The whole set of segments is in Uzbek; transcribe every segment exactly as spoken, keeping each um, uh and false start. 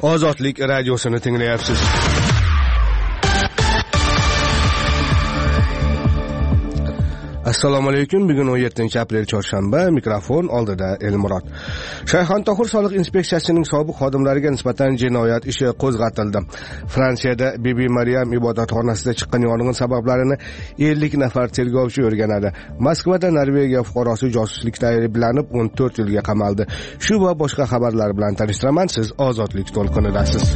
Ozodlik radiosini tinglayapsiz. Assalomu alaykum. Bugun o'n yettinchi aprel chorshanba. Mikrofon oldida Elmurod. Shayxontohur soliq inspeksiyasining sobiq xodimlariga nisbatan jinoyat ishi qo'zg'atildi. Fransiyada Bibi Maryam ibodatxonasida chiqqan yong'in sabablarini ellik nafar tergovchi o'rganadi. Moskvada Norvegiya fuqarosi josuslikda ayblanib o'n to'rt yilga qamaldi. Shu va boshqa xabarlar bilan tanishtiraman. Siz Ozodlik to'lqinidasiz.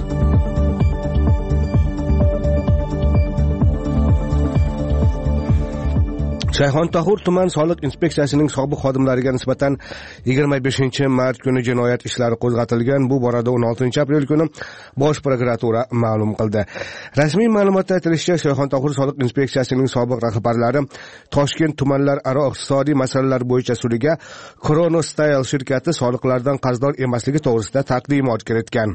Shayxontohur tuman soliq inspeksiyasining sobiq xodimlariga nisbatan yigirma beshinchi mart kuni jinoyat ishlari qo'zg'atilgan. Bu borada o'n oltinchi aprel kuni Bosh prokuratura ma'lum qildi. Rasmiy ma'lumotda aytilishicha, Shayxontohur soliq inspeksiyasining sobiq rahbarlari Toshkent tumanlararo iqtisodiy masalalar bo'yicha sudiga Chronostyle shirkati soliqlardan qarzdor emasligi to'g'risida taqdimot kiritgan.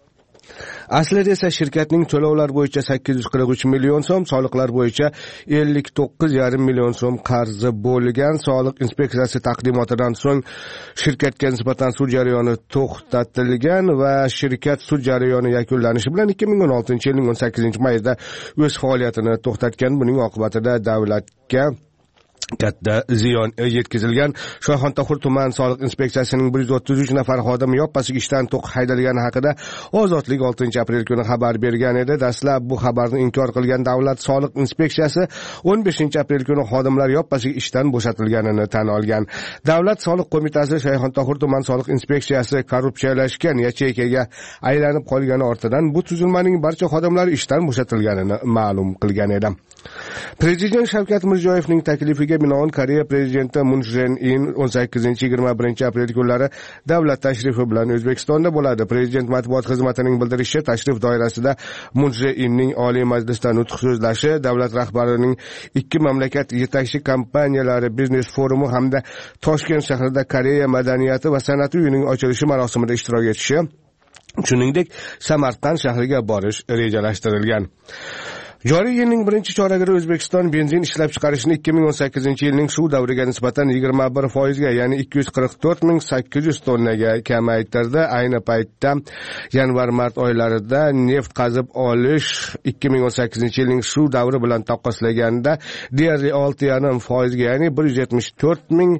Aslida esa shirkatning to'lovlar bo'yicha sakkiz yuz qirq uch million so'm, soliqlar bo'yicha ellik to'qqiz yarim million so'm qarzi bo'lgan. Soliq inspeksiyasi taqdimotidan so'ng shirkatga nisbatan sud jarayoni to'xtatilgan va shirkat sud jarayoni yakunlanishi bilan ikki ming o'n oltinchi yilning o'n sakkizinchi mayida o'z faoliyatini to'xtatgan. Buning oqibatida davlatga katta ziyon yetkazilgan. Shayxontohur tuman soliq inspeksiyasining bir yuz o'ttiz uch nafar xodimi yoppasiga ishdan to'q haydalgani haqida Ozodlik oltinchi aprel kuni xabar bergan edi. Dastlab bu xabarni inkor qilgan davlat soliq inspeksiyasi o'n beshinchi aprel kuni xodimlar yoppasiga ishdan bo'shatilganini tan olgan. Davlat soliq qo'mitasi Shayxontohur tuman soliq inspeksiyasi korrupsiyalashgan yacheykaga aylanib qolgani ortidan bu tuzilmaning barcha xodimlari ishdan bo'shatilganini ma'lum qilgan edi. Prezident Shavkat Mirziyoyevning taklifiga binoan Koreya prezidenti Moon Jae-in o'n sakkizinchi yigirma birinchi aprel kunlari davlat tashrifi bilan O'zbekistonda bo'ladi. Prezident matbuot xizmatining bildirishicha, tashrif doirasida Moon Jae-inning Oliy Majlisda nutq so'zlashi, davlat rahbarining ikki mamlakat yetakchi kompaniyalari biznes forumi hamda Toshkent shahrida Koreya madaniyati va san'ati uyining ochilishi marosimida ishtirok etishi, shuningdek Samarqand shahriga borish rejalashtirilgan. Joriy yilning birinchi choragida O'zbekiston benzin ishlab chiqarishni ikki ming o'n sakkizinchi yilning shu davriga nisbatan yigirma bir foizga, ya'ni ikki yuz qirq to'rt ming sakkiz yuz tonnaga kamaytirdi. Ayni paytda yanvar-mart oylarida neft qazib olish ikki ming o'n sakkizinchi yilning shu davri bilan taqqoslaganda deyarli olti yarim foizga, ya'ni bir yuz yetmish to'rt ming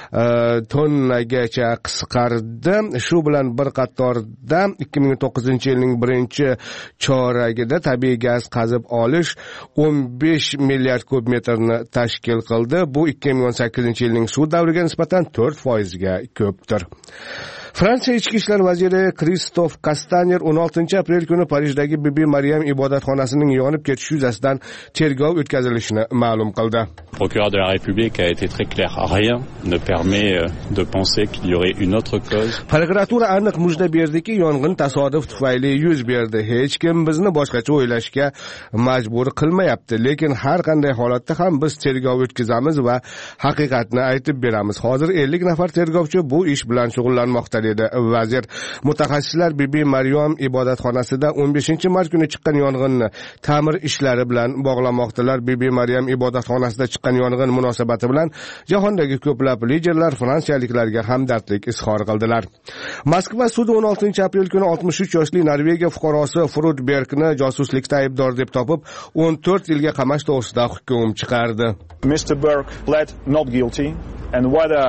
tonnagacha qisqardi. Shu bilan bir qatorda ikki ming o'n to'qqizinchi yilning birinchi choragida tabiiy gaz qazib olish o'n besh milliard kub metrni tashkil qildi. Bu ikki ming o'n sakkizinchi yilning shu davriga nisbatan to'rt foizga ko'pdir. Fransiya ichki ishlar vaziri Kristof Kastanyer o'n oltinchi aprel kuni Parijdagi Bibi Maryam ibodatxonasining yonib ketishi yuzasidan tergov o'tkazilishini ma'lum qildi. Procureur de la République a été très clair. Rien ne permet de penser qu'il y aurait une autre cause. Prokuratura aniq mujda berdiki, yong'in tasodif tufayli yuz berdi. Hech kim bizni boshqacha o'ylashga majbur qilmayapti. Lekin har qanday holatda ham biz tergov o'tkazamiz va haqiqatni aytib beramiz. Hozir ellik nafar tergovchi bu ish bilan shug'ullanmoqda, dedi vazir. Mutaxassislar Bibi Maryam ibodatxonasida o'n beshinchi mart kuni chiqqan yong'inni ta'mir ishlari bilan bog'lamoqdalar. Bibi Maryam ibodatxonasida chiqqan yong'in munosabati bilan jahondagi ko'plab liderlar fransiyaliklarga hamdardlik izhor qildilar. Moskva sudi o'n oltinchi aprel kuni oltmish uch yoshli Norvegiya fuqarosi Frudbergni josuslikda aybdor deb topib, o'n to'rt yilga qamash to'g'risida hukm chiqardi. mister Berg pled not guilty and whether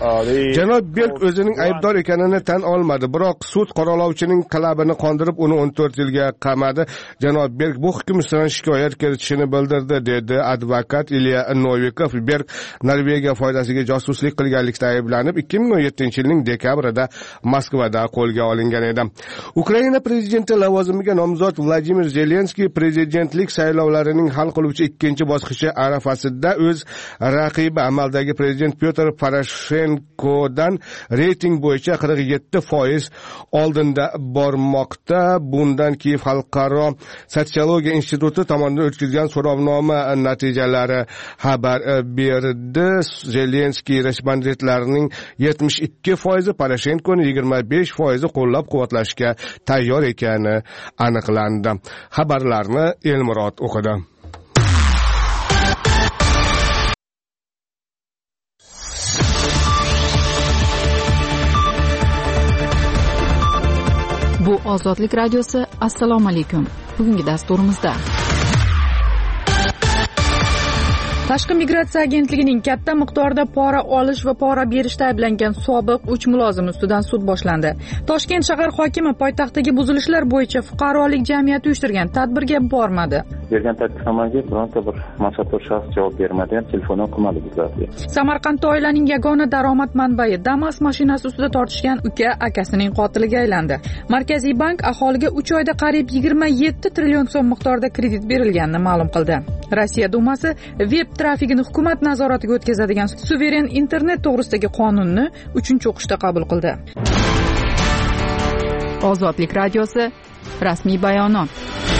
Janob Berg o'zining aybdor ekanini tan olmadi, biroq sud qorovlovchining qalbini qondirib uni o'n to'rt yilga qamadi. Janob Berg bu hukm ustidan shikoyat kiritishini bildirdi, dedi advokat Ilya Novikov. Berg Norvegiya foydasiga josuslik qilganlikda ayblanib, ikki ming o'n yettinchi yilning dekabrida Moskvada qo'lga olingan edi. Ukraina prezidenti lavozimiga nomzod Vladimir Zelenskiy prezidentlik saylovlarining hal qiluvchi ikkinchi bosqichi arafasida o'z raqibi amaldagi prezident Pyotr Poroshenko Kodan reyting bo'yicha qirq yetti foiz oldinda bormoqda. Bundan Kiyev xalqaro sotsiologiya instituti tomonidan o'tkazilgan so'rovnoma natijalari xabar berdi. Zelenskiy respondentlarining yetmish ikki foizi Poroshenkoni yigirma besh foizi qo'llab-quvvatlashga tayyor ekani aniqlandi. Xabarlarni Elmurod o'qidi. Bu Ozodlik radiosi. Assalomu alaykum. Bugungi dasturimizda Tashqi migratsiya agentligining katta miqdorda pora olish va pora berishda ayblangan sobiq uch mulozim ustidan sud boshlandi. Toshkent shahar hokimi poytaxtdagi buzilishlar bo'yicha fuqarolik jamiyati uyushtirgan tadbirga bormadi. Bergan taklifnomaga bironta bir mansabdor shaxs javob bermadi, ham telefon ham qilmadi bizlarga. Samarqandda oilaning yagona daromad manbai Damas mashinasi ustida tortishgan uka akasining qotiliga aylandi. Markaziy bank aholiga uch oyda qariyb yigirma yetti trillion so'm miqdorida kredit berilganini ma'lum qildi. Rossiya Dumasi veb trafikini hukumat nazoratiga o'tkazadigan suveren internet to'g'risidagi qonunni uchinchi o'qishda qabul qildi. Ozodlik radiosi rasmiy bayonot.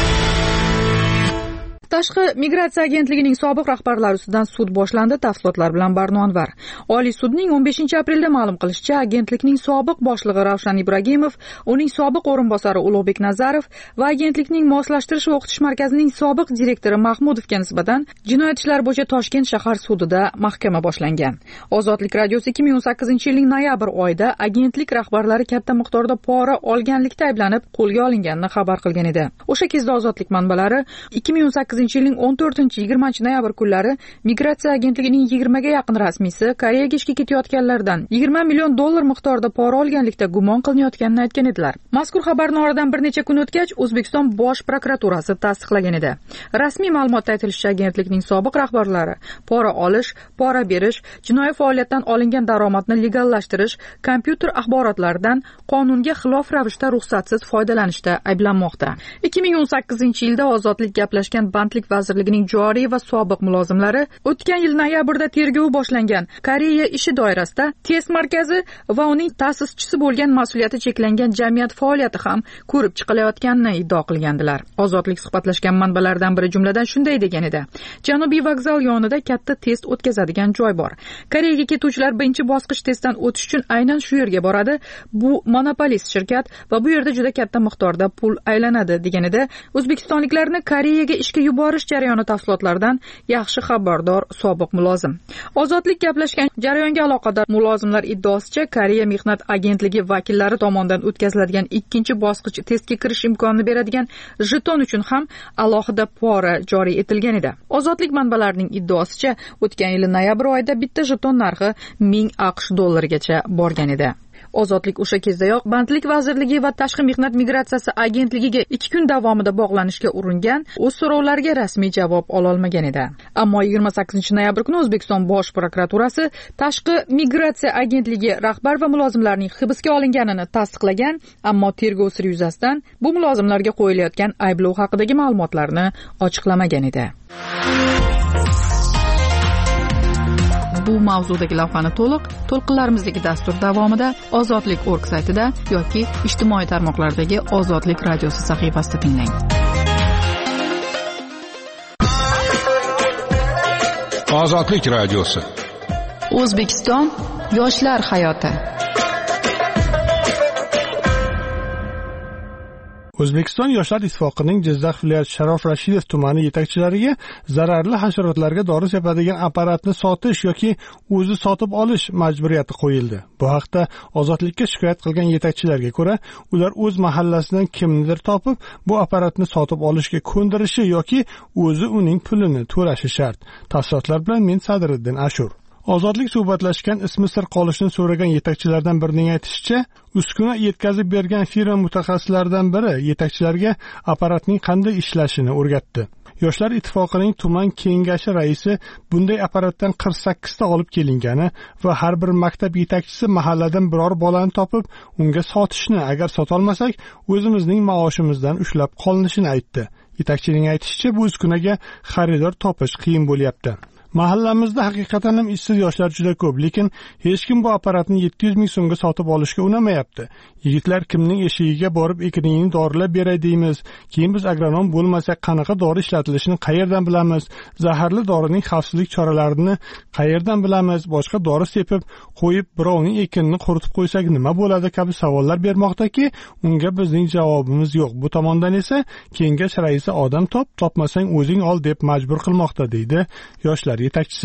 Tashqi migratsiya agentligining sobiq rahbarlari ustidan sud boshlandi. Tafsilotlar bilan Barno Anvar. Oliy sudning o'n beshinchi aprelda ma'lum qilishicha, agentlikning sobiq boshlig'i Ravshan Ibragimov, uning sobiq o'rinbosari Ulug'bek Nazarov va agentlikning moslashtirish va o'qitish markazining sobiq direktori Mahmudovga nisbatan jinoyat ishlari bo'yicha Toshkent shahar sudida mahkama boshlangan. Ozodlik radiosi ikki ming o'n sakkizinchi yilning noyabr oyida agentlik rahbarlari katta miqdorda pora olganlikda ayblanib qo'lga olinganini xabar qilgan edi. O'sha kezda Ozodlik manbalari ikki ming o'n sakkizinchi yilning o'n to'rtinchi yigirmanchi noyabr kunlari migratsiya agentligining yigirmaga yaqin rasmiysi Koreyaga ishga ketayotganlardan yigirma million dollar miqdorida pora olganlikda gumon qilinayotganini aytgan edilar. Mazkur xabarni oradan bir necha kun o'tgach, O'zbekiston Bosh prokuraturasi tasdiqlagan edi. Rasmiy ma'lumotda aytilishicha, agentlikning sobiq rahbarlari pora olish, pora berish, jinoiy faoliyatdan olingan daromadni legallashtirish, kompyuter axborotlaridan qonunga xilof ravishda ruxsatsiz foydalanishda ayblanmoqda. ikki ming o'n sakkizinchi yilda Ozodlik gaplashgan Bandlik vazirligining joriy va sobiq mulozimlari o'tgan yil noyabrda tergovi boshlangan Koreya ishi doirasida test markazi va uning ta'sischisi bo'lgan mas'uliyati cheklangan jamiyat faoliyati ham ko'rib chiqilayotganini iddao qilgandilar. Ozodlik suhbatlashgan manbalardan biri jumladan shunday degan edi: Janubiy vokzal yonida katta test o'tkazadigan joy bor. Koreyaga ketuvchilar birinchi bosqich testdan o'tish uchun aynan shu yerga boradi. Bu monopolist shirkat va bu yerda juda katta miqdorda pul aylanadi degan edi. O'zbekistonliklarni Koreyaga ishga yuborish jarayoni tafsilotlaridan yaxshi xabardor sobiq mulozim. Ozodlik gaplashgan jarayonga aloqador mulozimlar iddaosicha, Koreya mehnat agentligi vakillari tomonidan o'tkaziladigan ikkinchi bosqich testga kirish imkonini beradigan jeton uchun ham alohida pora joriy etilgan edi. Ozodlik manbalarining iddaosicha, o'tgan yil noyabr oyida bitta jeton narxi ming aqsh dollarigacha borgan edi. Ozodlik o'sha kezdayoq Bandlik vazirligi va Tashqi mehnat migratsiyasi agentligiga ikki kun davomida bog'lanishga uringan, o'z so'rovlariga rasmiy javob ola olmagan edi. Ammo yigirma sakkizinchi noyabr kuni O'zbekiston Bosh prokuraturasi Tashqi migratsiya agentligi rahbar va mulozimlarining hibsga olinganini tasdiqlagan, ammo tergov siri yuzasidan bu mulozimlarga qo'yilayotgan ayblov haqidagi ma'lumotlarni ochiqlamagan edi. Bu mavzudagi lavhani to'liq to'lqinlarimizdagi dastur davomida ozodlik точка org saytida yoki ijtimoiy tarmoqlardagi Ozodlik radiosi sahifasida tinglang. Ozodlik radiosi. O'zbekiston yoshlar hayoti. O'zbekiston Yoshlar ittifoqining Jizzax viloyati Sharof Rashidov tumani yetakchilariga zararli hasharotlarga dori sepadigan apparatni sotish yoki o'zi sotib olish majburiyati qo'yildi. Bu haqda Ozodlikka shikoyat qilgan yetakchilarga ko'ra, ular o'z mahallasidan kimnidir topib, bu apparatni sotib olishga ko'ndirishi yoki o'zi uning pulini to'lashi shart. Tafsilotlar bilan men Sadriddin Ashur. Ozodlik suhbatlashgan ismi sir qolishni so'ragan yetakchilardan birining aytishicha, uskuna yetkazib bergan firma mutaxassislaridan biri yetakchilarga apparatning qanday ishlashini o'rgatdi. Yoshlar ittifoqining tuman kengashi raisi bunday apparatdan qirq sakkiz ta olib kelingani va har bir maktab yetakchisi mahalladan biror bolani topib, unga sotishni, agar sotolmasak, o'zimizning maoshimizdan ushlab qolinishini aytdi. Yetakchining aytishicha, bu uskunaga xaridor topish qiyin bo'lyapti. Mahallamizda haqiqatan ham ishsiz yoshlar juda ko'p, lekin hech kim bu apparatni yetti yuz ming so'mga sotib olishga unamayapti. Yigitlar kimning eshigiga borib ekiningni dorilab beray deymiz. Keyin biz agronom bo'lmasak qanaqa dori ishlatilishini qayerdan bilamiz? Zaharli dorining xavfsizlik choralarini qayerdan bilamiz? Boshqa dori sepib qo'yib birovning ekinini quritib qo'ysak nima bo'ladi kabi savollar bermoqdaki, unga bizning javobimiz yo'q. Bu tomondan esa kengash raisi odam top, topmasang o'zing ol deb majbur qilmoqda deydi yoshlar yetakchisi.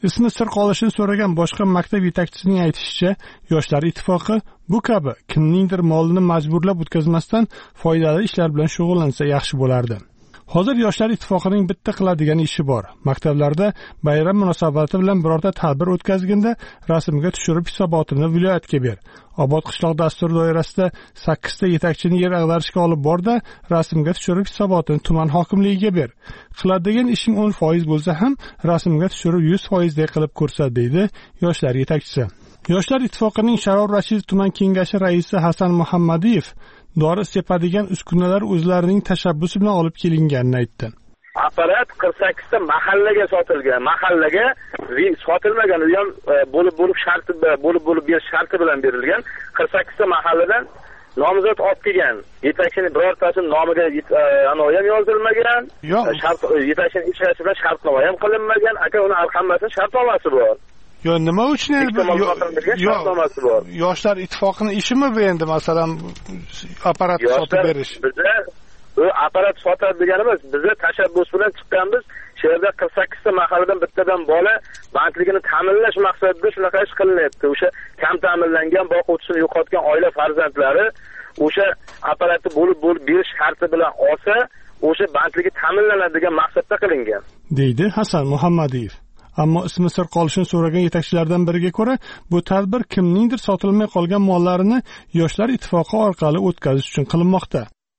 Ismi sir qolishini so'ragan boshqa maktab yetakchisining aytishicha, Yoshlar ittifoqi bu kabi kimningdir molini majburlab o'tkazmasdan foydali ishlar bilan shug'ullansa yaxshi bo'lardi. Hozir Yoshlar ittifoqining bitta qiladigan ishi bor. Maktablarda bayram munosabati bilan birorta tadbir o'tkazganda rasmga tushirib hisobotini viloyatga ber. Obod qishloq dasturi doirasida sakkizta yetakchini yer ag'darishga olib borda, rasmga tushirib hisobotini tuman hokimligiga ber. Qiladigan ishing o'n foiz bo'lsa ham rasmga tushirib yuz foiz dek qilib ko'rsat, deydi Yoshlar yetakchisi. Yoshlar ittifoqining Sharof Rashidov tuman kengashi raisi Hasan Muhammadiyev dori sepadigan uskunalar o'zlarining tashabbusi bilan olib kelinganini aytdi. Apparat qirq sakkizta mahallaga sotilgan. Mahallaga sotilmagan, u ham bo'lib bo'lib sharti bo'lib bo'lib berish sharti bilan berilgan. qirq sakkizta mahalladan nomzod olib kelgan. Yetakchining birortasini nomiga anoyi ham yozilmagan. Shart yetakchining ishlashi bilan shartnoma ham qilinmagan. Aka uni hammasini shartnomasi bor. Yo, nima uchun endi Yoshlar ittifoqining ishimi bu endi, masalan, apparat sotib berish? Bizda u apparat sotadi deganimiz, bizga tashabbus bilan chiqqanmiz. Shu yerda qirq sakkizta mahalladan bittadan bola bandligini ta'minlash maqsadida shunaqa ish qilinyapti. O'sha kam ta'minlangan, boquvchisini yo'qotgan oila farzandlari o'sha apparatni bo'lib bo'lib berish sharti bilan olsa, o'sha bandligi ta'minlanadi degan maqsadda qilingan, deydi Hasan Muhammadiyev. Ammo ismi sir qolishini so'ragan yetakchilardan biriga ko'ra, bu tadbir kimningdir sotilmay qolgan mollarini Yoshlar ittifoqi orqali o'tkazish uchun qilinmoqda.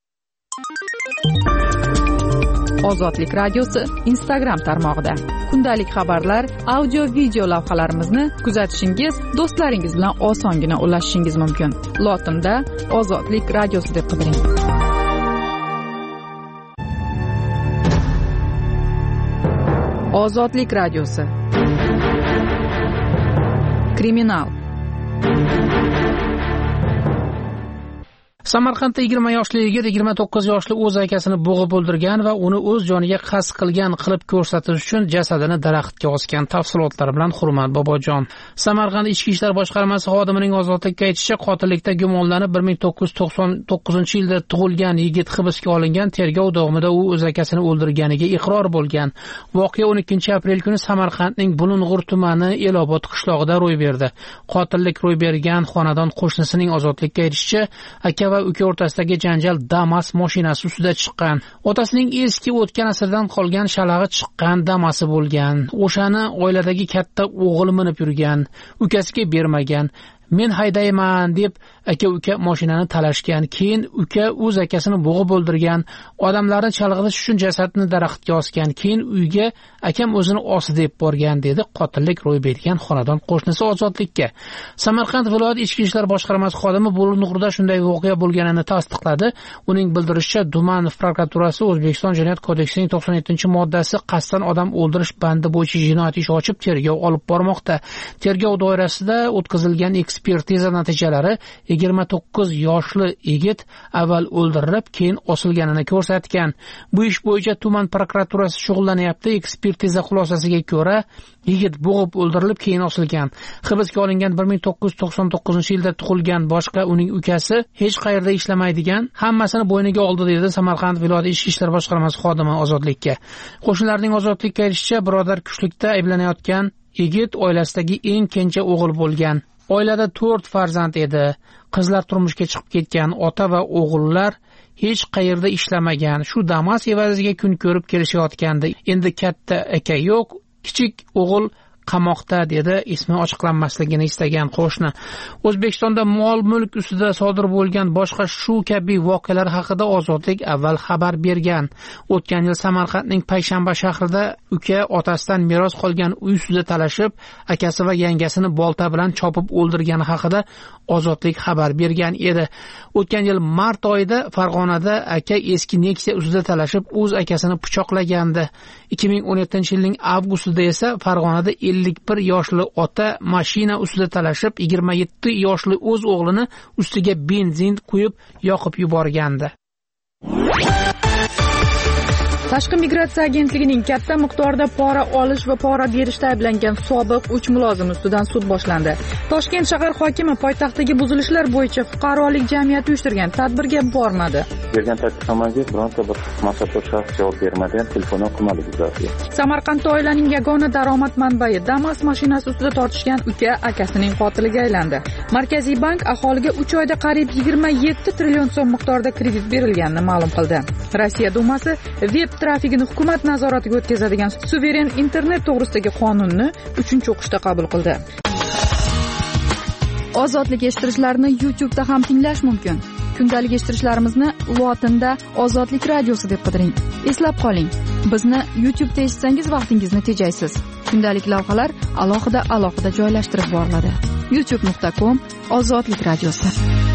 Ozodlik radiosi Instagram tarmog'ida kundalik xabarlar, audio, video lavhalarimizni kuzatishingiz, do'stlaringiz bilan osongina ulashishingiz mumkin. Lotinda Ozodlik radiosi deb qidiring. Ozodlik radiosi. Kriminal. Samarqandda yigirma yoshli yigit yigirma to'qqiz yoshli o'z akasini bo'g'ib o'ldirgan va uni o'z joniga qasd qilgan qilib ko'rsatish uchun jasadini daraxtga osgan. Tafsilotlar bilan Hurmat Bobojon. Samarqand Ichki ishlar boshqarmasi xodimining ozodlikka aytishicha, qotillikda gumonlanib bir ming to'qqiz yuz to'qson to'qqizinchi yilda tug'ilgan yigit hibsga olingan. Tergov davomida u o'z akasini o'ldirganiga iqror bo'lgan. Voqea o'n ikkinchi aprel kuni Samarqandning Bulung'ur tumani Elobod qishlog'ida ro'y berdi. Qotillik ro'y bergan xonadon qo'shnisining ozodlikka aytishicha, aka va uka o'rtasidagi janjal Damas mashinasi ustida chiqqan. Otasining eski o'tgan asrdan qolgan shalag'i chiqqan Damasi bo'lgan. O'shani oiladagi katta o'g'il minib yurgan, ukasiga bermagan. Men haydayman deb aka uka mashinani talashgan. Keyin uka o'z akasini bo'g'ib o'ldirgan. Odamlarni chalg'itish uchun jasadni daraxtga osgan. Keyin uyga akam o'zini osi deb borgan, dedi qotillik ro'y bergan xonadon qo'shnisi ozodlikka. Samarqand viloyat ichki ishlar boshqarmasi xodimi Bulung'urda shunday voqea bo'lganini tasdiqladi. Uning bildirishicha, tuman prokuraturasi O'zbekiston Jinoyat kodeksining to'qson yettinchi moddasi qasddan odam o'ldirish bandi bo'yicha jinoyat ishi ochib tergov olib bormoqda. Tergov doirasida o'tkazilgan ekspertiza natijalari yigirma to'qqiz yoshli yigit avval o'ldirilib, keyin osilganini ko'rsatgan. Bu ish bo'yicha tuman prokuraturasi shug'ullanyapti. Ekspertiza xulosasiga ko'ra, yigit bo'g'ib o'ldirilib, keyin osilgan. Hibsga olingan bir ming to'qqiz yuz to'qson to'qqizinchi yilda tug'ilgan boshqa uning ukasi hech qayerda ishlamaydigan, hammasini bo'yniga oldi, dedi Samarqand viloyat ichki ishlar boshqarmasi xodimi ozodlikka. Qo'shnilarning ozodlikka aytishicha, birodar kuchlikda ayblanayotgan yigit oilasidagi eng kenja o'g'il bo'lgan. Oilada to'rt farzand edi. Qizlar turmushga chiqib ketgan, ota va o'g'illar hech qayerda ishlamagan. Shu Damas evaziga kun ko'rib kelishayotgandi. Endi katta aka yo'q, kichik o'g'il qamoqda, dedi ismi ochiqlanmasligini istagan qo'shni. O'zbekistonda mol-mulk ustida sodir bo'lgan boshqa shu kabi voqealar haqida Ozodlik avval xabar bergan. O'tgan yil Samarqandning Payshanba shahrida uka otasidan meros qolgan uy ustida talashib, akasi va yangasini bolta bilan chopib o'ldirgani haqida Ozodlik xabar bergan edi. O'tgan yil mart oyida Farg'onada aka eski Nexia ustida talashib, o'z akasini pichoqlagandi. ikki ming o'n yettinchi yilning avgustida esa Farg'onada ellik bir yoshli ota mashina ustida talashib, yigirma yetti yoshli o'z o'g'lini ustiga benzin quyib yoqib yuborgandi. Tashqi migratsiya agentligining katta miqdorda pora olish va pora berishda ayblangan sobiq uch mulozim ustidan sud boshlandi. Toshkent shahar hokimi poytaxtdagi buzilishlar bo'yicha fuqarolik jamiyati uyushtirgan tadbirga bormadi. Bergan taklifnomaga bironta bir mansabdor shaxs javob bermadi, telefon qilmadi bizlarga. Samarqandda oilaning yagona daromad manbai Damas mashinasi ustida tortishgan uka akasining qotiliga aylandi. Markaziy bank aholiga uch oyda qariyb yigirma yetti trillion so'm miqdorida kredit berilganini ma'lum qildi. Rossiya Dumasi veb trafikini hukumat nazoratiga o'tkazadigan suveren internet to'g'risidagi qonunni uchinchi o'qishda qabul qildi. Ozodlik eshittirishlarni YouTube'da ham tinglash mumkin. Kundalik eshittirishlarimizni lotinda Ozodlik radiosi deb qidiring. Eslab qoling, bizni YouTube'da eshitsangiz vaqtingizni tejaysiz. Kundalik lavhalar alohida alohida joylashtirib boriladi. youtube nuqta com Ozodlik radiosi.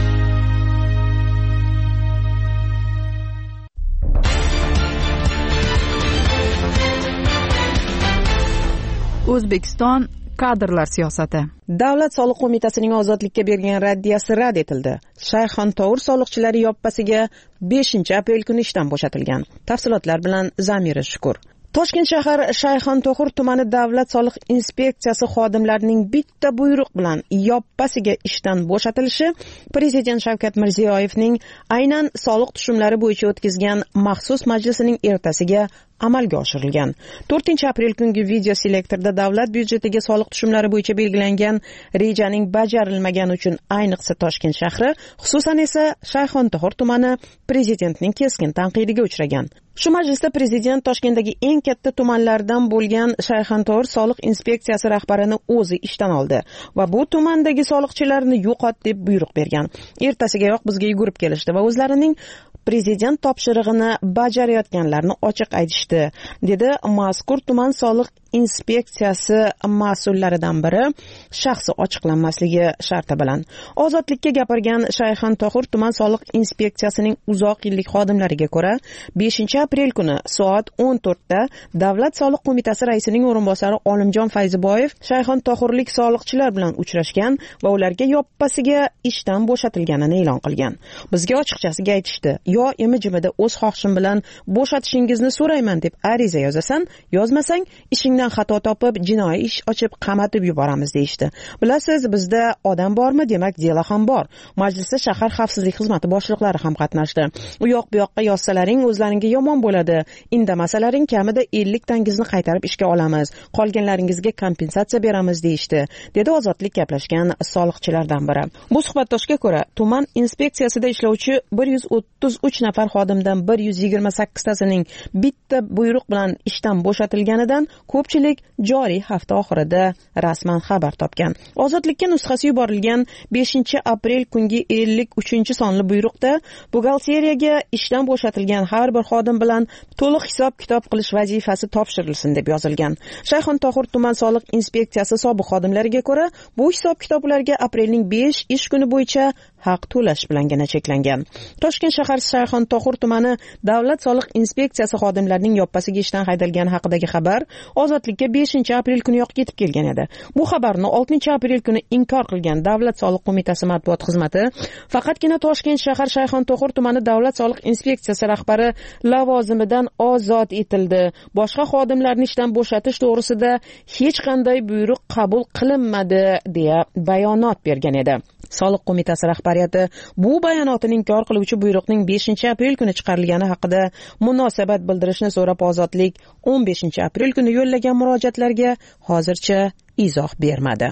O'zbekiston kadrlar siyosati. Davlat soliq qo'mitasining ozodlikka bergan raddiyasi rad etildi. Shayxontohur soliqchilari yoppasiga beshinchi aprel kuni ishdan bo'shatilgan. Tafsilotlar bilan Zamira Shukur. Toshkent shahar Shayxontohur tumani davlat soliq inspeksiyasi xodimlarining bitta buyruq bilan yoppasiga ishdan bo'shatilishi Prezident Shavkat Mirziyoyevning aynan soliq tushumlari bo'yicha o'tkazgan maxsus majlisining ertasiga amalga oshirilgan. to'rtinchi aprel kungi video selektorda davlat byudjetiga soliq tushumlari bo'yicha belgilangan rejaning bajarilmagani uchun ayniqsa Toshkent shahri, xususan esa Shayxontohur tumani prezidentning keskin tanqidiga uchragan. Shu majlisda prezident Toshkentdagi eng katta tumanlardan bo'lgan Shayxontohur soliq inspeksiyasi rahbarini o'zi ishdan oldi va bu tumandagi soliqchilarni yo'qot deb buyruq bergan. Ertasigayoq bizga yugurib kelishdi va o'zlarining prezident topshirig'ini bajarayotganlarni ochiq aytishdi, dedi mazkur tuman soliq inspeksiyasi mas'ullaridan biri shaxsi ochiqlanmasligi sharti bilan. Ozodlikka gapirgan Shayxontohur tuman soliq inspeksiyasining uzoq yillik xodimlariga ko'ra, beshinchi aprel kuni soat o'n to'rtda Davlat soliq qo'mitasi raisining o'rinbosari Olimjon Fayziboyev Shayxontohurlik soliqchilar bilan uchrashgan va ularga yoppasiga ishdan bo'shatilganini e'lon qilgan. Bizga ochiqchasiga aytishdi: "Yo imi-jimida o'z xohishim bilan bo'shatishingizni so'rayman deb ariza yozasan, yozmasang ishingni xato topib jinoiy ish ochib qamatib yuboramiz", deyishdi. Bilasiz, bizda odam bormi, demak delo ham bor. Majlisda shahar xavfsizlik xizmati boshliqlari ham qatnashdi. U yoq bu yoqqa yozsalaring o'zlaringga yomon bo'ladi. Indamasalaring kamida ellik tangizni qaytarib ishga olamiz. Qolganlaringizga kompensatsiya beramiz deyishdi, dedi ozodlik gaplashgan soliqchilardan biri. Bu suhbatdoshga ko'ra, tuman inspeksiyasida ishlovchi bir yuz o'ttiz uch nafar xodimdan bir yuz yigirma sakkiz tasining bitta buyruq bilan ishdan bo'shatilganidan ko'pchilik joriy hafta oxirida rasman xabar topgan. Ozodlikka nusxasi yuborilgan beshinchi aprel kungi ellik uchinchi sonli buyruqda buxgalteriyaga ishdan bo'shatilgan har bir xodim bilan to'liq hisob-kitob qilish vazifasi topshirilsin deb yozilgan. Shayxontohur tuman soliq inspeksiyasi sobiq xodimlariga ko'ra, bu hisob-kitob ularga aprelning besh ish kuni bo'yicha haq to'lash bilangina cheklangan. Toshkent shahar Shayxontohur tumani davlat soliq inspeksiyasi xodimlarining yoppasiga ishdan haydalgani haqidagi xabar ozodlikka beshinchi aprel kuniyoq yetib kelgan edi. Bu xabarni oltinchi aprel kuni inkor qilgan Davlat soliq qo'mitasi matbuot xizmati faqatgina Toshkent shahar Shayxontohur tumani davlat soliq inspeksiyasi rahbari lavozimidan ozod etildi. Boshqa xodimlarni ishdan bo'shatish to'g'risida hech qanday buyruq qabul qilinmadi deya bayonot bergan edi. Soliq qo'mitasi rahbariyati bu bayonotni inkor qiluvchi buyruqning beshinchi aprel kuni chiqarilgani haqida munosabat bildirishni so'rab ozodlik o'n beshinchi aprel kuni yo'llagan murojaatlarga hozircha izoh bermadi.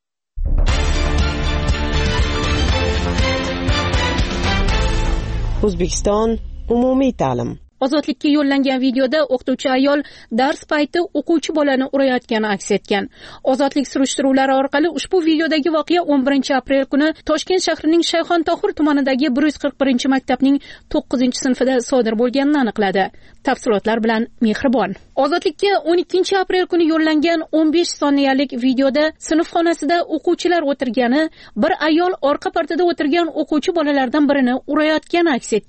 O'zbekiston umumiy ta'lim. Ozodlikka yo'llangan videoda o'qituvchi ayol dars payti o'quvchi bolani urayotgani aks etgan. Ozodlik surishtiruvlari orqali ushbu videodagi voqea o'n birinchi aprel kuni Toshkent shahrining Shayxontohur tumanidagi bir yuz qirq birinchi maktabning to'qqizinchi sinfida sodir bo'lganini aniqladi. Tafsilotlar bilan Mehribon. Ozodlikka o'n ikkinchi aprel kuni yo'llangan o'n besh soniyalik videoda sinf xonasida o'quvchilar o'tirgani, bir ayol orqa partada o'tirgan o'quvchi bolalardan birini urayotgani aks etgan.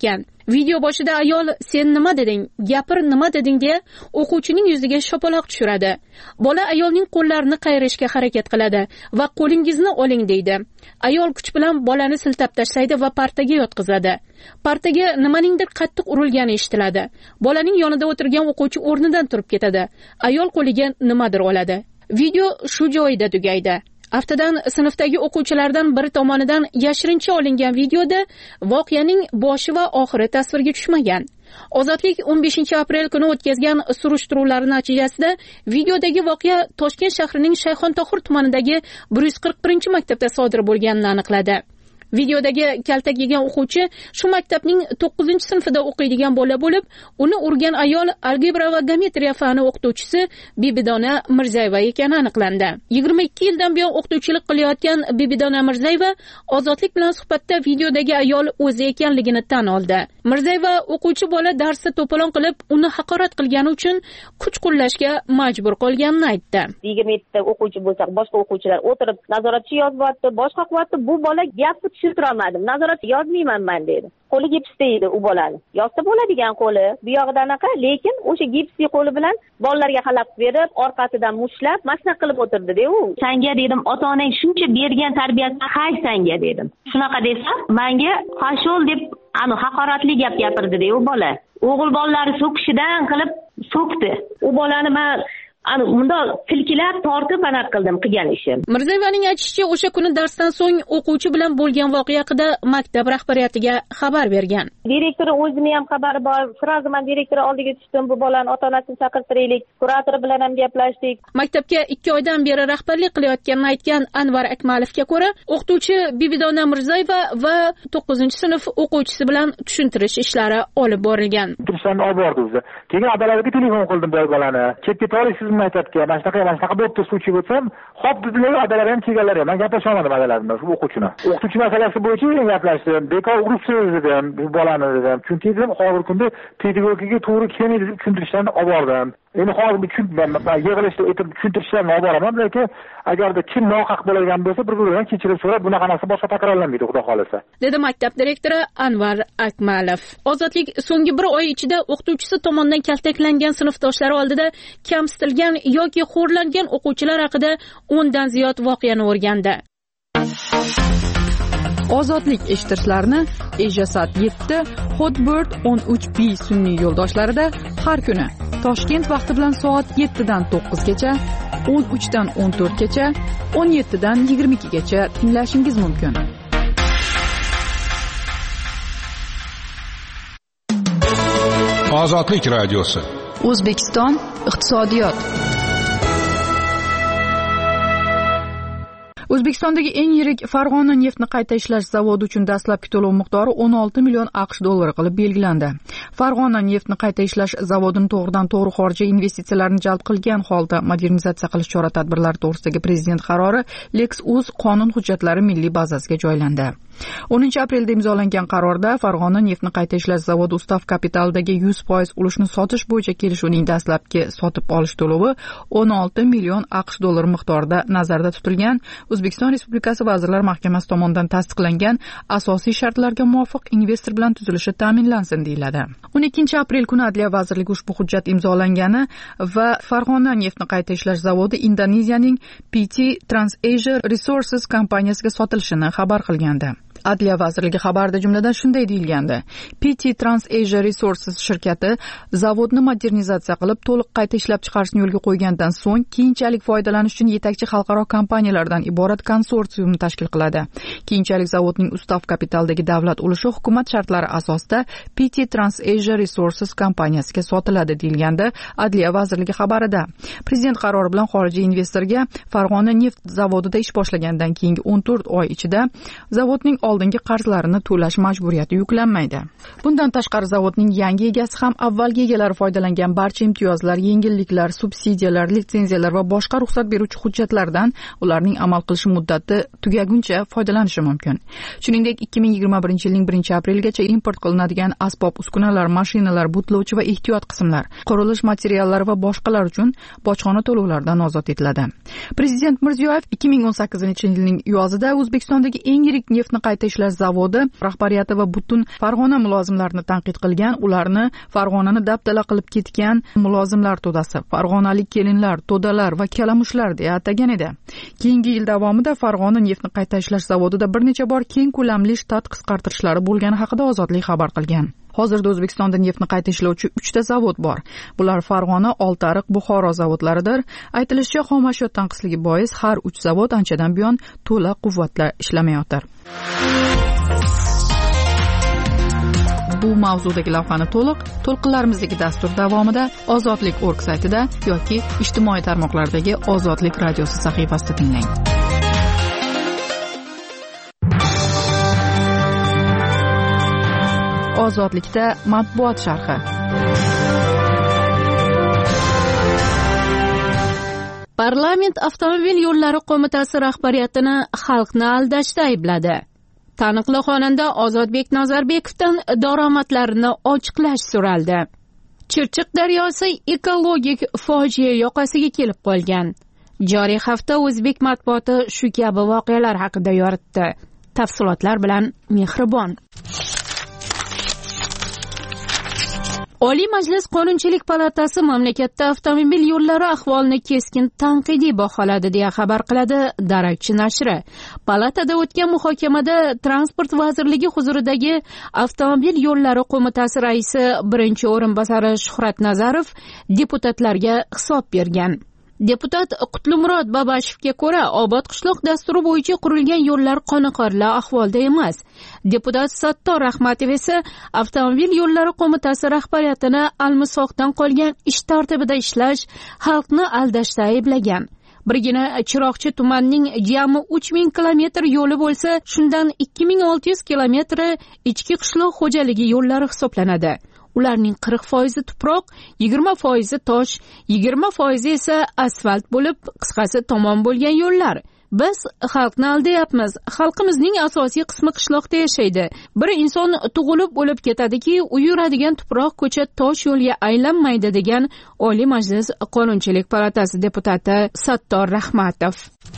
Video boshida ayol "Sen nima deding? Gapir, nima deding?" deya o'quvchining yuziga shapaloq tushiradi. Bola ayolning qo'llarini qayrishga harakat qiladi va "Qo'lingizni oling" deydi. Ayol kuch bilan bolani siltab tashlaydi va partaga yotqizadi. Partaga nimaningdir qattiq urilgani eshitiladi. Bolaning yonida o'tirgan o'quvchi o'rnidan turib ketadi. Ayol qo'liga nimadir oladi. Video shu joyida tugaydi. Aftidan sinfdagi o'quvchilardan biri tomonidan yashirincha olingan videoda voqeaning boshi va oxiri tasvirga tushmagan. Ozodlik o'n beshinchi aprel kuni o'tkazgan surishtiruvlar natijasida videodagi voqea Toshkent shahrining Shayxontohur tumanidagi bir yuz qirq birinchi maktabda sodir bo'lganini aniqladi. Videodagi kaltak yegan o'quvchi shu maktabning to'qqizinchi sinfida o'qiydigan bola bo'lib, uni urgan ayol algebra va geometriya fani o'qituvchisi Bibidona Mirzayeva ekani aniqlandi. yigirma ikki yildan buyon o'qituvchilik qilayotgan Bibidona Mirzayeva Ozodlik bilan suhbatda videodagi ayol o'zi ekanligini tan oldi. Mirzayeva o'quvchi bola darsda to'polon qilib, uni haqorat qilgani uchun kuch qo'llashga majbur qolganini aytdi. yigirma yetti o'quvchi bo'lsak, boshqa o'quvchilar o'tirib nazoratchi yozyapti, boshqa qilyapti. Bu bola gapni tushuntirib olmadim. Nazoratchi yozmayman men dedi. Qo'li gipsda edi u bolani. Yozsa bo'ladigan qo'li, bu yog'ida anaqa, lekin o'sha gipsli qo'li bilan bolalarga xalaqit berib, orqasidan mushlab, mashina qilib o'tirdi-da u. Sanga dedim, ota-onang shuncha bergan tarbiyasini hay sanga dedim. Shunaqa desam, menga "Qashol" deb ani haqoratli gap gapirdi-da u bola. O'g'il bolalari so'kishidan qilib so'kdi. U bolani men Ani unda silkilab tortib aniq qildim qilgan ishim. Mirzayevaning aytishicha, o'sha kuni darsdan so'ng o'quvchi bilan bo'lgan voqea haqida maktab rahbariyatiga xabar bergan. Direktor o'zini ham xabari bor. Sразу men direktor oldiga tushdim, bu bolani ota-onasini chaqirtiraylik, kurator bilan ham gaplashdik. Maktabga ikki oydan beri rahbarlik qilayotganini aytgan Anvar Akmalovga ko'ra, o'qituvchi Bibidona Mirzayeva va to'qqizinchi sinf o'quvchisi bilan tushuntirish ishlari olib borilgan. Tushuntirishlarni olib bordi o'zi. Keyin adolatga telefon qildim bu bolani. Ketib ketorsiz maktabga, mana shunaqa, mana shunaqa bo'pti, suvchi bo'lsam, hop dedilar, adalar ham kelganlar ham. Men gaplashib olmadim adalar bilan, shu o'quvchini. O'qituvchi masalasi bo'yicha gaplashdim. Bekor uribsiz dedim, bu bolani dedim. Chunki dedim, hozirgi kunda pedagogikaga to'g'ri kelmaydi deb tushuntirishlarni olib bordim. Endi hozir tushundim, men yig'ilishda aytib tushuntirishlarni olib boraman, lekin agarda kim nohaq bo'lgan bo'lsa, bir-biridan kechirim so'rab, bunaqa narsa boshqa takrorlanmaydi, xudo xolasa. Dedi maktab direktori Anvar Akmalov. Ozodlik so'nggi bir oy ichida o'qituvchisi tomonidan kaltaklangan sinfdoshlari oldida kamsitilgan yoki xo'rlangan o'quvchilar haqida o'ndan ziyod voqeani o'rgandi. Ozodlik eshittirishlarni Ejasat yetti, Hotbird o'n uch B sun'iy yo'ldoshlarida har kuni Toshkent vaqti bilan soat yettidan to'qqizgacha, o'n uchdan o'n to'rtgacha, o'n yettidan yigirma ikkigacha tinglashingiz mumkin. Ozodlik radiosi. O'zbekiston iqtisodiyot. O'zbekistondagi eng yirik Farg'ona neftni qayta ishlash zavodi uchun dastlabki to'lov miqdori o'n olti million AQSh dollari qilib belgilandi. Farg'ona neftni qayta ishlash zavodini to'g'ridan to'g'ri xorijiy investitsiyalarni jalb qilgan holda modernizatsiya qilish chora-tadbirlari to'g'risidagi prezident qarori Lexus qonun hujjatlari milliy bazasiga joylandi. o'ninchi aprelda imzolangan qarorda Farg'ona neftni qayta ishlash zavodi ustav kapitalidagi yuz foiz ulushni sotish bo'yicha kelishuvning dastlabki sotib olish to'lovi o'n olti million AQSh dollari miqdorida nazarda tutilgan. O'zbekiston Respublikasi Vazirlar Mahkamasi tomonidan tasdiqlangan asosiy shartlarga muvofiq investor bilan tuzilishi ta'minlansin deyiladi. o'n ikkinchi aprel kuni Adliya vazirligi ushbu hujjat imzolangani va Farg'ona neftni qayta ishlash zavodi Indoneziyaning P T TransAsia Resources kompaniyasiga sotilishini xabar qilgandi. Adliya vazirligi xabarida jumladan shunday deyilgandi: P T TransAsia Resources shirkati zavodni modernizatsiya qilib, to'liq qayta ishlab chiqarishni yo'lga qo'ygandan so'ng keyinchalik foydalanish uchun yetakchi xalqaro kompaniyalardan iborat konsorsiumni tashkil qiladi. Keyinchalik zavodning ustav kapitalidagi davlat ulushi hukumat shartlari asosida P T TransAsia Resources kompaniyasiga sotiladi deyilgandi Adliya vazirligi xabarida. Prezident qarori bilan xorijiy investorga Farg'ona neft zavodida ish boshlagandan keyingi o'n to'rt oy ichida zavodning oldingi qarzlarini to'lash majburiyati yuklanmaydi. Bundan tashqari zavodning yangi egasi ham avvalgi egalari foydalangan barcha imtiyozlar, yengilliklar, subsidiyalar, litsenziyalar va boshqa ruxsat beruvchi hujjatlardan ularning amal qilish muddati tugaguncha foydalanishi mumkin. Shuningdek, ikki ming yigirma birinchi yilning birinchi apreligacha import qilinadigan asbob-uskunalar, mashinalar, butlovchi va ehtiyot qismlar, qurilish materiallari va boshqalar uchun bojxona to'lovlaridan ozod etiladi. Prezident Mirziyoyev ikki ming o'n sakkizinchi yilning yozida O'zbekistondagi eng yirik neftni qayta qayta ishlash zavodi rahbariyati va butun Farg'ona mulozimlarini tanqid qilgan, ularni Farg'onani dabdala qilib ketgan mulozimlar to'dasi, farg'onalik kelinlar, to'dalar va kalamushlar deya atagan edi. Keyingi yil davomida Farg'ona neftni qayta ishlash zavodida bir necha bor keng ko'lamli shtat qisqartirishlari bo'lgani haqida Ozodlik xabar qilgan. Hozirda O'zbekistonda neftni qayta ishlovchi uchta zavod bor. Bular Farg'ona, Oltiariq, Buxoro zavodlaridir. Aytilishicha, xomashyo tanqisligi bois har uch zavod anchadan buyon to'la quvvatla ishlamayotir. Bu mavzudagi lavhani to'liq to'lqinlarimizdagi dastur davomida ozodlik точка org saytida yoki ijtimoiy tarmoqlardagi Ozodlik radiosi sahifasida tinglang. Ozodlikda matbuot sharhi. Parlament avtomobil yo'llari qo'mitasi rahbariyatini xalqni aldashda aybladi. Taniqli xonanda Ozodbek Nazarbekovdan daromadlarini ochiqlash so'raldi. Chirchiq daryosi ekologik fojia yoqasiga kelib qolgan. Joriy hafta o'zbek matbuoti shu kabi voqealar haqida yoritdi. Tafsilotlar bilan Mehribon. Oliy Majlis Qonunchilik palatasi mamlakatda avtomobil yo'llari ahvolini keskin tanqidiy baholadi deya xabar qiladi Darakchi nashri. Palatada o'tgan muhokamada Transport vazirligi huzuridagi Avtomobil yo'llari qo'mitasi raisi birinchi o'rinbosari Shuhrat Nazarov deputatlarga hisob bergan. Deputat Qutlumurod Babashevga ko'ra, Obod qishloq dasturi bo'yicha qurilgan yo'llar qoniqarli ahvolda emas. Deputat Sattor Rahmatov esa Avtomobil yo'llari qo'mitasi rahbariyatini almisoqdan qolgan ish tartibida ishlash, xalqni aldashda ayblagan. Birgina Chiroqchi tumanining jami uch ming kilometr yo'li bo'lsa, shundan ikki ming olti yuz kilometri ichki qishloq xo'jaligi yo'llari hisoblanadi. Ularning qirq foizi tuproq, yigirma foizi tosh, yigirma foizi esa asfalt bo'lib, qisqasi tomon bo'lgan yo'llar. Biz xalqni aldayapmiz. Xalqimizning asosiy qismi qishloqda yashaydi. Bir inson tug'ilib o'lib ketadiki, u yuradigan tuproq ko'cha tosh yo'lga aylanmaydi degan Oliy Majlis Qonunchilik palatasi deputati Sattor Rahmatov.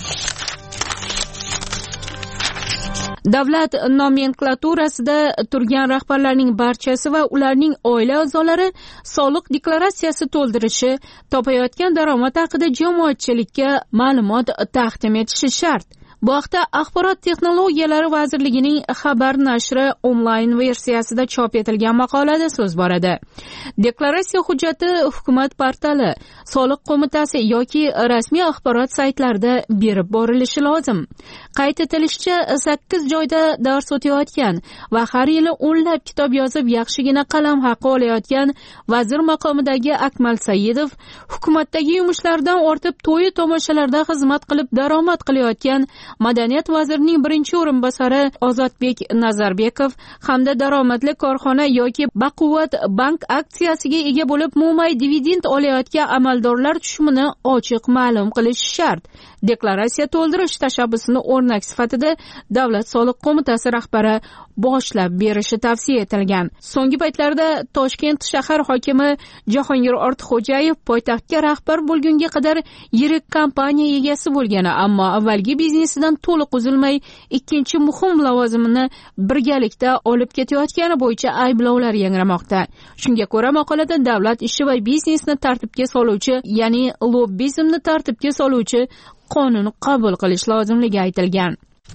Davlat nomenklaturasida turgan rahbarlarning barchasi va ularning oila a'zolari soliq deklaratsiyasi to'ldirishi, topayotgan daromad haqida jamoatchilikka ma'lumot taqdim etishi shart. Bu haqda Axborot texnologiyalari vazirligining xabar nashri onlayn versiyasida chop etilgan maqolada so'z boradi. Deklaratsiya hujjati hukumat portali, soliq qo'mitasi yoki rasmiy axborot saytlarida berib borilishi lozim. Qayd etilishicha, sakkiz joyda dars o'tayotgan va har yili o'nlab kitob yozib yaxshigina qalam haqi olayotgan vazir maqomidagi Akmal Saidov hukumatdagi yumushlardan ortib to'yi tomoshalarda xizmat qilib daromad qilayotgan Madaniyat vazirining birinchi o'rinbosari Ozodbek Nazarbekov hamda daromadli korxona yoki baquvvat bank aksiyasiga ega bo'lib mo'may dividend olayotgan amaldorlar tushumini ochiq ma'lum qilish shart. Deklaratsiya to'ldirish tashabbusini o'rnak sifatida Davlat soliq qo'mitasi rahbari boshlab berishi tavsiya etilgan. So'nggi paytlarda Toshkent shahar hokimi Jahongir Ortiqxo'jayev poytaxtga rahbar bo'lgunga qadar yirik kompaniya egasi bo'lgani, ammo avvalgi biznesidan to'liq uzilmay ikkinchi muhim lavozimini birgalikda olib ketayotgani bo'yicha ayblovlar yangramoqda. Shunga ko'ra, maqolada davlat ishi va biznesni tartibga soluvchi, ya'ni lobbizmni tartibga soluvchi qonun qabul qilish lozimligi aytilgan.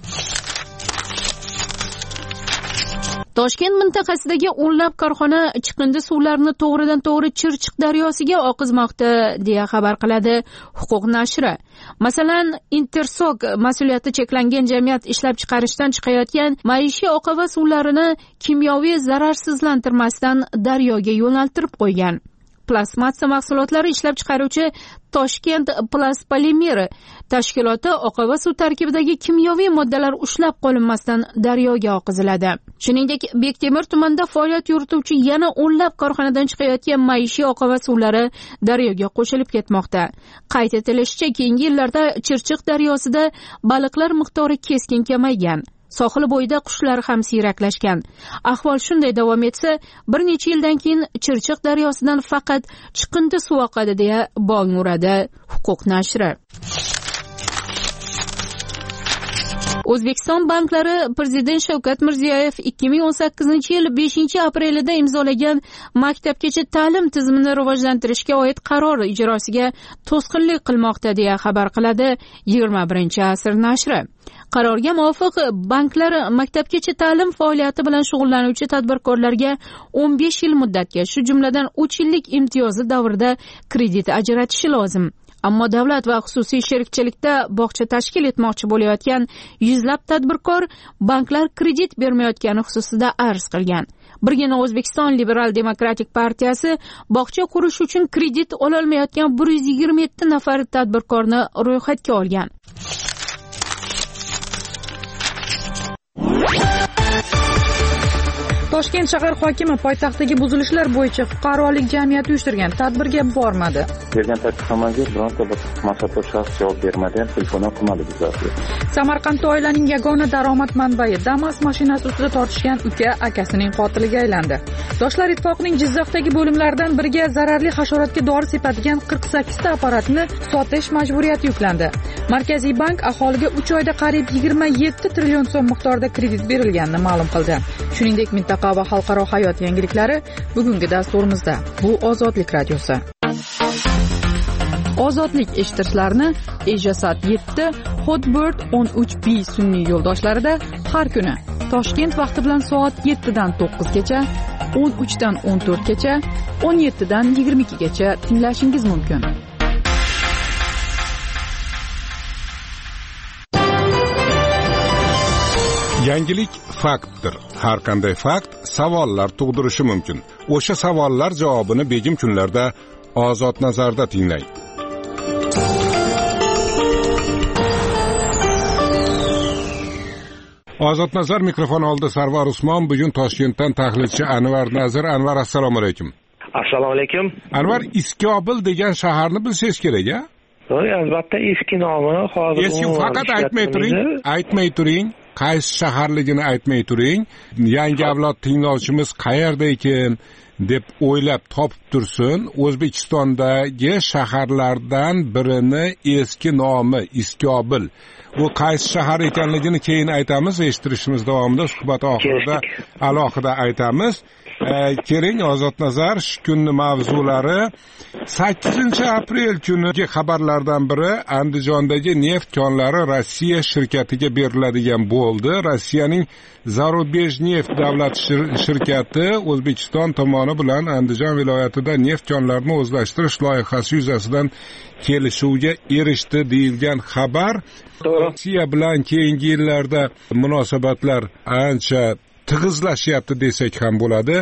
Toshkent mintaqasidagi o'nlab korxona chiqindi suvlarini to'g'ridan to'g'ri Chirchiq daryosiga oqizmoqda deya xabar qiladi Huquq nashri. Masalan, Intersog mas'uliyati cheklangan jamiyat ishlab chiqarishdan chiqayotgan maishiy oqova suvlarini kimyoviy zararsizlantirmasdan daryoga yo'naltirib qo'ygan. Plastmassa mahsulotlari ishlab chiqaruvchi Toshkent Plast Polimeri tashkiloti oqova suv tarkibidagi kimyoviy moddalar ushlab qolinmasdan daryoga oqiziladi. Shuningdek, Bektemir tumanida faoliyat yurituvchi yana o'nlab korxonadan chiqayotgan maishiy oqova suvlari daryoga qo'shilib ketmoqda. Qayd etilishicha, keyingi yillarda Chirchiq daryosida baliqlar miqdori keskin kamaygan. Sohil bo'yida qushlar ham siyraklashgan. Ahvol shunday davom etsa, bir necha yildan keyin Chirchiq daryosidan faqat chiqindi suv oqadi deya bong uradi Huquq nashri. O'zbekiston banklari Prezident Shavkat Mirziyoyev ikki ming o'n sakkizinchi yil beshinchi aprelida imzolagan maktabgacha ta'lim tizimini rivojlantirishga oid qaror ijrosiga to'sqinlik qilmoqda deya xabar qiladi yigirma birinchi asr nashri. Qarorga muvofiq banklar maktabgacha ta'lim faoliyati bilan shug'ullanuvchi tadbirkorlarga o'n besh yil muddatga, shu jumladan uch yillik imtiyozli davrda kredit ajratishi lozim. Ammo davlat va xususiy sherikchilikda bog'cha tashkil etmoqchi bo'layotgan yuzlab tadbirkor banklar kredit bermayotgani xususida arz qilgan. Birgina O'zbekiston Liberal Demokratik partiyasi bog'cha qurish uchun kredit ololmayotgan bir yuz yigirma yetti nafar tadbirkorni ro'yxatga olgan. Toshkent shahar hokimi poytaxtdagi buzilishlar bo'yicha fuqarolik jamiyati uyushtirgan tadbirga bormadi. Bergan taklifnomaga bironta bir mansabdor shaxs javob bermadi, ham telefon ham qilmadi bizlarga. Samarqandda oilaning yagona daromad manbai Damas mashinasi ustida tortishgan uka akasining qotiliga aylandi. Yoshlar ittifoqining Jizzaxdagi bo'limlaridan biriga zararli hasharotga dori sepadigan qirq sakkizta apparatni sotish majburiyati yuklandi. Markaziy bank aholiga uch oyda qariyb yigirma yetti trillion so'm miqdorida kredit berilganini ma'lum qildi. Shuningdek, mintaqa va xalqaro hayot yangiliklari bugungi dasturimizda. Bu Ozodlik radiosi. Ozodlik eshittirishlarni Ejasat yetti, Hotbird o'n uch B sun'iy yo'ldoshlarida har kuni Toshkent vaqti bilan soat yettidan to'qqizgacha, o'n uchdan o'n to'rtgacha, o'n yettidan yigirma ikkigacha tinglashingiz mumkin. Yangilik faktdir. Har qanday fakt savollar tug'dirishi mumkin. O'sha savollar javobini begim kunlarda Ozod nazarda tinglang. Ozod nazar mikrofon oldi Sarvar Usmon. Bugun Toshkentdan tahlilchi Anvar Nazir. Anvar, assalomu alaykum. Assalomu alaykum. Anvar, Iskobil degan shaharni bilsangiz kerak-a? Albatta, eski nomi hozir. Eski, faqat aytmay turing, aytmay turing. Qaysi shaharligini aytmay turing. Yangi avlod tinglovchimiz qayerda ekan deb o'ylab topib tursin. O'zbekistondagi shaharlardan birini eski nomi Iskobil. Bu qaysi shahar ekanligini keyin aytamiz. Eshittirishimiz davomida suhbat oxirida alohida aytamiz. Keling, Ozod nazar shu kunning mavzulari. sakkizinchi aprel kunigi xabarlardan biri Andijondagi neft konlari Rossiya shirkatiga beriladigan bo'ldi. Rossiyaning Zarubejneft davlat shirkati O'zbekiston tomoni bilan Andijon viloyatida neft konlarini o'zlashtirish loyihasi yuzasidan kelishuvga erishdi deyilgan xabar. Rossiya bilan keyingi yillarda munosabatlar ancha tig'izlashyapti desak ham bo'ladi.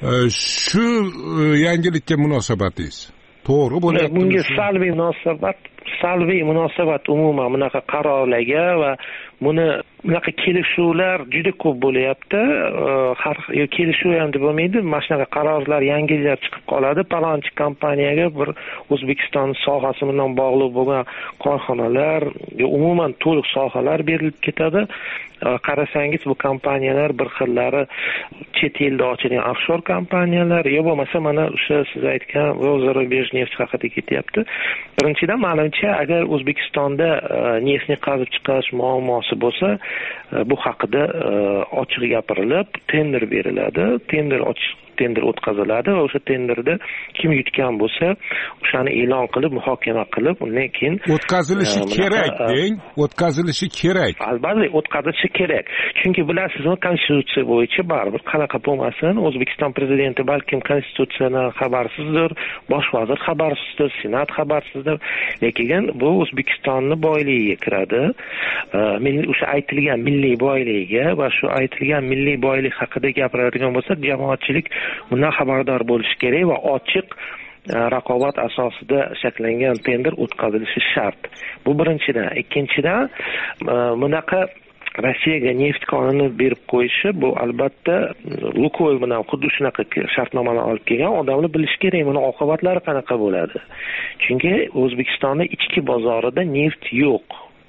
Shu yangilikka munosabatingiz to'g'ri bo'lyapti? Bunga salbiy munosabat, salbiy munosabat umuman bunaqa qarorlarga va buni bunaqa kelishuvlar juda ko'p bo'lyapti. Har kelishuv ham deb bo'lmaydi, mana shunaqa qarorlar, yangiliklar chiqib qoladi. Palonchi kompaniyaga bir O'zbekiston sohasi bilan bog'liq bo'lgan korxonalar, umuman to'liq sohalar berilib ketadi. Qarasangiz bu kompaniyalar bir xillari chet elda ochilgan offshor kompaniyalar, yo bo'lmasa mana o'sha siz aytgan Zarubejneft haqida ketyapti. Birinchidan, ma'lumcha agar O'zbekistonda neftni qazib chiqarish muammosi bo'lsa, bu haqida ochiq gapirilib, tender beriladi. Tender ochiq tender o'tkaziladi va o'sha tenderda kim yutgan bo'lsa, o'shani e'lon qilib, muhokama qilib, undan keyin o'tkazilishi kerak deng, o'tkazilishi kerak. Albatta, o'tkazilishi kerak. Chunki bilasizmi, konstitutsiya bo'yicha baribir qanaqa bo'lmasin, O'zbekiston prezidenti balkim konstitutsiyadan xabarsizdir, bosh vazir xabarsizdir, senat xabarsizdir, lekin bu O'zbekistonning boyligiga kiradi. O'sha aytilgan milliy boyligiga va shu aytilgan milliy boylik haqida gapiradigan bo'lsak, jamoatchilik bundan xabardor bo'lish kerak va ochiq raqobat asosida shakllangan tender o'tkazilishi shart. Bu birinchidan. Ikkinchidan, bunaqa Rossiyaga neft konini berib qo'yishi bu albatta Lukoil bilan xuddi shunaqa shartnomalar olib kelgan. Odamlar bilish kerak, buni oqibatlari qanaqa bo'ladi. Chunki O'zbekistonning ichki bozorida neft yo'q.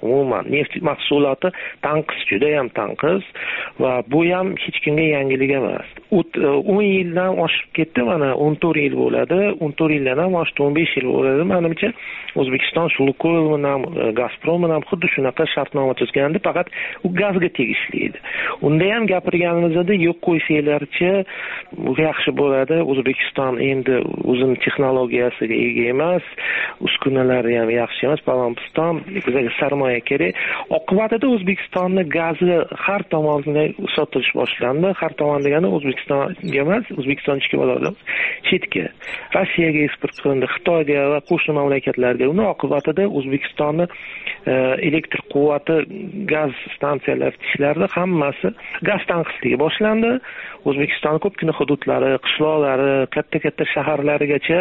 umuman neft mahsuloti tanqis, juda ham tanqis va bu ham hech kimga yangilik emas. o'n yildan oshib ketdi, mana o'n to'rt yil bo'ladi, o'n to'rt yildan ham oshdi, o'n besh yil bo'ladi. Menimcha O'zbekiston Lukoil bilan Gazprom bilan xuddi shunaqa shartnoma tuzgandi, faqat u gazga tegishli edi. Unda ham gapirganimizda yo'q qo'ysanglarchi, bu yaxshi bo'ladi. O'zbekiston endi o'zining texnologiyasiga ega emas, uskunalari ham yaxshi emas, Palonpiston, bizga sarmoya kerak. Oqibatida O'zbekistonning gazi har tomondan sotilish boshlandi. Har tomon degani O'zbekistonga emas, O'zbekiston ichki bozordan chetga, Rossiyaga eksport qilindi, Xitoyga va qo'shni mamlakatlarga. Uni oqibatida O'zbekistonning elektr quvvati gaz stansiyalari ishlarida hammasi gaz tanqisligi boshlandi. O'zbekistonning ko'pgina hududlari, qishloqlari, katta-katta shaharlarigacha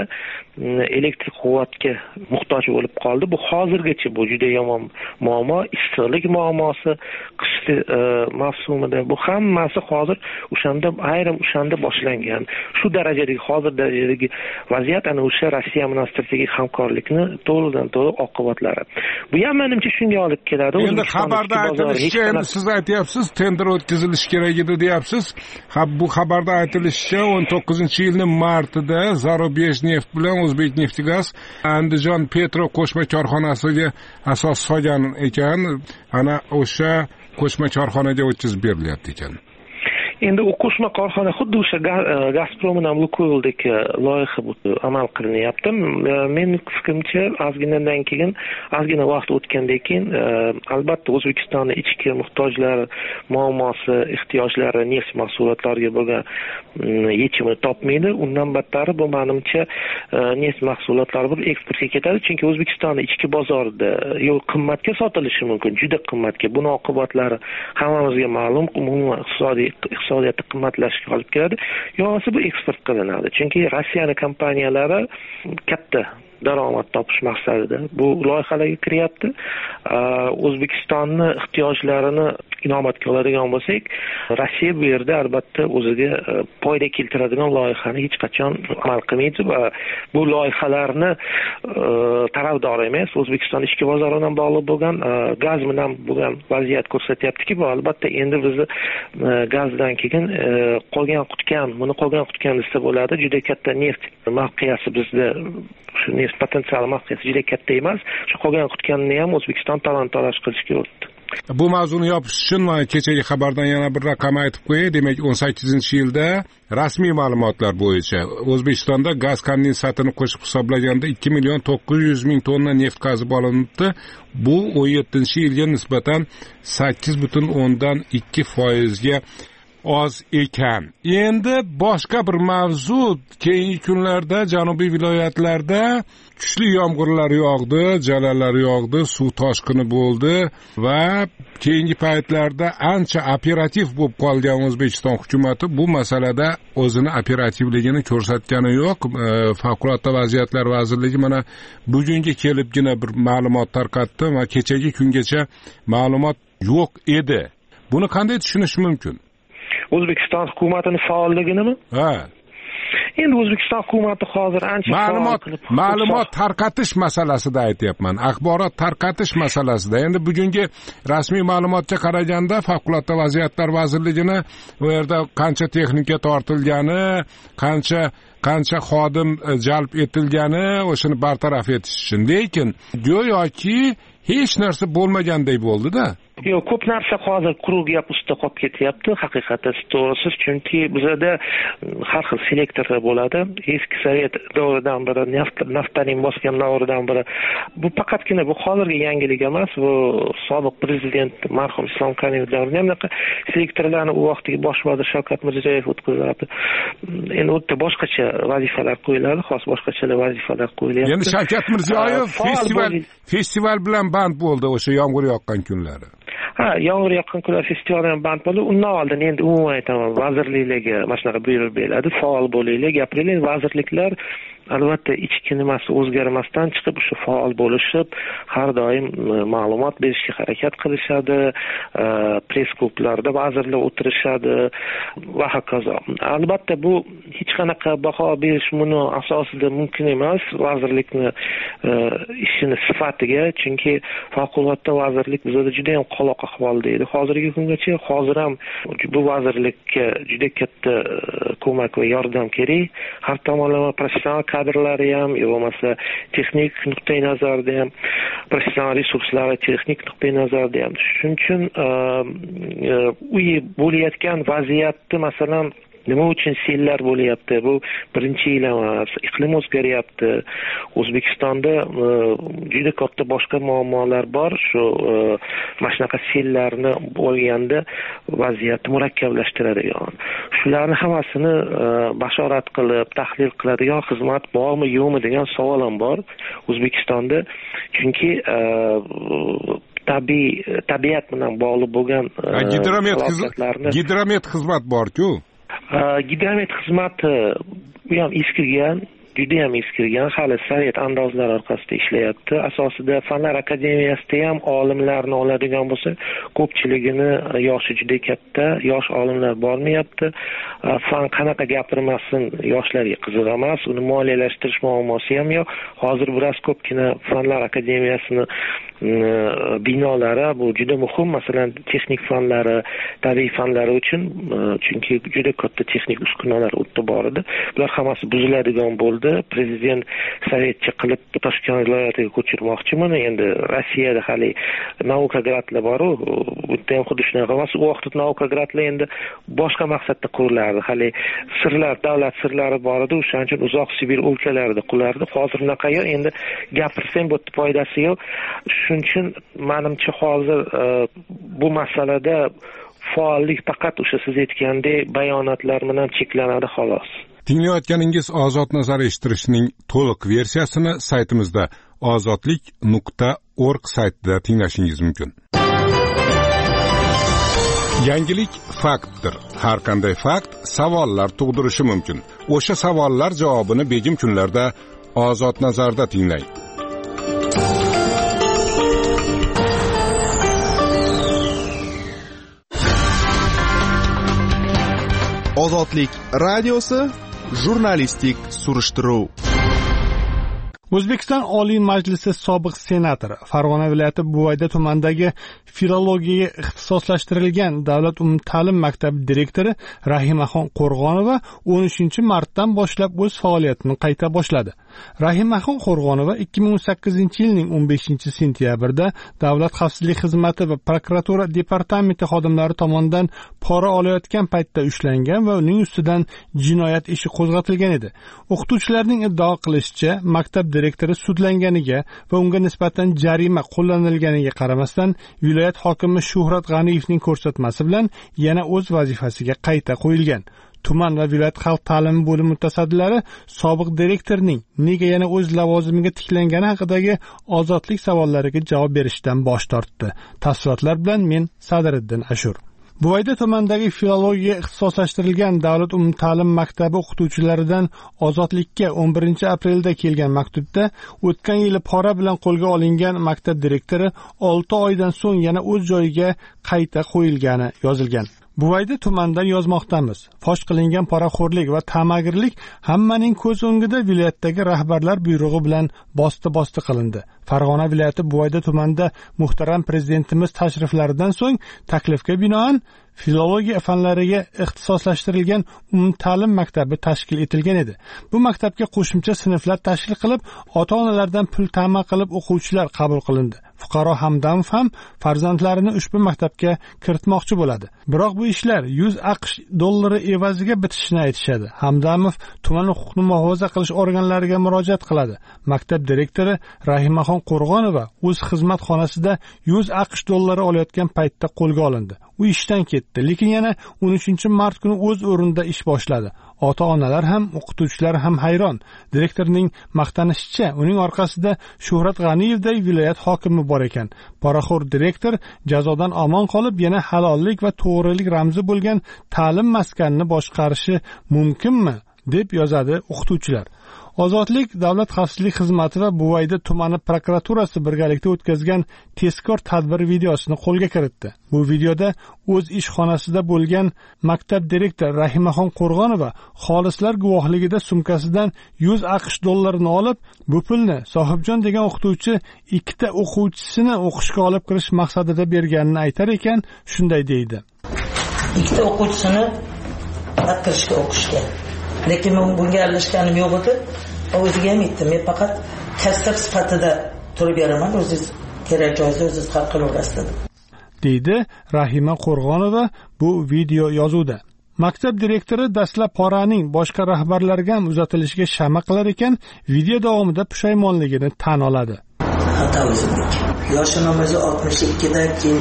elektr quvvatga muhtoj bo'lib qoldi. Bu hozirgacha bu juda yomon muammo, issiqlik muammosi, qish mavsumida bu hammasi hozir o'shanda ayrim o'shanda boshlangan. Shu darajadagi hozir darajadagi vaziyat ana o'sha Rossiya bilan strategik hamkorlikni to'g'ridan to'g'ri oqibatlari. Bu ham menimcha shunga olib keladi. Endi xabarda aytilishicha, endi siz aytyapsiz, tender o'tkazilishi kerak edi deyapsiz. Bu xabarda aytilishicha o'n to'qqizinchi yilning martida Zarubejneft bilan O'zbekneftgaz Andijon Petro qo'shma korxonasiga asos solgan ekan. Ana o'sha qo'shma korxonaga o'tkazib berilyapti ekan. Endi u qo'shma korxona xuddi o'sha Gazprom bilan Lukoildek loyiha amal qilinyapti. Mening fikrimcha, ozginadan keyin, ozgina vaqt o'tgandan keyin albatta O'zbekistonning ichki muhtojlari, muammosi, ehtiyojlari neft mahsulotlariga bo'lgan yechimini topmaydi. Undan battari bu menimcha neft mahsulotlari bir eksportga ketadi, chunki O'zbekistonning ichki bozorida yo'l qimmatga sotilishi mumkin, juda qimmatga. Buning oqibatlari hammamizga ma'lum, umuman iqtisodiy iqtisodiyotda qimmatlashishga olib keladi. Yo'qsa bu eksport qilinadi. Chunki Rossiyaning kompaniyalari katta daromad topish maqsadida bu loyihalarga kiryapti. O'zbekistonning ehtiyojlarini inobatga oladigan bo'lsak, Rossiya bu yerda albatta o'ziga foyda keltiradigan loyihani hech qachon amal qilmaydi va bu loyihalarni tarafdori emas. O'zbekiston ichki bozori bilan bog'liq bo'lgan, gaz bilan bo'lgan vaziyat ko'rsatyaptiki, bu albatta endi bizni gazdan keyin qolgan qutgan, buni qolgan qutgan desa bo'ladi. Juda katta neft mavqeasi bizda, shu neft potensial mavqeasi juda katta emas. Shu qolgan qutganni ham O'zbekiston talon-taroj qilishga o'tdi. Bu mavzuni yopish uchun kechagi xabardan yana bir raqam aytib qo'yay. Demak, o'n sakkizinchi yilda rasmiy ma'lumotlar bo'yicha O'zbekistonda gaz kondensatini qo'shib hisoblaganda ikki million to'qqiz yuz ming tonna neft qazib olinibdi. Bu o'n yettinchi yilga nisbatan sakkiz butun o'ndan ikki foizga oz ekan. Endi boshqa bir mavzu, keyingi kunlarda janubiy viloyatlarda kuchli yomg'irlar yog'di, jalalar yog'di, suv toshqini bo'ldi va keyingi paytlarda ancha operativ bo'lib qolgan O'zbekiston hukumatı bu masalada o'zini operativligini ko'rsatgani yo'q. Favqulodda vaziyatlar vazirligi mana bugunga kelibgina bir ma'lumot tarqatdi va kechagi kungacha ma'lumot yo'q edi. Buni qanday tushunish mumkin? O'zbekiston hukumatining faolliginimi? Ha. Endi O'zbekiston hukumati hozir ancha ma'lumot ma'lumot tarqatish masalasida aytyapman. Axborot tarqatish masalasida. Endi bugungi rasmiy ma'lumotga qaraganda Favqulodda vaziyatlar vazirligini u yerda qancha texnika tortilgani, qancha qancha xodim jalb etilgani, o'shani bartaraf etish uchun. Lekin go'yoki hech narsa bo'lmaganday bo'ldi-da. Yo'q, ko'p narsa hozir quruq gap ustida qolib ketyapti, haqiqatan to'g'risi, chunki bizda har xil selektorlar bo'ladi. Eski Sovet davridan beri, naftaning bosgan davridan beri. Bu faqatgina bu hozirgi yangilik emas, bu sobiq prezident marhum Islom Karimov davrida ham selektorlarni u vaqtdagi bosh vazir Shavkat Mirziyoyev o'tkazardi. Endi o'tda boshqacha vazifalar qo'yiladi, xos boshqacha vazifalar qo'yilyapti. Endi Shavkat Mirziyoyev festival festival bilan band bo'ldi o'sha yomg'ir yoqqan kunlari. Ha, yomg'ir yoqqan kunlar festivaldan band bo'ldi. Undan oldin endi umuman aytaman, vazirliklarga mana shunaqa buyruq beriladi, faol bo'linglar, gapiringlar. Vazirliklar albatta ichki nimasi o'zgarmasdan chiqib o'sha faol bo'lishib har doim ma'lumot berishga harakat qilishadi, press klublarda vazirlar o'tirishadi va hokazo. Albatta bu hech qanaqa baho berish buni asosida mumkin emas vazirlikni ishini sifatiga, chunki favqulodda vazirlik bizda juda ham qoloq ahvolda edi hozirgi kungacha. Hozir ham bu vazirlikka juda katta ko'mak va yordam kerak. Har tomonlama professional kadrlari ham, yo bo'lmasa texnik nuqtai nazarda ham, professional resurslari texnik nuqtai nazarda ham. Shuning uchun u bo'layotgan vaziyatni, masalan, nima uchun sellar bo'lyapti? Bu birinchi yil emas, iqlim o'zgaryapti. O'zbekistonda juda katta boshqa muammolar bor. Shu mana shunaqa sellarni bo'lganda vaziyatni murakkablashtiradigan. Shularni hammasini bashorat qilib, tahlil qiladigan xizmat bormi, yo'qmi degan savol ham bor O'zbekistonda. Chunki tabiiy tabiat bilan bog'liq bo'lgan gidromet gidromet xizmat bor-ku. Gidromet xizmati bu ham eskirgan, juda ham eskirgan, hali sovet andozlari orqasida ishlayapti. Asosida Fanlar akademiyasida ham olimlarni oladigan bo'lsa, ko'pchiligini yoshi juda katta, yosh olimlar bormayapti. Fan qanaqa gapirmasin, yoshlarga qiziq emas, uni moliyalashtirish muammosi ham yo'q. Hozir biroz ko'pgina Fanlar akademiyasini binolari bu juda muhim, masalan, texnik fanlari, tabiiy fanlari uchun, chunki juda katta texnik uskunalar u yerda bor edi. Bular hammasi buziladigan bo'ldi. Prezident sovetcha qilib Toshkent viloyatiga ko'chirmoqchi. Mana endi Rossiyada hali Naukogradlar bor-ku, bu yerda ham xuddi shunaqa emas. U vaqtda Naukogradlar endi boshqa maqsadda qurilardi. Hali sirlar, davlat sirlari bor edi, o'shaning uchun uzoq Sibir o'lkalarida qulardi. Hozir unaqa yo'q, endi gapirsam bu yerda foydasi yo'q. Shuning uchun menimcha hozir bu masalada faollik faqat o'sha siz aytgandek bayonotlar bilan cheklanadi xolos. Tinglayotganingiz Ozod nazar eshittirishning to'liq versiyasini saytimizda ozodlik nuqta org saytida tinglashingiz mumkin. Yangilik faktdir. Har qanday fakt savollar tug'dirishi mumkin. O'sha savollar javobini begim kunlarda Ozod nazarda tinglang. Ozodlik radiosi jurnalistik surishtiruv. O'zbekiston Oliy Majlisi sobiq senatori, Farg'ona viloyati Buvayda tumanidagi filologiyaga ixtisoslashtirilgan Davlat umumta'lim maktabi direktori Rahimaxon Qo'rg'onova o'n uchinchi martdan boshlab o'z faoliyatini qayta boshladi. Rahimaxon Qo'rg'onova ikki ming o'n sakkizinchi yilning o'n beshinchi sentyabrida Davlat xavfsizlik xizmati va prokuratura departamenti xodimlari tomonidan pora olayotgan paytda ushlangan va uning ustidan jinoyat ishi qo'zg'atilgan edi. O'qituvchilarning iddao qilishicha, maktab direktori sudlanganiga va unga nisbatan jarima qo'llanilganiga qaramasdan viloyat hokimi Shuhrat G'aniyevning ko'rsatmasi bilan yana o'z vazifasiga qayta qo'yilgan. Tuman va viloyat xalq ta'limi bo'limi mutasaddilari sobiq direktorning nega yana o'z lavozimiga tiklangani haqidagi ozodlik savollariga javob berishdan bosh tortdi. Tafsilotlar bilan men Sadiriddin Ashur. Buvayda tumanidagi filologiyaga ixtisoslashtirilgan Davlat umumta'lim maktabi o'qituvchilaridan ozodlikka o'n birinchi aprelda kelgan maktubda o'tgan yili pora bilan qo'lga olingan maktab direktori olti oydan so'ng yana o'z joyiga qayta qo'yilgani yozilgan. Buvayda tumanidan yozmoqdamiz. Fosh qilingan poraxo'rlik va ta'magirlik hammaning ko'z o'ngida viloyatdagi rahbarlar buyrug'i bilan bosti-bosti qilindi. Farg'ona viloyati Buvayda tumanida muhtaram prezidentimiz tashriflaridan so'ng taklifga binoan filologiya fanlariga ixtisoslashtirilgan umumta'lim maktabi tashkil etilgan edi. Bu maktabga qo'shimcha sinflar tashkil qilib, ota-onalardan pul ta'ma qilib o'quvchilar qabul qilindi. Fuqaro Hamdamov ham farzandlarini ushbu maktabga kiritmoqchi bo'ladi. Biroq bu ishlar yuz aqsh dollari evaziga bitishini aytishadi. Hamdamov tuman huquqni muhofaza qilish organlariga murojaat qiladi. Maktab direktori Rahimaxon Qo'rg'onova o'z xizmat xonasida yuz aqsh dollari olayotgan paytda qo'lga olindi. U ishdan ketdi, lekin yana o'n uchinchi mart kuni o'z o'rnida ish boshladi. Ota-onalar ham, o'qituvchilar ham hayron. Direktorning maqtanishicha, uning orqasida Shuhrat G'aniyevday viloyat hokimi bor ekan. Poraxo'r direktor jazodan omon qolib, yana halollik va to'g'rilik ramzi bo'lgan ta'lim maskanini boshqarishi mumkinmi? deb yozadi o'qituvchilar. Ozodlik davlat xavfsizlik xizmati va Buvayda tumani prokuraturasi birgalikda o'tkazgan tezkor tadbir videosini qo'lga kiritdi. Bu videoda o'z ishxonasida bo'lgan maktab direktori Rahimaxon Qo'rg'onova xolislar guvohligida sumkasidan yuz aqsh dollarini olib, bu pulni Sohibjon degan o'qituvchi ikkita o'quvchisini o'qishga olib kirish maqsadida berganini aytar ekan, shunday deydi. Ikkita o'quvchisini olib kirishga o'qishga. Lekin men bunga aralashganim yo'q edi. O'ziga ham aytdim, men faqat kasb sifatida turib beraman, o'zingiz kerak joyda o'zingiz hal qilaverasiz deydi Rahima Qo'rg'onova bu video yozuvda. Maktab direktori dastlab poraning boshqa rahbarlarga ham uzatilishiga shama qilar ekan, video davomida pushaymonligini tan oladi. Xato o'zimniki. Yoshim o'zi oltmish ikkida keyin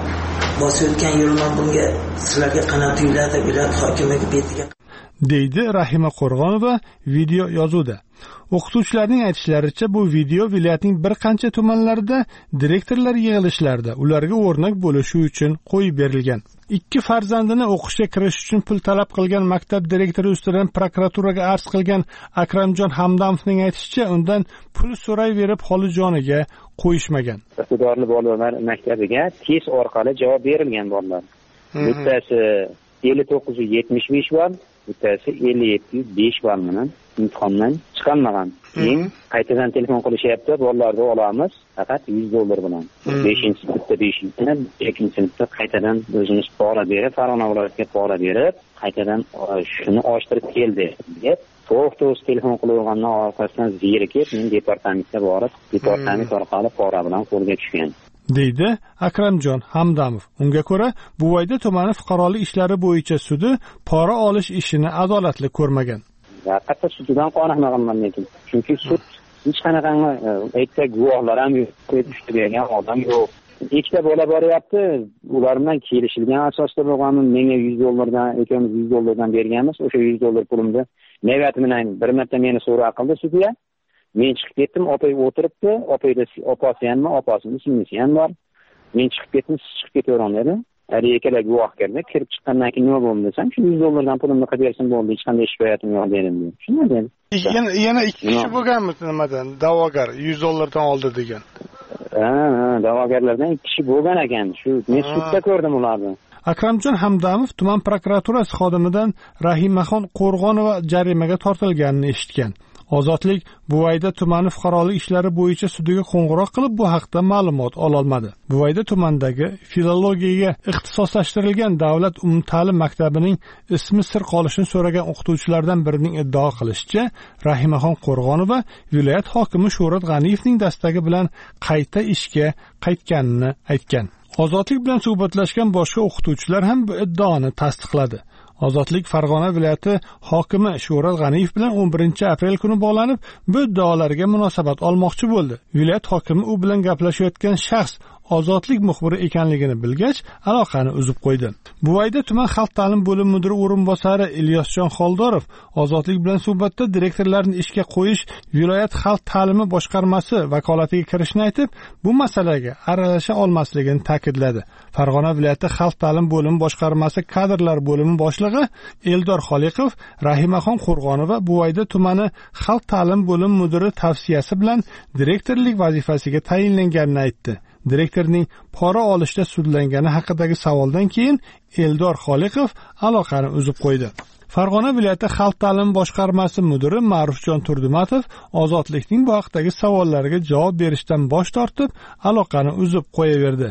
bosib o'tgan yo'lman bunga sizlarga qanot tuyuladi, viloyat hokimiga betiga deydi Rahima Qo'rg'onova video yozuvda. O'qituvchilarning aytishlaricha, bu video viloyatning bir qancha tumanlarida direktorlar yig'ilishlarida ularga o'rnak bo'lishi uchun qo'yib berilgan. Ikki farzandini o'qishga kirish uchun pul talab qilgan maktab direktori ustidan prokuraturaga arz qilgan Akramjon Hamdamovning aytishicha, undan pul so'rayverib xolijoniga qo'yishmagan. Iqtidorli bolalar maktabiga test orqali javob berilgan bolalar. Bittasi ellik to'qqiz yuz yetmish besh ball, bittasi ellik yetti yuz besh ball bilan imtihondan chiqolmagan. Keyin qaytadan telefon qilishyapti, bolalarni olamiz faqat yuz dollar bilan. beshinchi sinfda beshinchi sinf, ikkinchi sinfda qaytadan o'zimiz pora berib, Farg'ona viloyatiga pora berib, qaytadan shuni oshtirib keldi deb to'xtos telefon qilayotgandan orqasidan zerikib, men departamentga borib, departament orqali pora bilan qo'lga tushgan. deydi Akramjon Hamdamov. Unga ko'ra, Buvayda tumani fuqarolik ishlari bo'yicha sudi pora olish ishini adolatli ko'rmagan. Hatta suddan qoniqmaganman lekin. Chunki sud hech qanaqa aytsa guvohlar ham yo'q, ushtu bergan odam yo'q. Ikkita bola boryapti, ular bilan kelishilgan asosda bo'lganmi, menga yuz dollardan, ikamiz yuz dollardan berganmiz. O'sha yuz dollar pulimni navbat bilan bir marta meni so'roq qildi sudga. Men chiqib ketdim, opay o'tiribdi, opayda opasi hammi, opasining singlisi ham bor. Men chiqib ketdim, siz chiqib ketavering dedi. Hali ikkala guvoh keldi, kirib chiqqandan keyin nima bo'ldi desam, shu yuz dollardan pulimni qilib bersin bo'ldi, hech qanday shikoyatim yo'q dedim. Shunday dedi. Yana yana ikki kishi bo'lganmi nimadan? Da'vogar yuz dollardan oldi degan. Ha, ha, da'vogarlardan ikki kishi bo'lgan ekan. Shu men sudda ko'rdim ularni. Akramjon Hamdamov tuman prokuraturasi xodimidan Rahimaxon Qo'rg'onova jarimaga tortilganini eshitgan. Ozodlik Buvayda tumani fuqarolik ishlari bo'yicha sudiga qo'ng'iroq qilib bu haqda ma'lumot ola olmadi. Buvayda tumanidagi filologiyaga ixtisoslashtirilgan davlat umumta'lim maktabining ismi sir qolishini so'ragan o'qituvchilardan birining iddao qilishicha, Rahimaxon Qo'rg'onova viloyat hokimi Shuhrat G'aniyevning dastagi bilan qayta ishga qaytganini aytgan. Ozodlik bilan suhbatlashgan boshqa o'qituvchilar ham bu iddaoni tasdiqladi. Ozodlik Farg'ona viloyati hokimi Shuhrat G'aniyev bilan o'n birinchi aprel kuni bog'lanib, bu iddaolarga munosabat olmoqchi bo'ldi. Viloyat hokimi u bilan gaplashayotgan shaxs Ozodlik muxbiri ekanligini bilgach, aloqani uzib qo'ydi. Buvayda tuman xalq ta'lim bo'limi mudiri o'rinbosari Ilyosjon Xoldorov Ozodlik bilan suhbatda direktorlarni ishga qo'yish viloyat xalq ta'limi boshqarmasi vakolatiga kirishini aytib, bu masalaga aralasha olmasligini ta'kidladi. Farg'ona viloyati xalq ta'lim bo'limi boshqarmasi kadrlar bo'limi boshlig'i Eldor Xoliqov Rahimaxon Qo'rg'onova Buvayda tumani xalq ta'lim bo'limi mudiri tavsiyasi bilan direktorlik vazifasiga tayinlanganini aytdi. Direktorning pora olishda sudlangani haqidagi savoldan keyin Eldor Xoliqov aloqani uzib qo'ydi. Farg'ona viloyati xalq ta'limi boshqarmasi mudiri Ma'rufjon Turdumatov Ozodlikning bu haqdagi savollariga javob berishdan bosh tortib, aloqani uzib qo'yaverdi.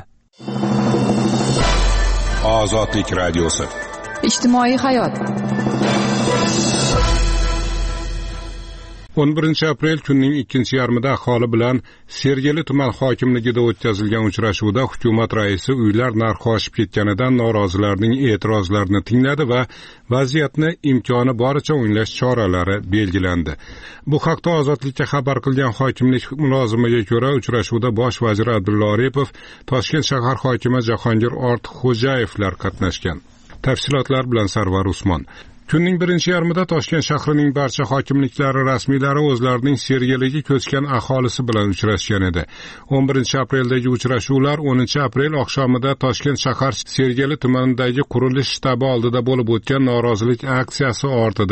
Ozodlik radiosi. Ijtimoiy hayot. o'n birinchi aprel kunning ikkinchi yarmida aholi bilan Sergeli tuman hokimligida o'tkazilgan uchrashuvda hukumat raisi uylar narxi oshib ketganidan norozilarning e'tirozlarini tingladi va vaziyatni imkoni boricha o'nglash choralari belgilandi. Bu haqda Ozodlikka xabar qilgan hokimlik mulozimiga ko'ra, uchrashuvda bosh vazir Abdulla Aripov, Toshkent shahar hokimi Jahongir Ortiqxo'jayevlar qatnashgan. Tafsilotlar bilan Sarvar Usmon. Kunning birinchi yarmida Toshkent shahrining barcha hokimliklari rasmiylari o'zlarining Sergeliga ko'chgan aholisi bilan uchrashgan edi. o'n birinchi apreldagi uchrashuvlar o'ninchi aprel oqshomida Toshkent shahar Sergeli tumanidagi qurilish shtabi oldida bo'lib o'tgan norozilik aksiyasi ortidan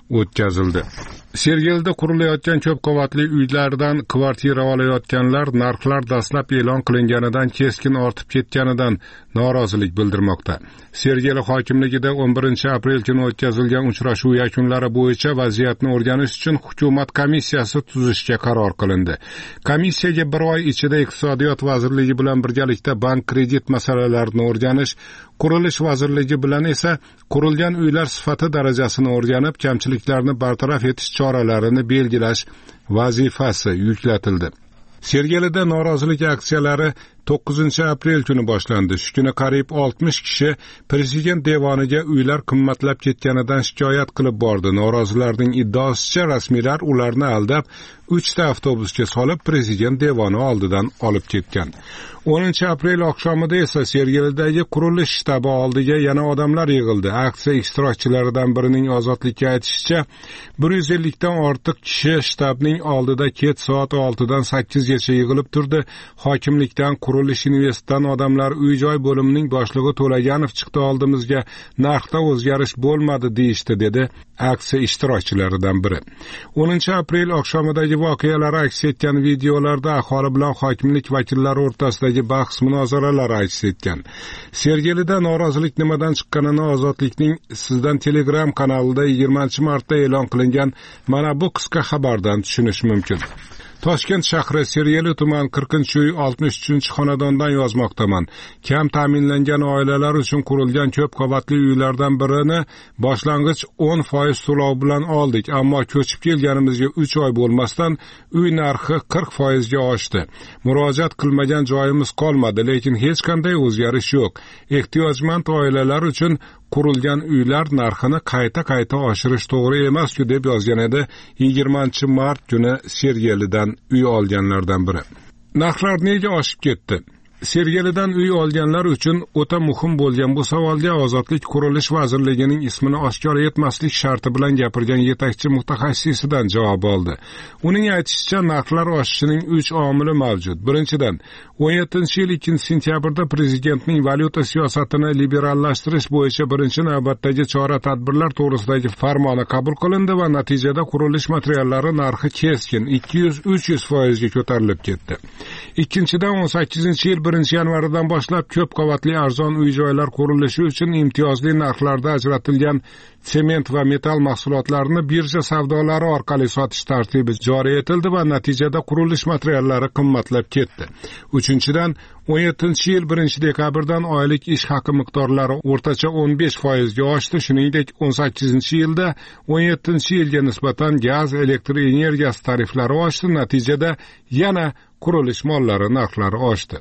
o'tkazildi. Sergelida qurilayotgan ko'p qavatli uylardan kvartira olayotganlar narxlar dastlab e'lon qilinganidan keskin ortib ketganidan norozilik bildirmoqda. Sergeli hokimligida o'n birinchi aprel kuni o'tkazilgan uchrashuv yakunlari bo'yicha vaziyatni o'rganish uchun hukumat komissiyasi tuzishga qaror qilindi. Komissiyaga bir oy ichida iqtisodiyot vazirligi bilan birgalikda bank kredit masalalarini o'rganish, qurilish vazirligi bilan esa qurilgan uylar sifati darajasini o'rganib, kamchiliklarni bartaraf etish choralarini belgilash vazifasi yuklatildi. Sergelida norozilik aksiyalari to'qqizinchi aprel kuni boshlandi. Shu kuni qariyb oltmish kishi prezident devoniga uylar qimmatlab ketganidan shikoyat qilib bordi. Norozilarning iddaosicha rasmiylar ularni aldab, uchta avtobusga solib prezident devoni oldidan olib ketgan. o'ninchi aprel oqshomida esa Sergelidagi qurilish shtabi oldiga yana odamlar yig'ildi. Aksiya ishtirokchilaridan birining ozodlikka aytishicha, bir yuz ellik dan ortiq kishi shtabning oldida kech soat oltidan sakkizgacha yig'ilib turdi. Hokimlikdan, qurilish universitetidan odamlar uy-joy bo'limining boshlig'i To'laganov chiqdi oldimizga, narxda o'zgarish bo'lmadi deyishdi, dedi aksiya ishtirokchilaridan biri. o'ninchi aprel oqshomidagi voqealar aks etgan videolarda aholi bilan hokimlik vakillari o'rtasidagi bahs munozaralar aks etgan. Sergelida norozilik nimadan chiqqanini Ozodlikning Sizdan Telegram kanalida yigirmanchi martda e'lon qilingan mana bu qisqa xabardan tushunish mumkin. Toshkent shahri Sergeli tuman qirqinchi uy oltmish uchinchi xonadondan yozmoqdaman. Kam ta'minlangan oilalar uchun qurilgan ko'p qavatli uylardan birini boshlang'ich o'n foiz to'lov bilan oldik, ammo ko'chib kelganimizga uch oy bo'lmasdan uy narxi qirq foizga oshdi. Murojaat qilmagan joyimiz qolmadi, lekin hech qanday o'zgarish yo'q. Ehtiyojmand oilalar uchun qurilgan uylar narxini qayta-qayta oshirish to'g'ri emas-ku, deb yozgan edi yigirmanchi mart kuni Sergelidan uy olganlardan biri. Narxlar nega oshib ketdi? Sergelidan uy olganlar uchun o'ta muhim bo'lgan bu savolga Ozodlik Qurilish vazirligining ismini oshkor etmaslik sharti bilan gapirgan yetakchi mutaxassisidan javob oldi. Uning aytishicha, narxlar oshishining uch omili mavjud. Birinchidan, o'n yettinchi yil ikkinchi sentyabrda prezidentning valyuta siyosatini liberallashtirish bo'yicha birinchi navbatdagi chora-tadbirlar to'g'risidagi farmoni qabul qilindi va natijada qurilish materiallari narxi keskin ikki yuz uch yuz foizga ko'tarilib ketdi. Ikkinchidan, o'n sakkizinchi yil birinchi yanvardan boshlab ko'p qavatli arzon uy-joylar qurilishi uchun imtiyozli narxlarda ajratilgan sement va metall mahsulotlarini birja savdolari orqali sotish tartibi joriy etildi va natijada qurilish materiallari qimmatlab ketdi. Uchinchidan, o'n yettinchi yil birinchi dekabrdan oylik ish haqi miqdorlari o'rtacha o'n besh foizga oshdi. Shuningdek, o'n sakkizinchi yilda o'n yettinchi yilga nisbatan gaz, elektr energiyasi tariflari oshdi. Natijada yana qurilish mollari narxlari oshdi.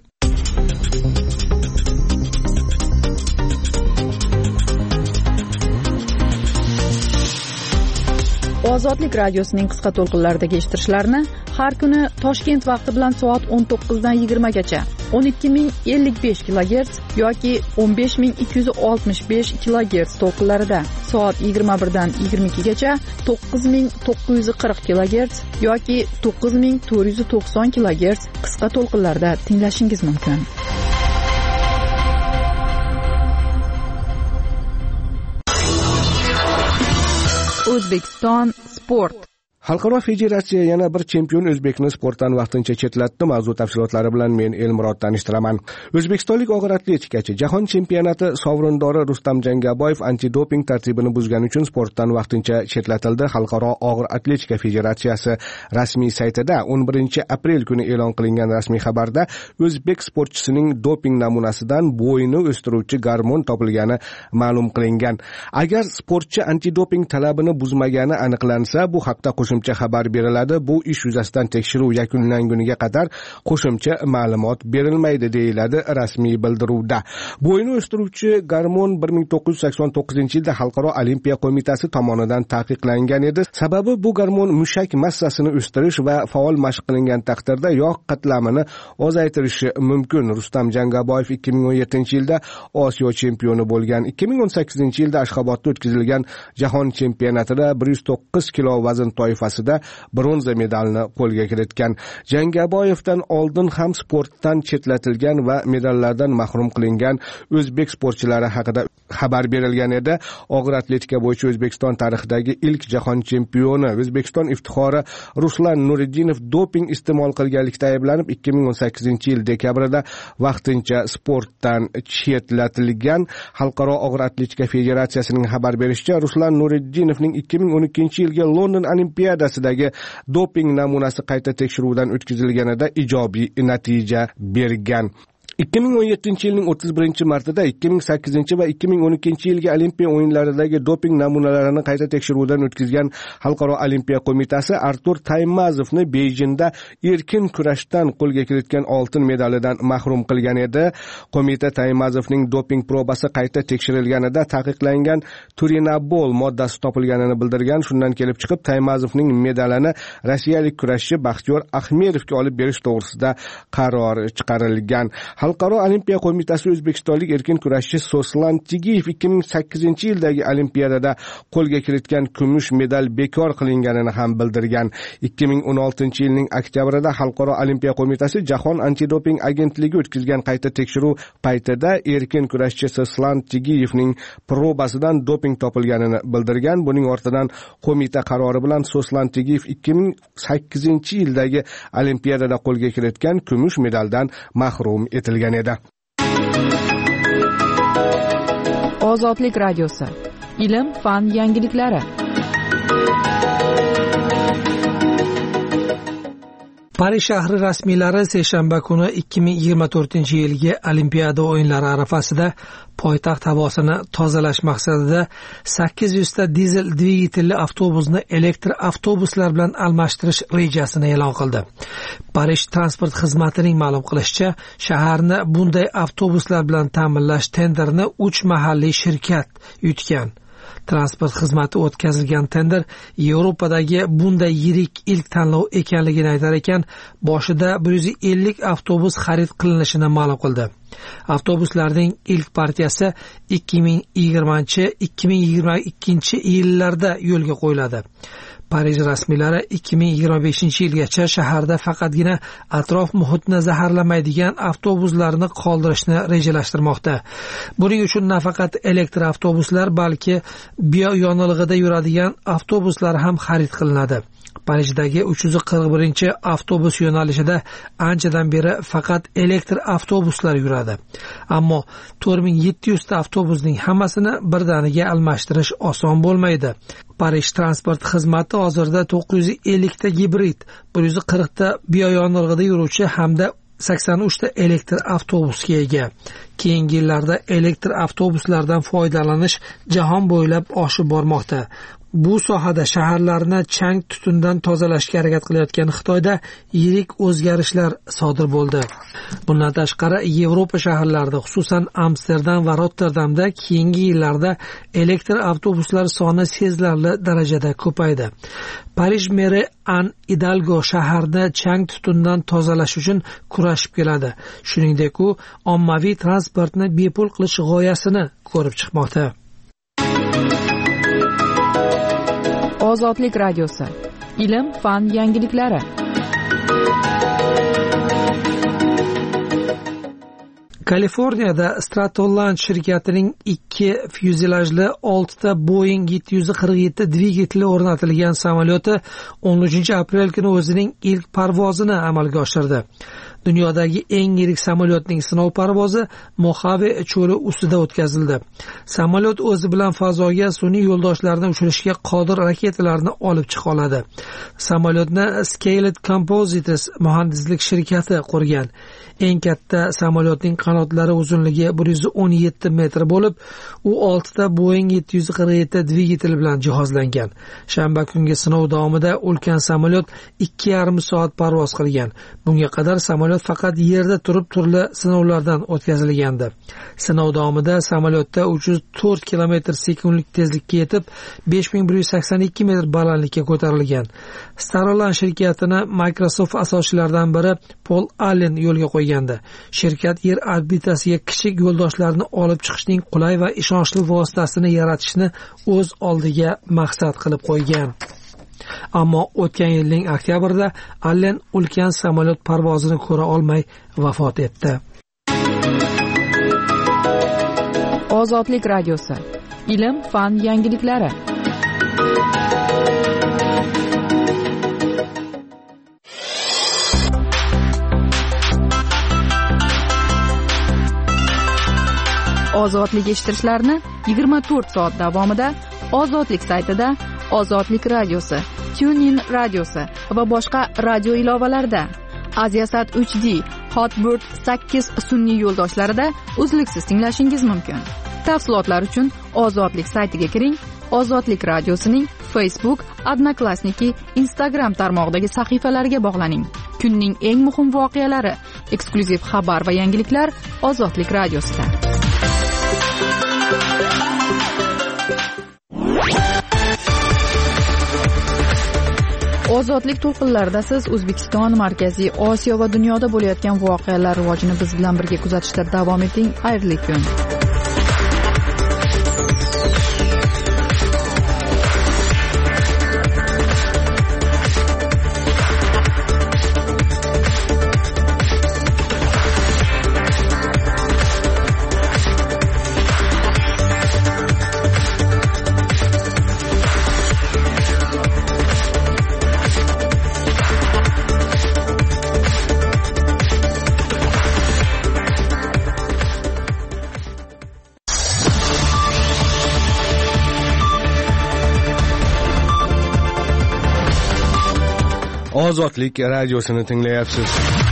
Ozodlik radiosining qisqa to'lqinlaridagi eshittirishlarni har kuni Toshkent vaqti bilan soat o'n to'qqizdan yigirmagacha o'n ikki ming ellik besh kilogerts yoki o'n besh ming ikki yuz oltmish besh kilogerts to'lqinlarida, soat yigirma birdan yigirma ikkigacha to'qqiz ming to'qqiz yuz qirq kilogerts yoki to'qqiz ming to'rt yuz to'qson kilogerts qisqa to'lqinlarda tinglashingiz mumkin. O'zbekiston sport. Xalqaro federatsiya yana bir chempion o'zbekni sportdan vaqtincha chetlatdi. Mavzu tafsilotlari bilan men Elmurod tanishtiraman. O'zbekistonlik og'ir atletikachi Jahon chempionati sovrindori Rustam Jangaboyev antidoping tartibini buzgani uchun sportdan vaqtincha chetlatildi. Xalqaro og'ir atletika federatsiyasi rasmiy saytida o'n birinchi aprel kuni e'lon qilingan rasmiy xabarda o'zbek sportchisining doping namunasidan bo'yni o'stiruvchi gormon topilgani ma'lum qilingan. Agar sportchi antidoping talabini buzmagani aniqlansa, bu haqda qo'shimcha xabar beriladi. Bu ish yuzasidan tekshiruv yakunlanguniga qadar qo'shimcha ma'lumot berilmaydi, deyiladi rasmiy bildiruvda. Bo'yni o'stiruvchi gormon bir ming to'qqiz yuz sakson to'qqizinchi yilda Xalqaro olimpiya qo'mitasi tomonidan taqiqlangan edi. Sababi bu gormon mushak massasini o'stirish va faol mashq qilingan taqdirda yog' qatlamini ozaytirishi mumkin. Rustam Jangaboyev ikki ming o'n yettinchi yilda Osiyo chempioni bo'lgan. ikki ming o'n sakkizinchi yilda Ashxobodda o'tkazilgan Jahon chempionatida bir yuz to'qqiz kilo vazn toifasida bronza medalni qo'lga kiritgan. Jangaboyevdan oldin ham sportdan chetlatilgan va medallardan mahrum qilingan o'zbek sportchilari haqida xabar berilgan edi. Og'ir atletika bo'yicha O'zbekiston tarixidagi ilk jahon chempioni, O'zbekiston iftixori Ruslan Nuriddinov doping iste'mol qilganlikda ayblanib ikki ming o'n sakkizinchi yil dekabrida vaqtincha sportdan chetlatilgan. Xalqaro og'ir atletika federatsiyasining xabar berishicha, Ruslan Nuriddinovning ikki ming o'n ikkinchi yilgi London olimpiadasidagi doping namunasi qayta tekshiruvdan o'tkazilganida ijobiy natija bergan. ikki ming o'n yettinchi yilning o'ttiz birinchi martida ikki ming sakkizinchi va ikki ming o'n ikkinchi yilgi Olimpiya o'yinlaridagi doping namunalarini qayta tekshiruvdan o'tkazgan Xalqaro Olimpiya qo'mitasi Artur Taymazovni Beyjingda erkin kurashdan qo'lga kiritgan oltin medalidan mahrum qilgan edi. Qo'mita Taymazovning doping probasi qayta tekshirilganida taqiqlangan turinabol moddasi topilganini bildirgan. Shundan kelib chiqib Taymazovning medalini rossiyalik kurashchi Baxtiyor Ahmedovga olib berish to'g'risida qaror chiqarilgan. Xalqaro Olimpiya qo'mitasi o'zbekistonlik erkin kurashchi Soslan Tigiyev ikki ming sakkizinchi yildagi Olimpiadada qo'lga kiritgan kumush medal bekor qilinganini ham bildirgan. ikki ming o'n oltinchi yilning oktyabrida Xalqaro Olimpiya qo'mitasi Jahon antidoping agentligi o'tkazgan qayta tekshiruv paytida erkin kurashchi Soslan Tigiyevning probasidan doping topilganini bildirgan. Buning ortidan qo'mita qarori bilan Soslan Tigiyev ikki ming sakkizinchi yildagi Olimpiadada qo'lga kiritgan kumush medaldan mahrum etilgan edi. Ozodlik radiosi. Ilm, fan yangiliklari. Parij shahri rasmiylari seshanba kuni ikki ming yigirma to'rtinchi yilgi Olimpiada o'yinlari arafasida poytaxt havosini tozalash maqsadida sakkiz yuz ta dizel dvigatelli avtobusni elektr avtobuslar bilan almashtirish rejasini e'lon qildi. Parij transport xizmatining ma'lum qilishicha, shaharni bunday avtobuslar bilan ta'minlash tenderini uch mahalliy shirkat yutgan. Transport xizmati o'tkazilgan tender Yevropadagi bunday yirik ilk tanlov ekanligini aytar ekan, boshida bir yuz ellik avtobus xarid qilinishini ma'lum qildi. Avtobuslarning ilk partiyasi ikki ming yigirmanchi ikki ming yigirma ikkinchi yillarda yo'lga qo'yiladi. Parij rasmiylari ikki ming yigirma beshinchi yilgacha shaharda faqatgina atrof muhitni zaharlamaydigan avtobuslarni qoldirishni rejalashtirmoqda. Buning uchun nafaqat elektr avtobuslar, balki bioyonilg'ida yuradigan avtobuslar ham xarid qilinadi. Parijdagi uch yuz qirq birinchi avtobus yo'nalishida anchadan beri faqat elektr avtobuslar yuradi. Ammo to'rt ming yetti yuz ta avtobusning hammasini birdaniga almashtirish oson bo'lmaydi. Parij transport xizmati hozirda to'qqiz yuz ellik ta gibrid, bir yuz qirq ta bioyonilg'ida yuruvchi hamda sakson uch ta elektr avtobusga ega. Keyingi yillarda elektr avtobuslardan foydalanish jahon bo'ylab oshib bormoqda. Bu sohada shaharlarni chang tutundan tozalashga harakat qilayotgan Xitoyda yirik o'zgarishlar sodir bo'ldi. Bundan tashqari Yevropa shaharlarida, xususan Amsterdam va Rotterdamda keyingi yillarda elektr avtobuslar soni sezilarli darajada ko'paydi. Parij meri An Hidalgo shaharni chang tutundan tozalash uchun kurashib keladi. Shuningdek, u ommaviy transportni bepul qilish g'oyasini ko'rib chiqmoqda. Ozodlik radiosi. Ilm, fan yangiliklari. Kaliforniyada Stratolaunch shirkatining ikki fyuzelajli oltita Boeing yetti yuz qirq yetti dvigateli o'rnatilgan samolyoti o'n uchinchi aprel kuni o'zining ilk parvozini amalga oshirdi. Dunyodagi eng yirik samolyotning sinov parvozi Mojave cho'li ustida o'tkazildi. Samolyot o'zi bilan fazoga sun'iy yo'ldoshlarni uchirishga qodir raketalarni olib chiqa oladi. Samolyotni Scaled Composites muhandislik shirkati qurgan. Eng katta samolyotning qanotlari uzunligi bir yuz o'n yetti metr bo'lib, u oltita Boeing yetti yuz qirq yetti dvigatel bilan jihozlangan. Shanba kungi sinov davomida ulkan samolyot ikki yarim soat parvoz qilgan. Bunga qadar samolyot faqat yerda turib turli sinovlardan o'tkazilgandi. Sinov davomida samolyotda uch yuz to'rt kilometr sekundlik tezlikka yetib, besh ming bir yuz sakson ikki metr balandlikka ko'tarilgan. Starolin shirkatini Microsoft asoschilaridan biri Paul Allen yo'lga qo'ygandi. Shirkat yer orbitasiga kichik yo'ldoshlarni olib chiqishning qulay va ishonchli vositasini yaratishni o'z oldiga maqsad qilib qo'ygan. Ammo o'tgan yilning oktyabrida Allen ulkan samolyot parvozini ko'ra olmay vafot etdi. Ozodlik radiosi. Ilm, fan yangiliklari. Ozodlik eshittirishlarini yigirma to'rt soat davomida Ozodlik saytida, Ozodlik radiosi, TuneIn radiosi va boshqa radio ilovalarida, Aziasat uch D, Hotbird sakkiz sun'iy yo'ldoshlarida uzluksiz tinglashingiz mumkin. Tafsilotlar uchun Ozodlik saytiga kiring. Ozodlik radiosining Facebook, Odnoklassniki, Instagram tarmog'idagi sahifalariga bog'laning. Kunning eng muhim voqealari, eksklyuziv xabar va yangiliklar Ozodlik radiosida. Ozodlik to'lqinlarida siz O'zbekiston, Markaziy Osiyo va dunyoda bo'layotgan voqealar rivojini biz bilan birga kuzatishda davom eting. Xayrli kun. Ozodlik radiosini tinglayapsiz.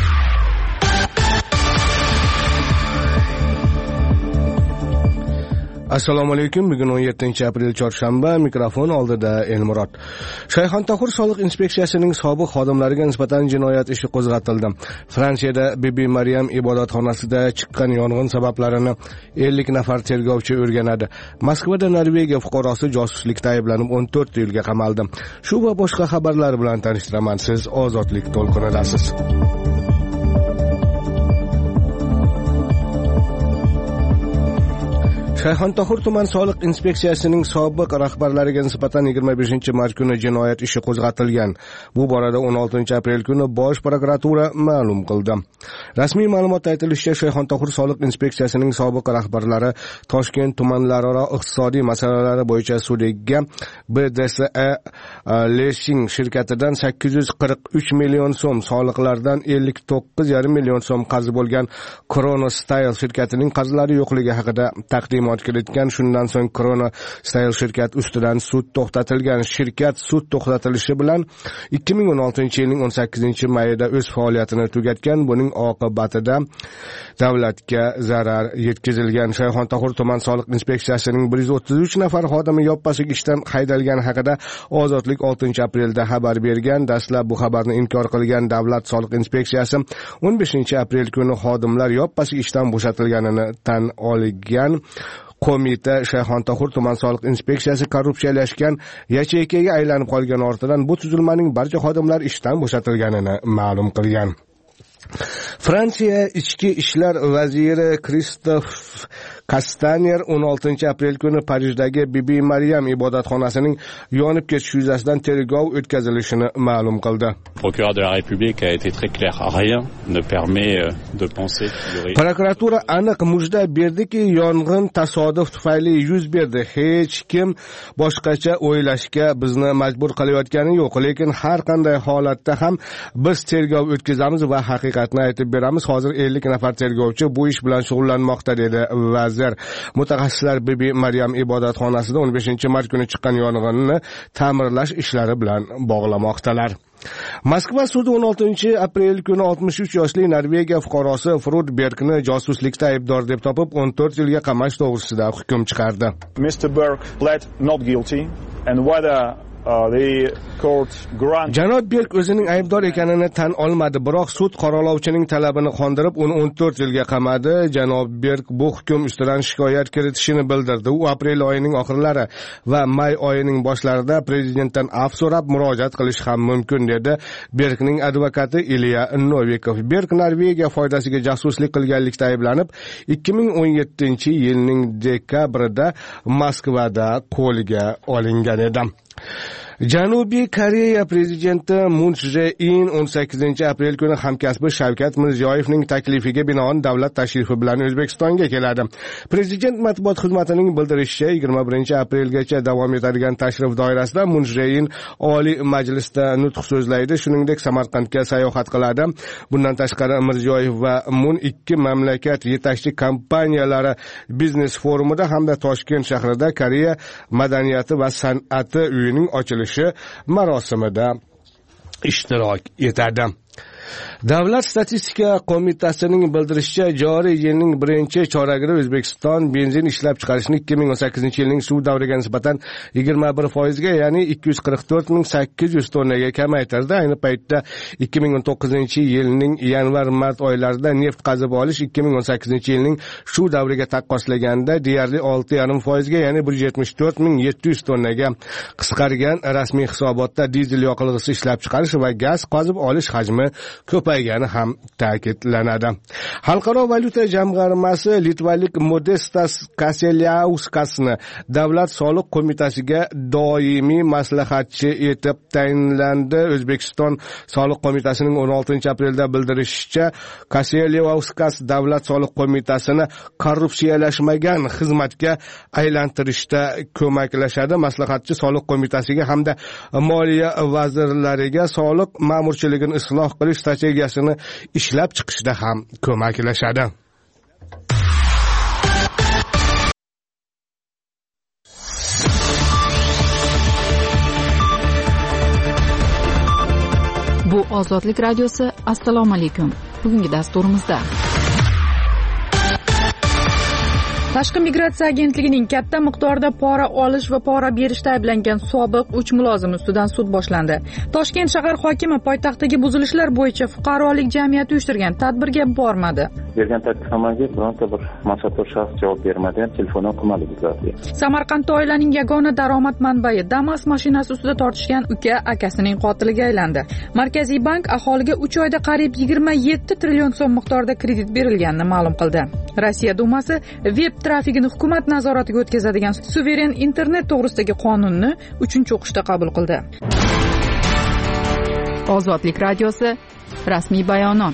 Assalomu alaykum. Bugun o'n yettinchi aprel chorshanba. Mikrofon oldida Elmurod. Shayxontohur soliq inspeksiyasining sobiq xodimlariga nisbatan jinoyat ishi qo'zg'atildi. Fransiyada Bibi Maryam ibodatxonasida chiqqan yong'in sabablarini ellik nafar tergovchi o'rganadi. Moskvada Norvegiya fuqarosi josuslikda ayblanib o'n to'rt yilga qamaldi. Shu va boshqa xabarlar bilan tanishtiraman. Siz Ozodlik to'lqinidasiz. Shayxontohur tuman soliq inspeksiyasining sobiq rahbarlariga nisbatan yigirma beshinchi mart kuni jinoyat ishi qo'zg'atilgan. Bu borada o'n oltinchi aprel kuni Bosh prokuratura ma'lum qildi. Rasmiy ma'lumotda aytilishicha, Shayxontohur soliq inspeksiyasining sobiq rahbarlari Toshkent tumanlararo iqtisodiy masalalari bo'yicha sudiga B D S A Leasing shirkatidan sakkiz yuz qirq uch million so'm, soliqlardan ellik to'qqiz yarim million so'm qarz bo'lgan Chrono Style shirkatining qarzlari yo'qligi haqida taqdimot kiritgan. Shundan so'ng Chrono Style shirkat ustidan sud to'xtatilgan. Shirkat sud to'xtatilishi bilan ikki ming o'n oltinchi yilning o'n sakkizinchi mayida o'z faoliyatini tugatgan. Buning oqibatida davlatga zarar yetkazilgan. Shayxontohur tuman soliq inspeksiyasining bir yuz o'ttiz uch nafar xodimi yoppasiz ishdan haydalgani haqida Ozodlik oltinchi aprelda xabar bergan. Dastlab bu xabarni inkor qilgan Davlat soliq inspeksiyasi o'n beshinchi aprel kuni xodimlar yoppasiz ishdan bo'shatilganini tan olgan. Qo'mita Shayxontohur tuman soliq inspeksiyasi korrupsiyalashgan yacheykaga aylanib qolgan ortidan bu tuzilmaning barcha xodimlari ishdan bo'shatilganini ma'lum qilgan. Fransiya ichki ishlar vaziri Kristof Kastaner o'n oltinchi aprel kuni Parijdagi Bibi Maryam ibodatxonasining yonib ketishi yuzasidan tergov o'tkazilishini ma'lum qildi. Procureur de la République a été très clair. Rien ne permet de penser qu'il y aurait... Prokuratura aniq mujda berdiki, yong'in tasodif tufayli yuz berdi. Hech kim boshqacha o'ylashga bizni majbur qilayotgani yo'q, lekin har qanday holatda ham biz tergov o'tkazamiz va haqiqatni aytib beramiz. Hozir ellik nafar tergovchi bu ish bilan shug'ullanmoqda, dedi vazir. Mutaxassislar Bibi Maryam ibodatxonasida o'n beshinchi mart kuni chiqqan yong'inni ta'mirlash ishlari bilan bog'lamoqdalar. Moskva sudi o'n oltinchi aprel kuni oltmish uch yoshli Norvegiya fuqarosi Frud Bergni josuslikda aybdor deb topib o'n to'rt yilga qamash to'g'risida hukm chiqardi. mister Berg pled not guilty and whether Uh, the court grant... Janob Berg o'zining aybdor ekanini tan olmadi, biroq sud qoralovchining talabini qondirib uni o'n to'rt yilga qamadi. Janob Berg bu hukm ustidan shikoyat kiritishini bildirdi. U aprel oyining oxirlari va may oyining boshlarida prezidentdan af so'rab murojaat qilish ham mumkin, dedi Bergning advokati Ilya Novikov. Berg Norvegiya foydasiga jasuslik qilganlikda ayblanib, ikki ming o'n yettinchi yilning dekabrida Moskvada qo'lga olingan edi. Janubiy Koreya prezidenti Moon Jae-in o'n sakkizinchi aprel kuni hamkasbi Shavkat Mirziyoyevning taklifiga binoan davlat tashrifi bilan O'zbekistonga keladi. Prezident matbuot xizmatining bildirishicha, yigirma birinchi aprelgacha davom etadigan tashrif doirasida Moon Jae-in Oliy Majlisda nutq so'zlaydi, shuningdek Samarqandga sayohat qiladi. Bundan tashqari Mirziyoyev va Moon ikki mamlakat yetakchi kompaniyalari biznes forumida hamda Toshkent shahrida Koreya madaniyati va san'ati uyining ochilishi marosimida ishtirok etadi. Davlat statistika qo'mitasining bildirishicha, joriy yilning birinchi choragida O'zbekiston benzin ishlab chiqarishni ikki ming o'n sakkizinchi yilning shu davriga nisbatan yigirma bir foizga, ya'ni ikki yuz qirq to'rt ming sakkiz yuz tonnaga kamaytirdi. Ayni paytda ikki ming o'n to'qqizinchi yilning yanvar-mart oylarida neft qazib olish ikki ming o'n sakkizinchi yilning shu davriga taqqoslaganda deyarli olti yarim foizga, ya'ni bir yuz yetmish to'rt ming yetti yuz tonnaga qisqargan. Rasmiy hisobotda dizel yoqilg'isi ishlab chiqarish va gaz qazib olish hajmi ko'paygani ham ta'kidlanadi. Xalqaro valyuta jamg'armasi litvalik Modestas Kaseliauskasni davlat soliq qo'mitasiga doimiy maslahatchi etib tayinlandi. O'zbekiston soliq qo'mitasining o'n oltinchi aprelda bildirishicha, Kaseliauskas davlat soliq qo'mitasini korrupsiyalashmagan xizmatga aylantirishda ko'maklashadi. Maslahatchi soliq qo'mitasiga hamda moliya vazirlariga soliq ma'murchiligini isloh qilish strategiyasini ishlab chiqishda ham ko'maklashadi. Bu Ozodlik radiosi. Assalomu alaykum. Bugungi dasturimizda Tashqi migratsiya agentligining katta miqdorda pora olish va pora berishda ayblangan sobiq uch mulozim ustidan sud boshlandi. Toshkent shahar hokimi poytaxtdagi buzilishlar bo'yicha fuqarolik jamiyati uyushtirgan tadbirga bormadi. Bergan taklifnomaga bironta bir mansabdor shaxs javob bermadi, ham telefon qilmadi bizlarga. Samarqandda oilaning yagona daromad manbai Damas mashinasi ustida tortishgan uka akasining qotiliga aylandi. Markaziy bank aholiga uch oyda qariyb yigirma yetti trillion so'm miqdorida kredit berilganini ma'lum qildi. Rossiya Dumasi veb trafikini hukumat nazoratiga o'tkazadigan suveren internet to'g'risidagi qonunni uchinchi o'qishda qabul qildi. Ozodlik radiosi. Rasmiy bayonot.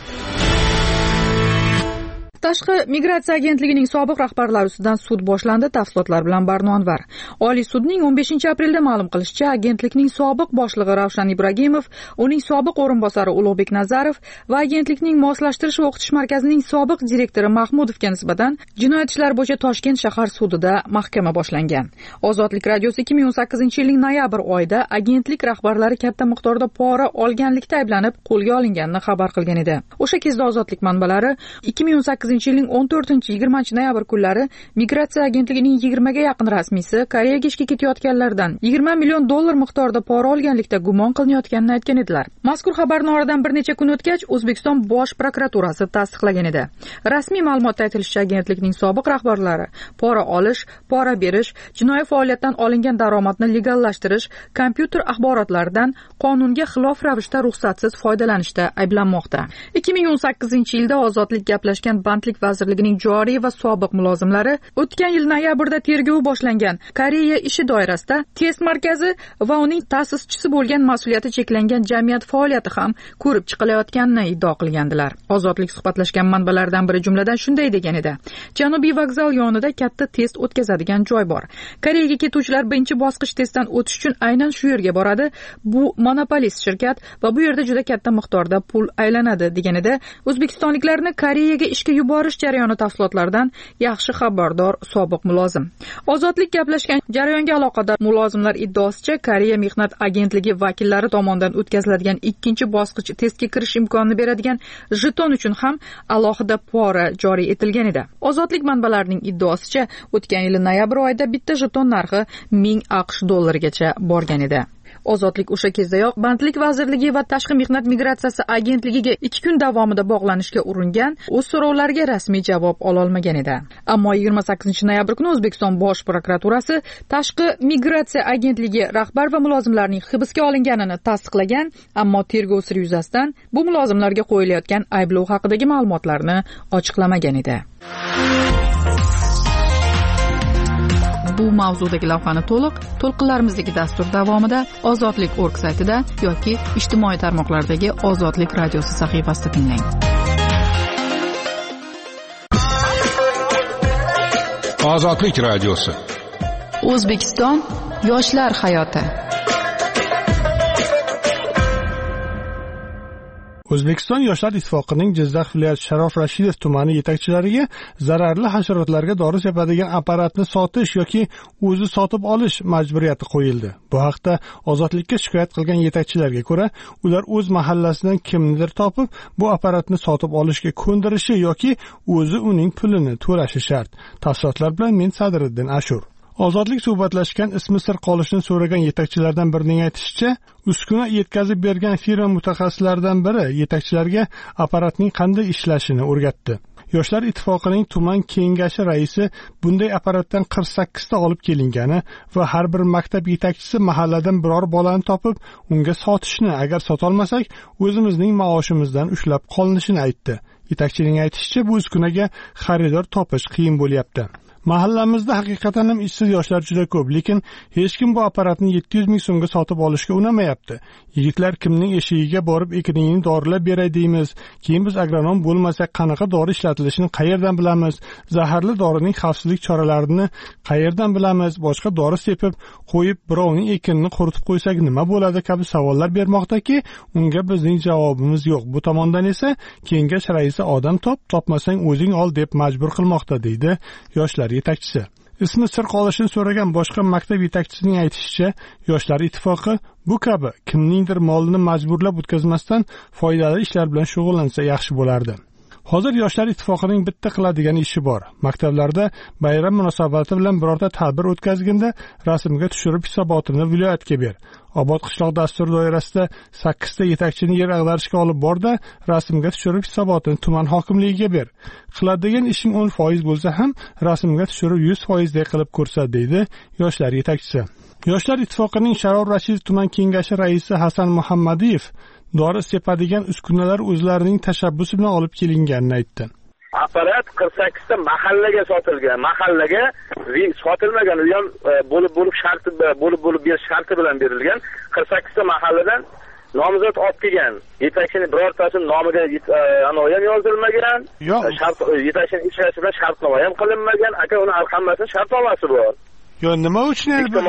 Tashqi migratsiya agentligining sobiq rahbarlari ustidan sud boshlandi. Tafsilotlar bilan Barno Anvar. Oliy sudning o'n beshinchi aprelda ma'lum qilishicha, agentlikning sobiq boshlig'i Ravshan Ibragimov, uning sobiq o'rinbosari Ulug'bek Nazarov va agentlikning moslashtirish va o'qitish markazining sobiq direktori Mahmudovga nisbatan jinoyat ishlari bo'yicha Toshkent shahar sudida mahkama boshlangan. Ozodlik radiosi ikki ming o'n sakkizinchi yilning noyabr oyida agentlik rahbarlari katta miqdorda pora olganlikda ayblanib qo'lga olinganini xabar qilgan edi. O'sha kezda Ozodlik manbalari ikki ming o'n sakkizinchi yilning o'n to'rtinchi yigirmanchi noyabr kunlari migratsiya agentligining yigirmaga yaqin rasmiysi Koreyaga ishga ketayotganlardan yigirma million dollar miqdorida pora olganlikda gumon qilinayotganini aytgan edilar. Mazkur xabarni oradan bir necha kun o'tgach, O'zbekiston Bosh prokuraturasi tasdiqlagan edi. Rasmiy ma'lumotda aytilishicha, agentlikning sobiq rahbarlari pora olish, pora berish, jinoiy faoliyatdan olingan daromadni legallashtirish, kompyuter axborotlaridan qonunga xilof ravishda ruxsatsiz foydalanishda ayblanmoqda. ikki ming o'n sakkizinchi yilda Ozodlik gaplashgan Bandlik vazirligining joriy va sobiq mulozimlari o'tgan yil noyabrda tergovi boshlangan Koreya ishi doirasida test markazi va uning ta'sischisi bo'lgan mas'uliyati cheklangan jamiyat faoliyati ham ko'rib chiqilayotganini iddao qilgandilar. Ozodlik suhbatlashgan manbalardan biri jumladan shunday degan edi: Janubiy vokzal yonida katta test o'tkazadigan joy bor. Koreyaga ketuvchilar birinchi bosqich testdan o'tish uchun aynan shu yerga boradi. Bu monopolist shirkat va bu yerda juda katta miqdorda pul aylanadi deganida, o'zbekistonliklarni Koreyaga ishga yuborish jarayoni tafsilotlaridan yaxshi xabardor sobiq mulozim. Ozodlik gaplashgan jarayonga aloqador mulozimlar iddaosicha, Koreya mehnat agentligi vakillari tomonidan o'tkaziladigan ikkinchi bosqich testga kirish imkonini beradigan jeton uchun ham alohida pora joriy etilgan edi. Ozodlik manbalarining iddaosicha, o'tgan yil noyabr oyida bitta jeton narxi ming aqsh dollarigacha borgan edi. Ozodlik o'sha kezdayoq Bandlik vazirligi va Tashqi mehnat migratsiyasi agentligiga ikki kun davomida bog'lanishga uringan, o'z so'rovlariga rasmiy javob ola olmagan edi. Ammo yigirma sakkizinchi noyabr kuni O'zbekiston Bosh prokuraturasi Tashqi migratsiya agentligi rahbar va mulozimlarining hibsga olinganini tasdiqlagan, ammo tergov siri yuzasidan bu mulozimlarga qo'yilayotgan ayblov haqidagi ma'lumotlarni ochiqlamagan edi. bu mavzudagi lavhani to'liq to'lqinlarimizdagi dastur davomida ozodlik точка org saytida yoki ijtimoiy tarmoqlardagi Ozodlik radiosi sahifasida tinglang. Ozodlik radiosi. O'zbekiston yoshlar hayoti. O'zbekiston yoshlar ittifoqining Jizzax viloyati Sharof Rashidov tumani yetakchilariga zararli hasharotlarga dori sepadigan apparatni sotish yoki o'zi sotib olish majburiyati qo'yildi. Bu haqda Ozodlikka shikoyat qilgan yetakchilarga ko'ra, ular o'z mahallasidan kimnidir topib, bu apparatni sotib olishga ko'ndirishi yoki o'zi uning pulini to'lashi shart. Tafsilotlar bilan men Sadriddin Ashur. Ozodlik suhbatlashgan ismi sir qolishini so'ragan yetakchilardan birining aytishicha, uskuna yetkazib bergan firma mutaxassislaridan biri yetakchilarga apparatning qanday ishlashini o'rgatdi. Yoshlar ittifoqining tuman kengashi raisi bunday apparatdan qirq sakkiz ta olib kelingani va har bir maktab yetakchisi mahalladan biror bolani topib, unga sotishni, agar sotolmasak, o'zimizning maoshimizdan ushlab qolinishini aytdi. Yetakchining aytishicha, bu uskunaga xaridor topish qiyin bo'lyapti. Mahallamizda haqiqatan ham ishsiz yoshlar juda ko'p, lekin hech kim bu apparatni yetti yuz ming so'mga sotib olishga unamayapti. Yigitlar kimning eshigiga borib ekiningni dorilab beray deymiz. Keyin biz agronom bo'lmasak qanaqa dori ishlatilishini qayerdan bilamiz? Zaharli dorining xavfsizlik choralarini qayerdan bilamiz? Boshqa dori sepib qo'yib birovning ekinini quritib qo'ysak nima bo'ladi kabi savollar bermoqdaki, unga bizning javobimiz yo'q. Bu tomondan esa kengash raisi odam top, topmasang o'zing ol deb majbur qilmoqda, deydi yoshlar yetakchisi. Ismi sir qolishini so'ragan boshqa maktab yetakchisining aytishicha, yoshlar ittifoqi bu kabi kimningdir molini majburlab o'tkazmasdan foydali ishlar bilan shug'ullansa yaxshi bo'lardi. Hozir yoshlar ittifoqining bitta qiladigan ishi bor. Maktablarda bayram munosabati bilan birorta tadbir o'tkazganda rasmga tushirib hisobotini viloyatga ber. Obod qishloq dasturi doirasida sakkiz ta yetakchini yer ag'darishga olib borda, rasmga tushirib hisobotini tuman hokimligiga ber. Qiladigan ishing o'n foiz bo'lsa ham rasmga tushirib yuz foiz dek qilib ko'rsat, deydi yoshlar yetakchisi. Yoshlar ittifoqining Sharof Rashidov tuman kengashi raisi Hasan Muhammadiyev dori sepadigan uskunalar o'zlarining tashabbusi bilan olib kelinganini aytdi. Apparat qirq sakkiz ta mahallaga sotilgan. Mahallaga sotilmagan, u ham bo'lib bo'lib sharti bo'lib bo'lib berish sharti bilan berilgan. qirq sakkiz ta mahalladan nomzod olib kelgan. Yetakchining birortasi nomiga anoyi ham yozilmagan. Shart yetakchining ishlashi bilan shartnoma ham qilinmagan. Aka uni hammasini shartnomasi bor. Yo, nima uchun endi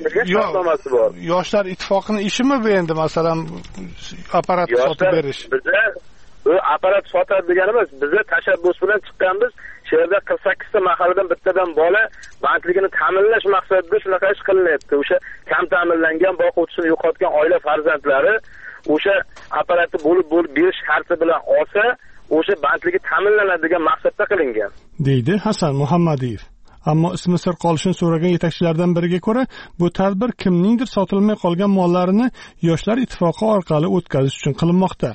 yoshlar ittifoqining ishimi bu endi, masalan, apparat sotib berish? Bizda u apparat sotadi deganimiz, bizga tashabbus bilan chiqqanmiz. Shu yerda qirq sakkiz ta mahalladan bittadan bola bandligini ta'minlash maqsadida shunaqa ish qilinyapti. O'sha kam ta'minlangan boquvchisini yo'qotgan oila farzandlari o'sha apparatni bo'lib bo'lib berish sharti bilan olsa, o'sha bandligi ta'minlanadi degan maqsadda qilingan, deydi Hasan Muhammadiyev. Ammo ismi sir qolishini so'ragan yetakchilardan biriga ko'ra, bu tadbir kimningdir sotilmay qolgan mollarini yoshlar ittifoqi orqali o'tkazish uchun qilinmoqda.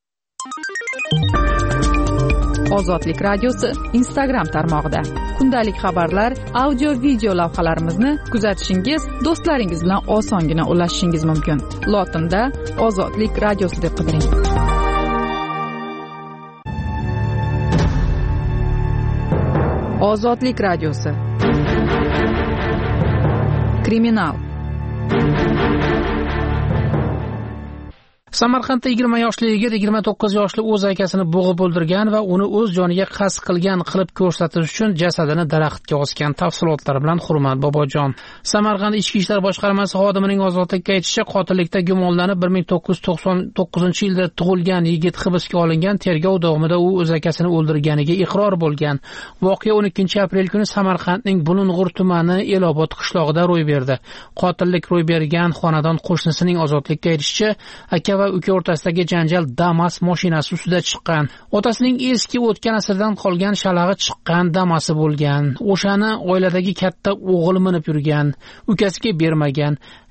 Ozodlik radiosi Instagram tarmog'ida kundalik xabarlar, audio, video lavhalarimizni kuzatishingiz, do'stlaringiz bilan osongina ulashishingiz mumkin. Lotinda Ozodlik radiosi deb qidiring. Ozodlik radiosi. Kriminal. Samarqandda yigirma yoshli yigit yigirma to'qqiz yoshli o'z akasini bo'g'ib o'ldirgan va uni o'z joniga qasd qilgan qilib ko'rsatish uchun jasadini daraxtga osgan. Tafsilotlar bilan Hurmat Bobojon. Samarqand Ichki ishlar boshqarmasi xodimining Ozodlikka aytishicha, qotillikda gumonlanib bir ming to'qqiz yuz to'qson to'qqizinchi yilda tug'ilgan yigit hibsga olingan. Tergov davomida u o'z akasini o'ldirganiga iqror bo'lgan. Voqea o'n ikkinchi aprel kuni Samarqandning Bulung'ur tumani Elobod qishlog'ida ro'y berdi. Qotillik ro'y bergan xonadon qo'shnisining Ozodlikka aytishicha, aka va uka o'rtasidagi janjal Damas mashinasi ustida chiqqan. Otasining eski o'tgan asrdan qolgan shalag'i chiqqan Damasi bo'lgan. O'shani oiladagi katta o'g'il minib yurgan, ukasiga bermagan.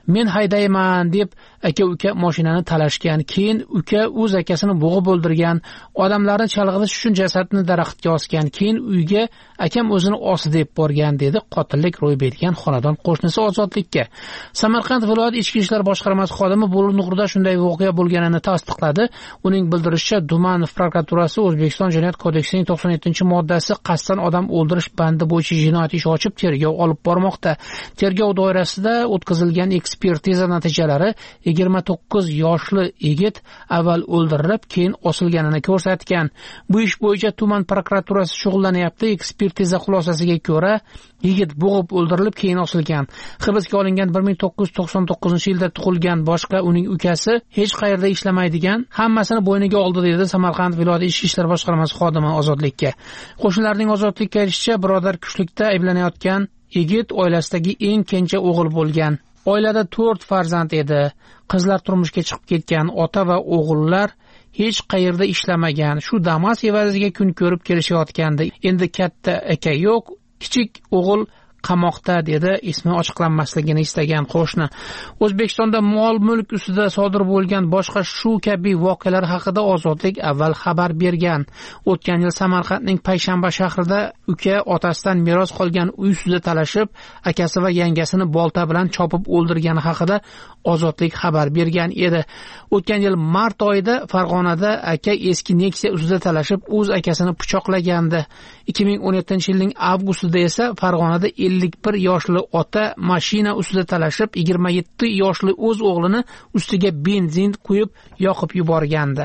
men haydayman deb aka uka mashinani talashgan, keyin uka o'z akasini bo'g'ib o'ldirgan, odamlarni chalg'itish uchun jasadni daraxtga osgan, keyin uyga akam o'zini osdi deb borgan, dedi qotillik ro'y bergan xonadon qo'shnisi Ozodlikka. Samarqand viloyat ichki ishlar boshqarmasi xodimi Bo'linug'urda shunday voqea bo'lganini tasdiqladi. Uning bildirishicha, Dumanov prokuraturasi O'zbekiston Jinoyat kodeksining to'qson yettinchi moddasi qasddan odam o'ldirish bandi bo'yicha jinoyat ishi ochib tergov olib bormoqda. Tergov doirasida o'tkazilgan ekspertiza natijalari yigirma to'qqiz yoshli yigit avval o'ldirilib, keyin osilganini ko'rsatgan. Bu ish bo'yicha tuman prokuraturasi shug'ullanyapti. Ekspertiza xulosasiga ko'ra, yigit bo'g'ib o'ldirilib, keyin osilgan. Hibsga olingan bir ming to'qqiz yuz to'qson to'qqizinchi yilda tug'ilgan boshqa uning ukasi hech qayerda ishlamaydigan, hammasini bo'yniga oldi, dedi Samarqand viloyat ichki ishlar boshqarmasi xodimi Ozodlikka. Qo'shnilarning Ozodlikka aytishicha, birodar kuchlikda ayblanayotgan yigit oilasidagi eng kenja o'g'il bo'lgan. Oilada to'rt farzand edi. Qizlar turmushga chiqib ketgan, ota va o'g'illar hech qayerda ishlamagan. Shu Damas evaziga kun ko'rib kelishayotgandi. Endi katta aka yo'q, kichik o'g'il qamoqda, dedi ismi ochiqlanmasligini istagan qo'shni. O'zbekistonda mol-mulk ustida sodir bo'lgan boshqa shu kabi voqealar haqida Ozodlik avval xabar bergan. O'tgan yil Samarqandning Payshanba shahrida uka otasidan meros qolgan uy ustida talashib, akasi va yangasini bolta bilan chopib o'ldirgani haqida Ozodlik xabar bergan edi. O'tgan yil mart oyida Farg'onada aka eski Nexia ustida talashib, o'z akasini pichoqlagandi. ikki ming o'n yettinchi yilning avgustida esa Farg'onada ellik bir yoshli ota mashina ustida talashib, yigirma yetti yoshli o'z o'g'lini ustiga benzin quyib yoqib yuborgandi.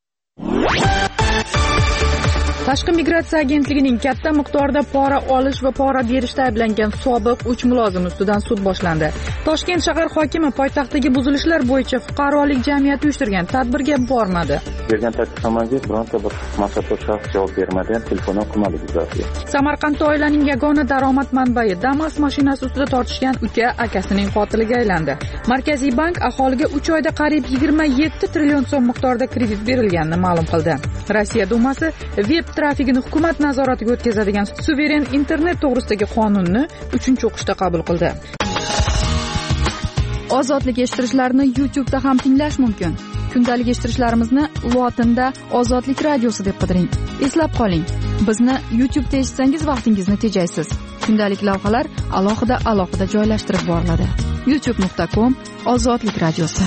Tashqi migratsiya agentligining katta miqdorda pora olish va pora berishda ayblangan sobiq uch mulozim ustidan sud boshlandi. Toshkent shahar hokimi poytaxtdagi buzilishlar bo'yicha fuqarolik jamiyati uyushtirgan tadbirga bormadi. Bergan taklifnomaga bironta bir mansabdor shaxs javob bermagan, telefon qilmadi bizlarga. Samarqandda oilaning yagona daromad manbai Damas mashinasi ustida tortishgan uka akasining qotiliga aylandi. Markaziy bank aholiga uch oyda qariyb yigirma yetti trillion so'm miqdorida kredit berilganini ma'lum qildi. Rossiya Dumasi veb trafikini hukumat nazoratiga o'tkazadigan suveren internet to'g'risidagi qonunni uchinchi o'qishda qabul qildi. Ozodlik eshittirishlarni YouTube da ham tinglash mumkin. Kundalik eshittirishlarimizni lotinda Ozodlik radiosi deb qidiring. Eslab qoling, bizni YouTube da eshitsangiz vaqtingizni tejaysiz. Kundalik lavhalar alohida alohida joylashtirib boriladi. youtube nuqta com Ozodlik radiosi.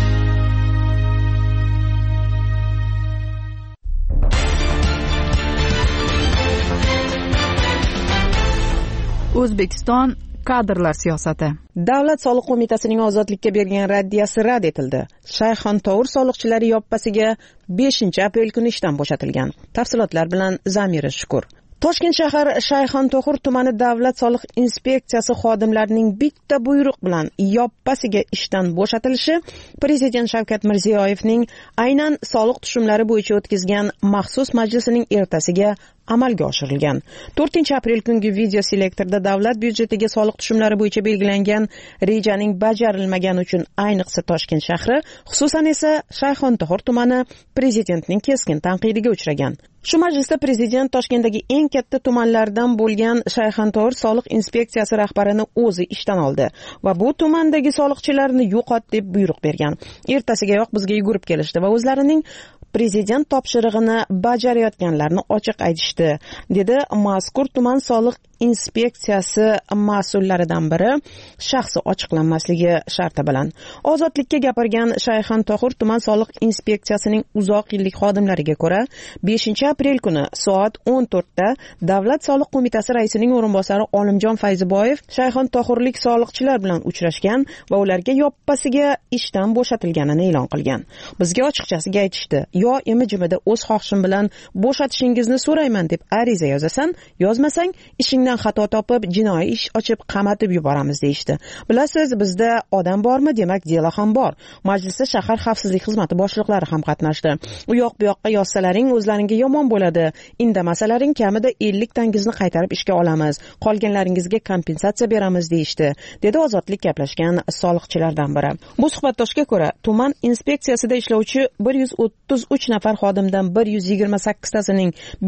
O'zbekiston kadrlar siyosati. Davlat soliq qo'mitasining Ozodlikka bergan raddiyasi rad etildi. Shayxontohur soliqchilari yoppasiga beshinchi aprel kuni ishdan bo'shatilgan. Tafsilotlar bilan Zamira Shukur. Toshkent shahar Shayxontohur tumani davlat soliq inspeksiyasi xodimlarining bitta buyruq bilan yoppasiga ishdan bo'shatilishi Prezident Shavkat Mirziyoyevning aynan soliq tushumlari bo'yicha o'tkazgan maxsus majlisining ertasiga amalga oshirilgan. to'rtinchi aprel kungi video selektorda davlat byudjetiga soliq tushumlari bo'yicha belgilangan rejaning bajarilmagani uchun ayniqsa Toshkent shahri, xususan esa Shayxontohur tumani prezidentning keskin tanqidiga uchragan. Shu majlisda prezident Toshkentdagi eng katta tumanlardan bo'lgan Shayxontohur soliq inspeksiyasi rahbarini o'zi ishdan oldi va bu tumandagi soliqchilarni yo'qot deb buyruq bergan. Ertasigayoq bizga yugurib kelishdi va o'zlarining prezident topshirig'ini bajarayotganlarni ochiq aytishdi, dedi mazkur tuman soliq inspeksiyasi mas'ullaridan biri shaxsi ochiqlanmasligi sharti bilan. Ozodlikka gapirgan Shayxontohur tuman soliq inspeksiyasining uzoq yillik xodimlariga ko'ra, beshinchi aprel kuni soat o'n to'rtda Davlat soliq qo'mitasi raisining o'rinbosari Olimjon Fayziboyev Shayxontohurlik soliqchilar bilan uchrashgan va ularga yoppasiga ishdan bo'shatilganini e'lon qilgan. Bizga ochiqchasiga aytishdi: "Yo imi-jimida o'z xohishim bilan bo'shatishingizni so'rayman deb ariza yozasan, yozmasang ishingdan xato topib jinoiy ish ochib qamatib yuboramiz", deyishdi. Bilasiz, bizda odam bormi, demak delo ham bor. Majlisda shahar xavfsizlik xizmati boshliqlari ham qatnashdi. U yoq bu yoqqa yozsalaring o'zlaringga yomon bo'ladi. Indamasalaring kamida ellik tangizni qaytarib ishga olamiz. Qolganlaringizga kompensatsiya beramiz deyishdi, dedi Ozodlik gaplashgan soliqchilardan biri. Bu suhbatdoshga ko'ra, tuman inspeksiyasida ishlovchi bir yuz o'ttiz uch nafar xodimdan bir yuz yigirma sakkiz tasining bitta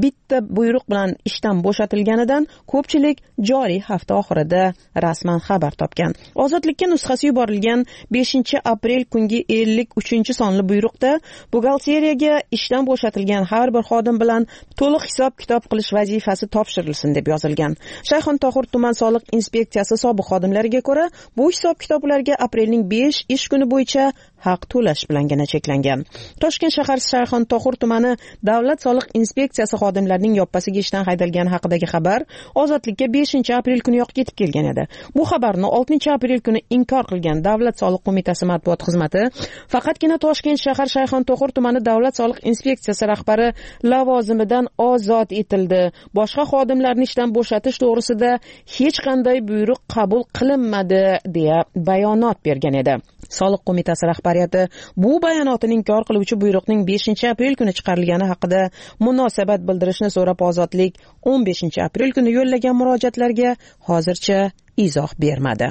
buyruq bilan ishdan bo'shatilganidan ko'pchilik joriy hafta oxirida rasman xabar topgan. Ozodlikka nusxasi yuborilgan beshinchi aprel kungi ellik uchinchi sonli buyruqda buxgalteriyaga ishdan bo'shatilgan har bir xodim bilan to'liq hisob-kitob qilish vazifasi topshirilsin deb yozilgan. Shayxontohur tuman soliq inspeksiyasi sobiq xodimlariga ko'ra, bu hisob-kitoblarga aprelning besh ish kuni bo'yicha haq to'lash bilangina cheklangan. Toshkent shahar Shayxontohur tumani davlat soliq inspeksiyasi xodimlarining yoppasiga ishdan haydalgani haqidagi xabar Ozodlikka beshinchi aprel kuniyoq yetib kelgan edi. Bu xabarni oltinchi aprel kuni inkor qilgan Davlat soliq qo'mitasi matbuot xizmati faqatgina Toshkent shahar Shayxontohur tumani davlat soliq inspeksiyasi rahbari lavozimidan ozod etildi. Boshqa xodimlarni ishdan bo'shatish to'g'risida hech qanday buyruq qabul qilinmadi deya bayonot bergan edi. Soliq qo'mitasi rahbariyati bu bayonotni inkor qiluvchi buyruqning beshinchi aprel kuni chiqarilgani haqida munosabat bildirishni so'rab Ozodlik o'n beshinchi aprel kuni yo'llagan murojaatlarga hozircha izoh bermadi.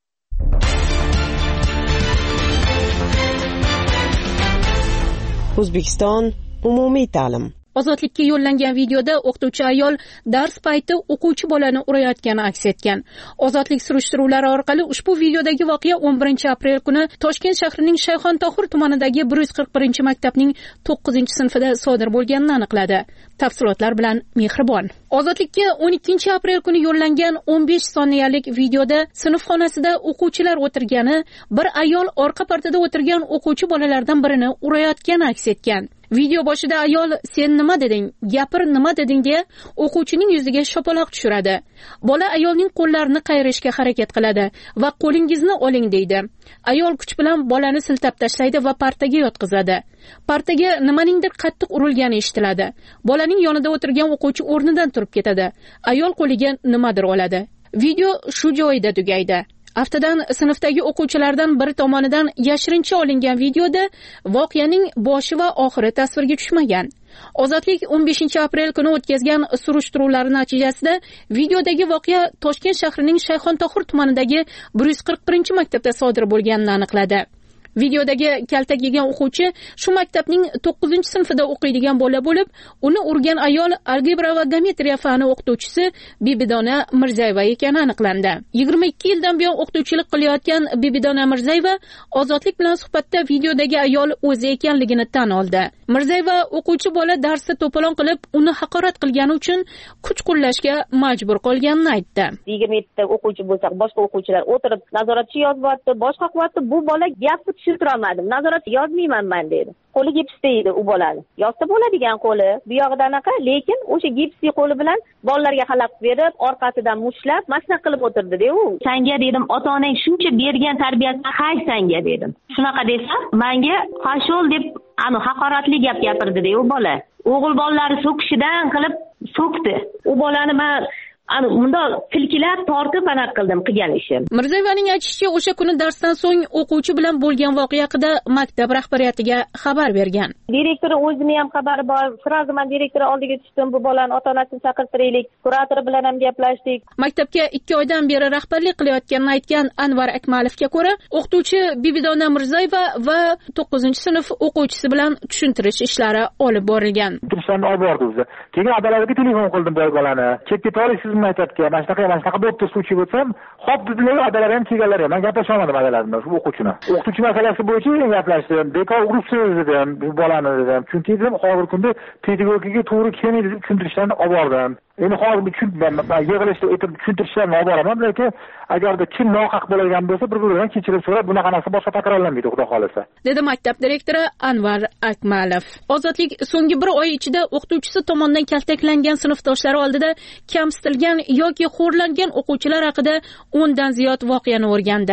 O'zbekiston umumiy ta'lim. Ozodlikka yo'llangan videoda o'qituvchi ayol dars payti o'quvchi bolani urayotgani aks etgan. Ozodlik surishtiruvlari orqali ushbu videodagi voqea o'n birinchi aprel kuni Toshkent shahrining Shayxontohur tumanidagi bir yuz qirq birinchi maktabning to'qqizinchi sinfida sodir bo'lganini aniqladi. Tafsilotlar bilan Mehribon. Ozodlikka o'n ikkinchi aprel kuni yo'llangan o'n besh soniyalik videoda sinf xonasida o'quvchilar o'tirgani, bir ayol orqa partada o'tirgan o'quvchi bolalardan birini urayotgani aks etgan. Video boshida ayol "Sen nima deding? Gapir, nima deding?" deya o'quvchining yuziga shapaloq tushiradi. Bola ayolning qo'llarini qayrishga harakat qiladi va "Qo'lingizni oling" deydi. Ayol kuch bilan bolani siltab tashlaydi va partaga yotqizadi. Partaga nimaningdir qattiq urilgani eshitiladi. Bolaning yonida o'tirgan o'quvchi o'rnidan turib ketadi. Ayol qo'liga nimadir oladi. Video shu joyida tugaydi. Aftidan sinfdagi o'quvchilardan biri tomonidan yashirincha olingan videoda voqeaning boshi va oxiri tasvirga tushmagan. Ozodlik o'n beshinchi aprel kuni o'tkazgan surishtiruvlar natijasida videodagi voqea Toshkent shahrining Shayxontohur tumanidagi bir yuz qirq birinchi maktabda sodir bo'lganini aniqladi. Videodagi kaltak yegan o'quvchi shu maktabning to'qqizinchi sinfida o'qiydigan bola bo'lib, uni urgan ayol algebra va geometriya fani o'qituvchisi Bibidona Mirzayeva ekani aniqlandi. yigirma ikki yildan buyon o'qituvchilik qilayotgan Bibidona Mirzayeva Ozodlik bilan suhbatda videodagi ayol o'zi ekanligini tan oldi. Mirzayeva o'quvchi bola darsda to'polon qilib, uni haqorat qilgani uchun kuch qo'llashga majbur qolganini aytdi. yigirma yetti o'quvchi bo'lsak, boshqa o'quvchilar o'tirib nazoratchi yozyapti, boshqa qilyapti. Bu bola gapni tushuntirolmadim. Nazorat yozmayman men dedi. Qo'li gipsda edi u bolani. Yozsa bo'ladigan qo'li, bu yog'ida anaqa, lekin o'sha gipsli qo'li bilan bolalarga xalaqit berib, orqasidan mushlab, mashina qilib o'tirdi-da u. Senga dedim, ota-onang shuncha bergan tarbiyasidan hay senga dedim. Shunaqa desam, menga qashol deb ani haqoratli gap gapirdi-da u bola. O'g'il bolalari so'kishidan qilib so'kdi. U bolani men Ani bunda silkilab tortib anaqa qildim qilgan ishim. Mirzayevaning aytishicha, o'sha kuni darsdan so'ng o'quvchi bilan bo'lgan voqea haqida maktab rahbariyatiga xabar bergan. Direktor o'zini ham xabari bor. Sразу men direktor oldiga tushdim, bu bolani ota-onasini chaqirtiraylik, kurator bilan ham gaplashdik. Maktabga ikki oydan beri rahbarlik qilayotganini aytgan Anvar Akmalovga ko'ra, o'qituvchi Bibidona Mirzayeva va to'qqizinchi sinf o'quvchisi bilan tushuntirish ishlari olib borilgan. Tushuntirishlarni olib bordik. Keyin adalariga telefon qildim bu bolani. Chekka to'g'risiz maktabga mana shunaqa mana shunaqa bo'pti suvchi bo'lsam, hop dedilar, adalar ham kelganlar. Men gaplasha olmadim adalar bilan shu o'quvchini. O'qituvchi masalasi bo'yicha gaplashdim. Bekor uribsiz dedim, bu bolani dedim. Chunki dedim, hozir kunda pedagogikaga to'g'ri kelmaydi deb tushuntirishlarni olib bordim. Endi hozir bu tushunmayman. Men yig'ilishda aytib tushuntirishlarni olib boraman, lekin agarda kim nohaq bo'lgan bo'lsa, bir-biridan kechirim so'rab, bunaqa narsa boshqa takrorlanmaydi, xudo xolasa. Dedi maktab direktori Anvar Akmalov. Ozodlik so'nggi bir oy ichida o'qituvchisi tomonidan kaltaklangan sinfdoshlari oldida kamsitilgan yoki xo'rlangan o'quvchilar haqida o'n dan ziyod voqeani o'rgandi.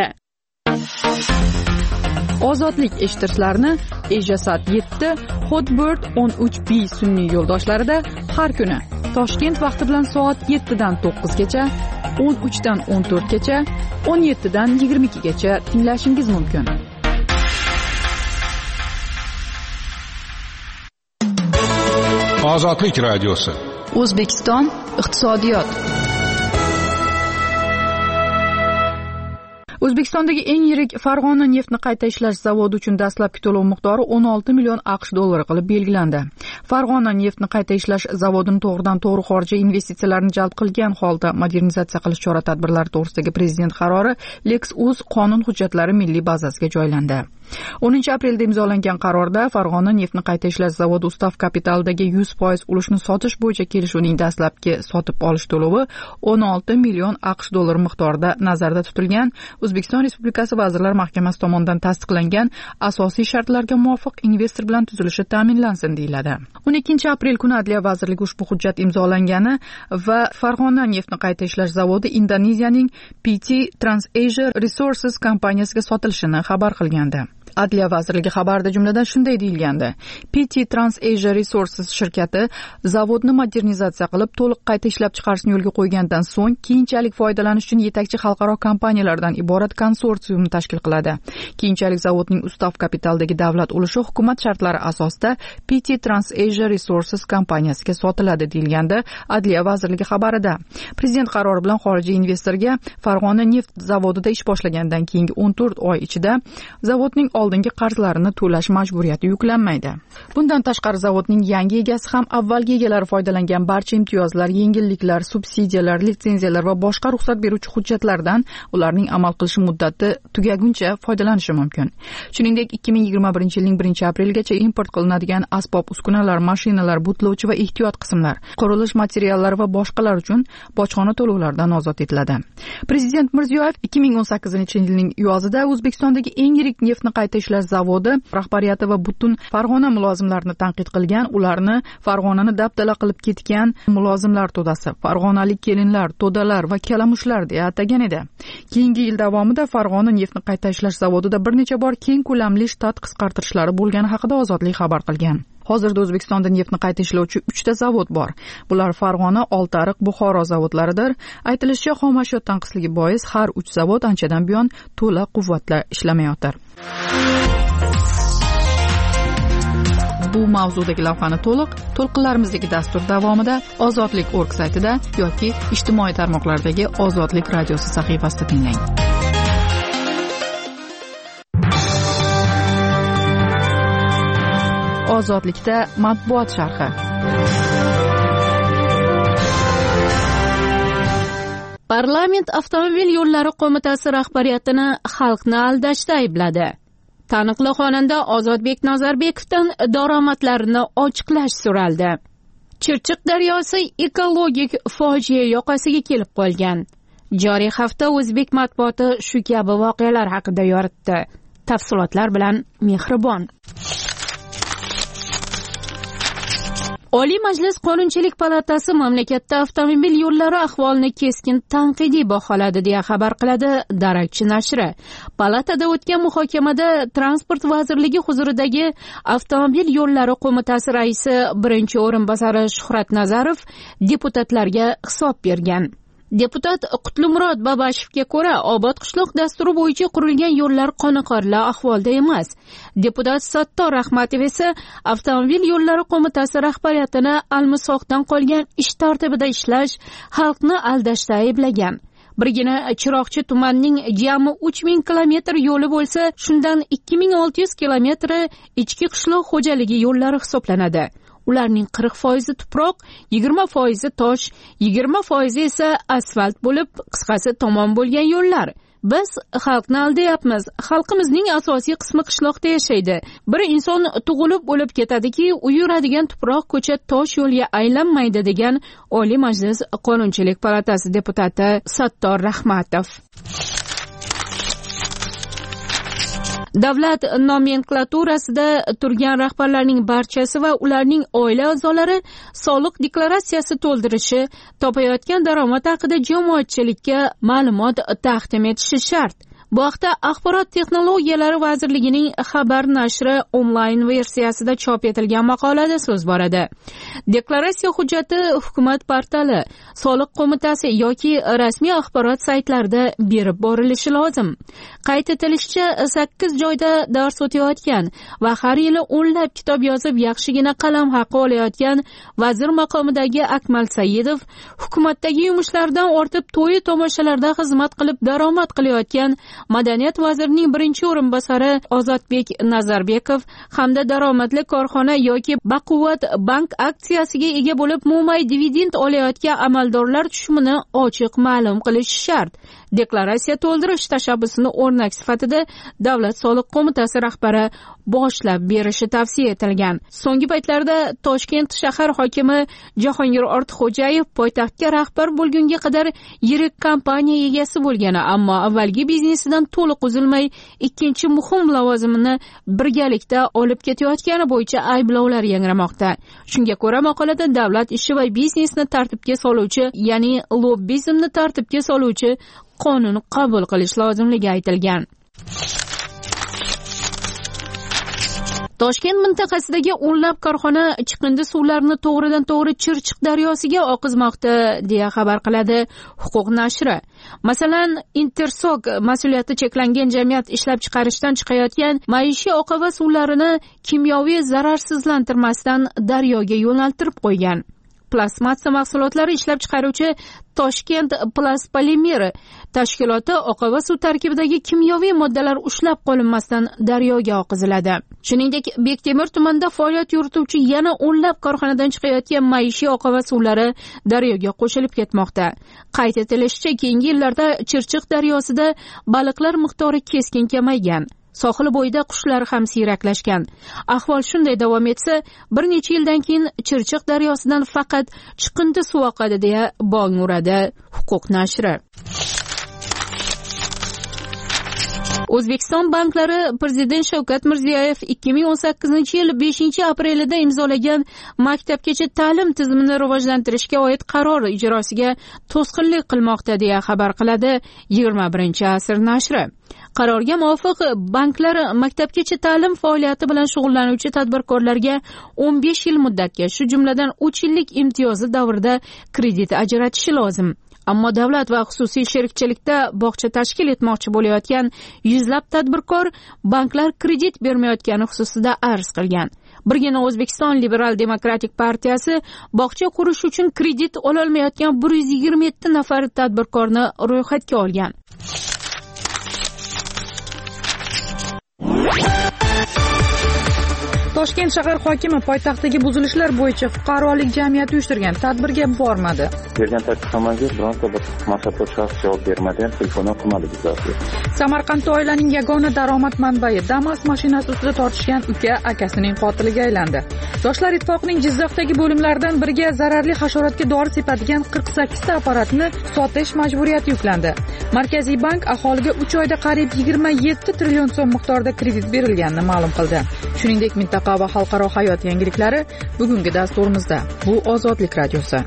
Ozodlik eshittirishlarni Ejasat yetti, Hotbird o'n uch B sun'iy yo'ldoshlarida har kuni Toshkent vaqti bilan soat yettidan to'qqizgacha, o'n uchdan o'n to'rtgacha, o'n yettidan yigirma ikkigacha tinglashingiz mumkin. Ozodlik radiosi. O'zbekiston iqtisodiyot. O'zbekistondagi eng yirik Farg'ona neftni qayta ishlash zavodi uchun dastlabki to'lov miqdori o'n olti million aqsh dollari qilib belgilandi. Farg'ona neftni qayta ishlash zavodini to'g'ridan to'g'ri xorijiy investitsiyalarni jalb qilgan holda modernizatsiya qilish chora-tadbirlari to'g'risidagi prezident qarori Lexus qonun hujjatlari milliy bazasiga joylandi. o'ninchi aprelda imzolangan qarorda Farg'ona neftni qayta ishlash zavodi ustav kapitalidagi yuz foiz ulushni sotish bo'yicha kelishuvning dastlabki sotib olish to'lovi o'n olti million aqsh dollari miqdorida nazarda tutilgan O'zbekiston Respublikasi Vazirlar Mahkamasi tomonidan tasdiqlangan asosiy shartlarga muvofiq investor bilan tuzilishi ta'minlansin deyiladi. o'n ikkinchi aprel kuni Adliya vazirligi ushbu hujjat imzolangani va Farg'ona neftni qayta ishlash zavodi Indoneziyaning P T TransAsia Resources kompaniyasiga sotilishini xabar qilgandi. Adliya vazirligi xabarida jumladan shunday deyilgandi: P T TransAsia Resources shirkati zavodni modernizatsiya qilib, to'liq qayta ishlab chiqarishni yo'lga qo'ygandan so'ng keyinchalik foydalanish uchun yetakchi xalqaro kompaniyalardan iborat konsorsiumni tashkil qiladi. Keyinchalik zavodning ustav kapitalidagi davlat ulushi hukumat shartlari asosida P T TransAsia Resources kompaniyasiga sotiladi deyilgandi Adliya vazirligi xabarida. Prezident qarori bilan xorijiy investorga Farg'ona neft zavodida ish boshlagandan keyingi o'n to'rt oy ichida zavodning oldingi qarzlarini to'lash majburiyati yuklanmaydi. Bundan tashqari zavodning yangi egasi ham avvalgi egalari foydalangan barcha imtiyozlar, yengilliklar, subsidiyalar, litsenziyalar va boshqa ruxsat beruvchi hujjatlardan ularning amal qilish muddati tugaguncha foydalanishi mumkin. Shuningdek, ikki ming yigirma birinchi yilning birinchi apreligacha import qilinadigan asbob-uskunalar, mashinalar, butlovchi va ehtiyot qismlar, qurilish materiallari va boshqalar uchun bojxona to'lovlaridan ozod etiladi. Prezident Mirziyoyev ikki ming o'n sakkizinchi yilning yozida O'zbekistondagi eng yirik neftni qayta ishlash zavodi rahbariyati va butun Farg'ona mulozimlarini tanqid qilgan, ularni Farg'onani dabdala qilib ketgan mulozimlar to'dasi, farg'onalik kelinlar, to'dalar va kalamushlar deya atagan edi. Keyingi yil davomida Farg'ona neftni qayta ishlash zavodida bir necha bor keng ko'lamli shtat qisqartirishlari bo'lgani haqida Ozodlik xabar qilgan. Hozirda O'zbekistonda neftni qayta ishlovchi uchta zavod bor. Bular Farg'ona, Oltiariq, Buxoro zavodlaridir. Aytilishicha, xomashyo tanqisligi bois har uch zavod anchadan buyon to'la quvvatla ishlamayotir. Bu mavzudagi lavhani to'liq to'lqinlarimizdagi dastur davomida ozodlik точка org saytida yoki ijtimoiy tarmoqlardagi Ozodlik radiosi sahifasida tinglang. Ozodlikda matbuot sharhi. Parlament avtomobil yo'llari qo'mitasi rahbariyatini xalqni aldashda aybladi. Taniqli xonanda Ozodbek Nazarbekovdan daromadlarini ochiqlash so'raldi. Chirchiq daryosi ekologik fojia yoqasiga kelib qolgan. Joriy hafta o'zbek matbuoti shu kabi voqealar haqida yoritdi. Tafsilotlar bilan Mehribon. Oliy Majlis Qonunchilik palatasi mamlakatda avtomobil yo'llari ahvolini keskin tanqidiy baholadi deya xabar qiladi Darakchi nashri. Palatada o'tgan muhokamada Transport vazirligi huzuridagi Avtomobil yo'llari qo'mitasi raisi birinchi o'rinbosari Shuhrat Nazarov deputatlarga hisob bergan. Deputat Qutlumurod Babashevga ko'ra, Obod qishloq dasturi bo'yicha qurilgan yo'llar qoniqarli ahvolda emas. Deputat Sattor Rahmatov esa Avtomobil yo'llari qo'mitasi rahbariyatini almisoqdan qolgan ish tartibida ishlash, xalqni aldashda ayblagan. Birgina Chiroqchi tumanining jami uch ming kilometr yo'li bo'lsa, shundan ikki ming olti yuz kilometri ichki qishloq xo'jaligi yo'llari hisoblanadi. Ularning qirq foizi tuproq, yigirma foizi tosh, yigirma foizi esa asfalt bo'lib, qisqasi tomon bo'lgan yo'llar. Biz xalqni aldayapmiz. Xalqimizning asosiy qismi qishloqda yashaydi. Bir inson tug'ilib o'lib ketadiki, u yuradigan tuproq, ko'cha, tosh yo'lga aylanmaydi degan Oliy Majlis Qonunchilik palatasi deputati Sattor Rahmatov. Davlat nomenklaturasida turgan rahbarlarning barchasi va ularning oila a'zolari soliq deklaratsiyasi to'ldirishi, topayotgan daromad haqida jamoatchilikka ma'lumot taqdim etishi shart. Bu haqda Axborot texnologiyalari vazirligining xabar nashri onlayn versiyasida chop etilgan maqolada so'z boradi. Deklaratsiya hujjati hukumat portali, soliq qo'mitasi yoki rasmiy axborot saytlarida berib borilishi lozim. Qayd etilishicha, sakkiz joyda dars o'tayotgan va har yili o'nlab kitob yozib yaxshigina qalam haqi olayotgan vazir maqomidagi Akmal Saidov hukumatdagi yumushlardan ortib to'yi tomoshalarda xizmat qilib daromad qilayotgan madaniyat vazirining birinchi o'rinbosari Ozodbek Nazarbekov hamda daromadli korxona yoki baquvvat bank aksiyasiga ega bo'lib mo'may dividend olayotgan amaldorlar tushumini ochiq ma'lum qilish shart. Deklaratsiya to'ldirish tashabbusini o'rnak sifatida Davlat soliq qo'mitasi rahbari boshlab berishi tavsiya etilgan. So'nggi paytlarda Toshkent shahar hokimi Jahongir Ortiqxo'jayev poytaxtga rahbar bo'lgunga qadar yirik kompaniya egasi bo'lgan, ammo avvalgi biznesidan to'liq uzilmay ikkinchi muhim lavozimini birgalikda olib ketayotgani bo'yicha ayblovlar yangramoqda. Shunga ko'ra, maqolada davlat ishi va biznesni tartibga soluvchi, ya'ni lobbizmni tartibga soluvchi qonun qabul qilish lozimligi aytilgan. Toshkent mintaqasidagi o'nlab korxona chiqindi suvlarini to'g'ridan to'g'ri Chirchiq daryosiga oqizmoqda, deya xabar qiladi Huquq nashri. Masalan, Intersog mas'uliyati cheklangan jamiyat ishlab chiqarishdan chiqayotgan maishiy oqova suvlarini kimyoviy zararsizlantirmasdan daryoga yo'naltirib qo'ygan. Plastmassa mahsulotlari ishlab chiqaruvchi Toshkent Plastpolimeri tashkiloti oqova suv tarkibidagi kimyoviy moddalar ushlab qolinmasdan daryoga oqiziladi. Shuningdek, Bektemir tumanida faoliyat yurituvchi yana o'nlab korxonadan chiqayotgan maishiy oqova suvlari daryoga qo'shilib ketmoqda. Qayd etilishicha, keyingi yillarda Chirchiq daryosida baliqlar miqdori keskin kamaygan. Sohil bo'yida qushlar ham siyraklashgan. Ahvol shunday davom etsa, bir necha yildan keyin Chirchiq daryosidan faqat chiqindi suv oqadi, deya bong uradi Huquq nashri. O'zbekiston banklari Prezident Shavkat Mirziyoyev ikki ming o'n sakkizinchi yil beshinchi aprelida imzolagan maktabgacha ta'lim tizimini rivojlantirishga oid qaror ijrosiga to'sqinlik qilmoqda, deya xabar qiladi yigirma birinchi asr nashri. Qarorga muvofiq banklar maktabgacha ta'lim faoliyati bilan shug'ullanuvchi tadbirkorlarga o'n besh yil muddatga, shu jumladan uch yillik imtiyozli davrda kredit ajratishi lozim. Ammo davlat va xususiy sherikchilikda bog'cha tashkil etmoqchi bo'layotgan yuzlab tadbirkor banklar kredit bermayotgani xususida arz qilgan. Birgina O'zbekiston Liberal demokratik partiyasi bog'cha qurish uchun kredit ololmayotgan bir yuz yigirma yetti nafar tadbirkorni ro'yxatga olgan. Toshkent shahar hokimi poytaxtdagi buzilishlar bo'yicha fuqarolik jamiyati uyushtirgan tadbirga bormadi. Bergan taklifnomamga bironta bir mansabdor shaxs javob bermadi, telefon qilmadi bizlarga. Samarqandda oilaning yagona daromad manbai Damas mashinasi ustida tortishgan uka akasining qotiliga aylandi. Yoshlar ittifoqining Jizzaxdagi bo'limlaridan biriga zararli hasharotga dori sepadigan qirq sakkizta apparatni sotish majburiyati yuklandi. Markaziy bank aholiga uch oyda qariyb yigirma yetti trillion so'm miqdorida kredit berilganini ma'lum qildi. Shuningdek, mintaqa va xalqaro hayot yangiliklari bugungi dasturimizda. Bu Ozodlik radiosi.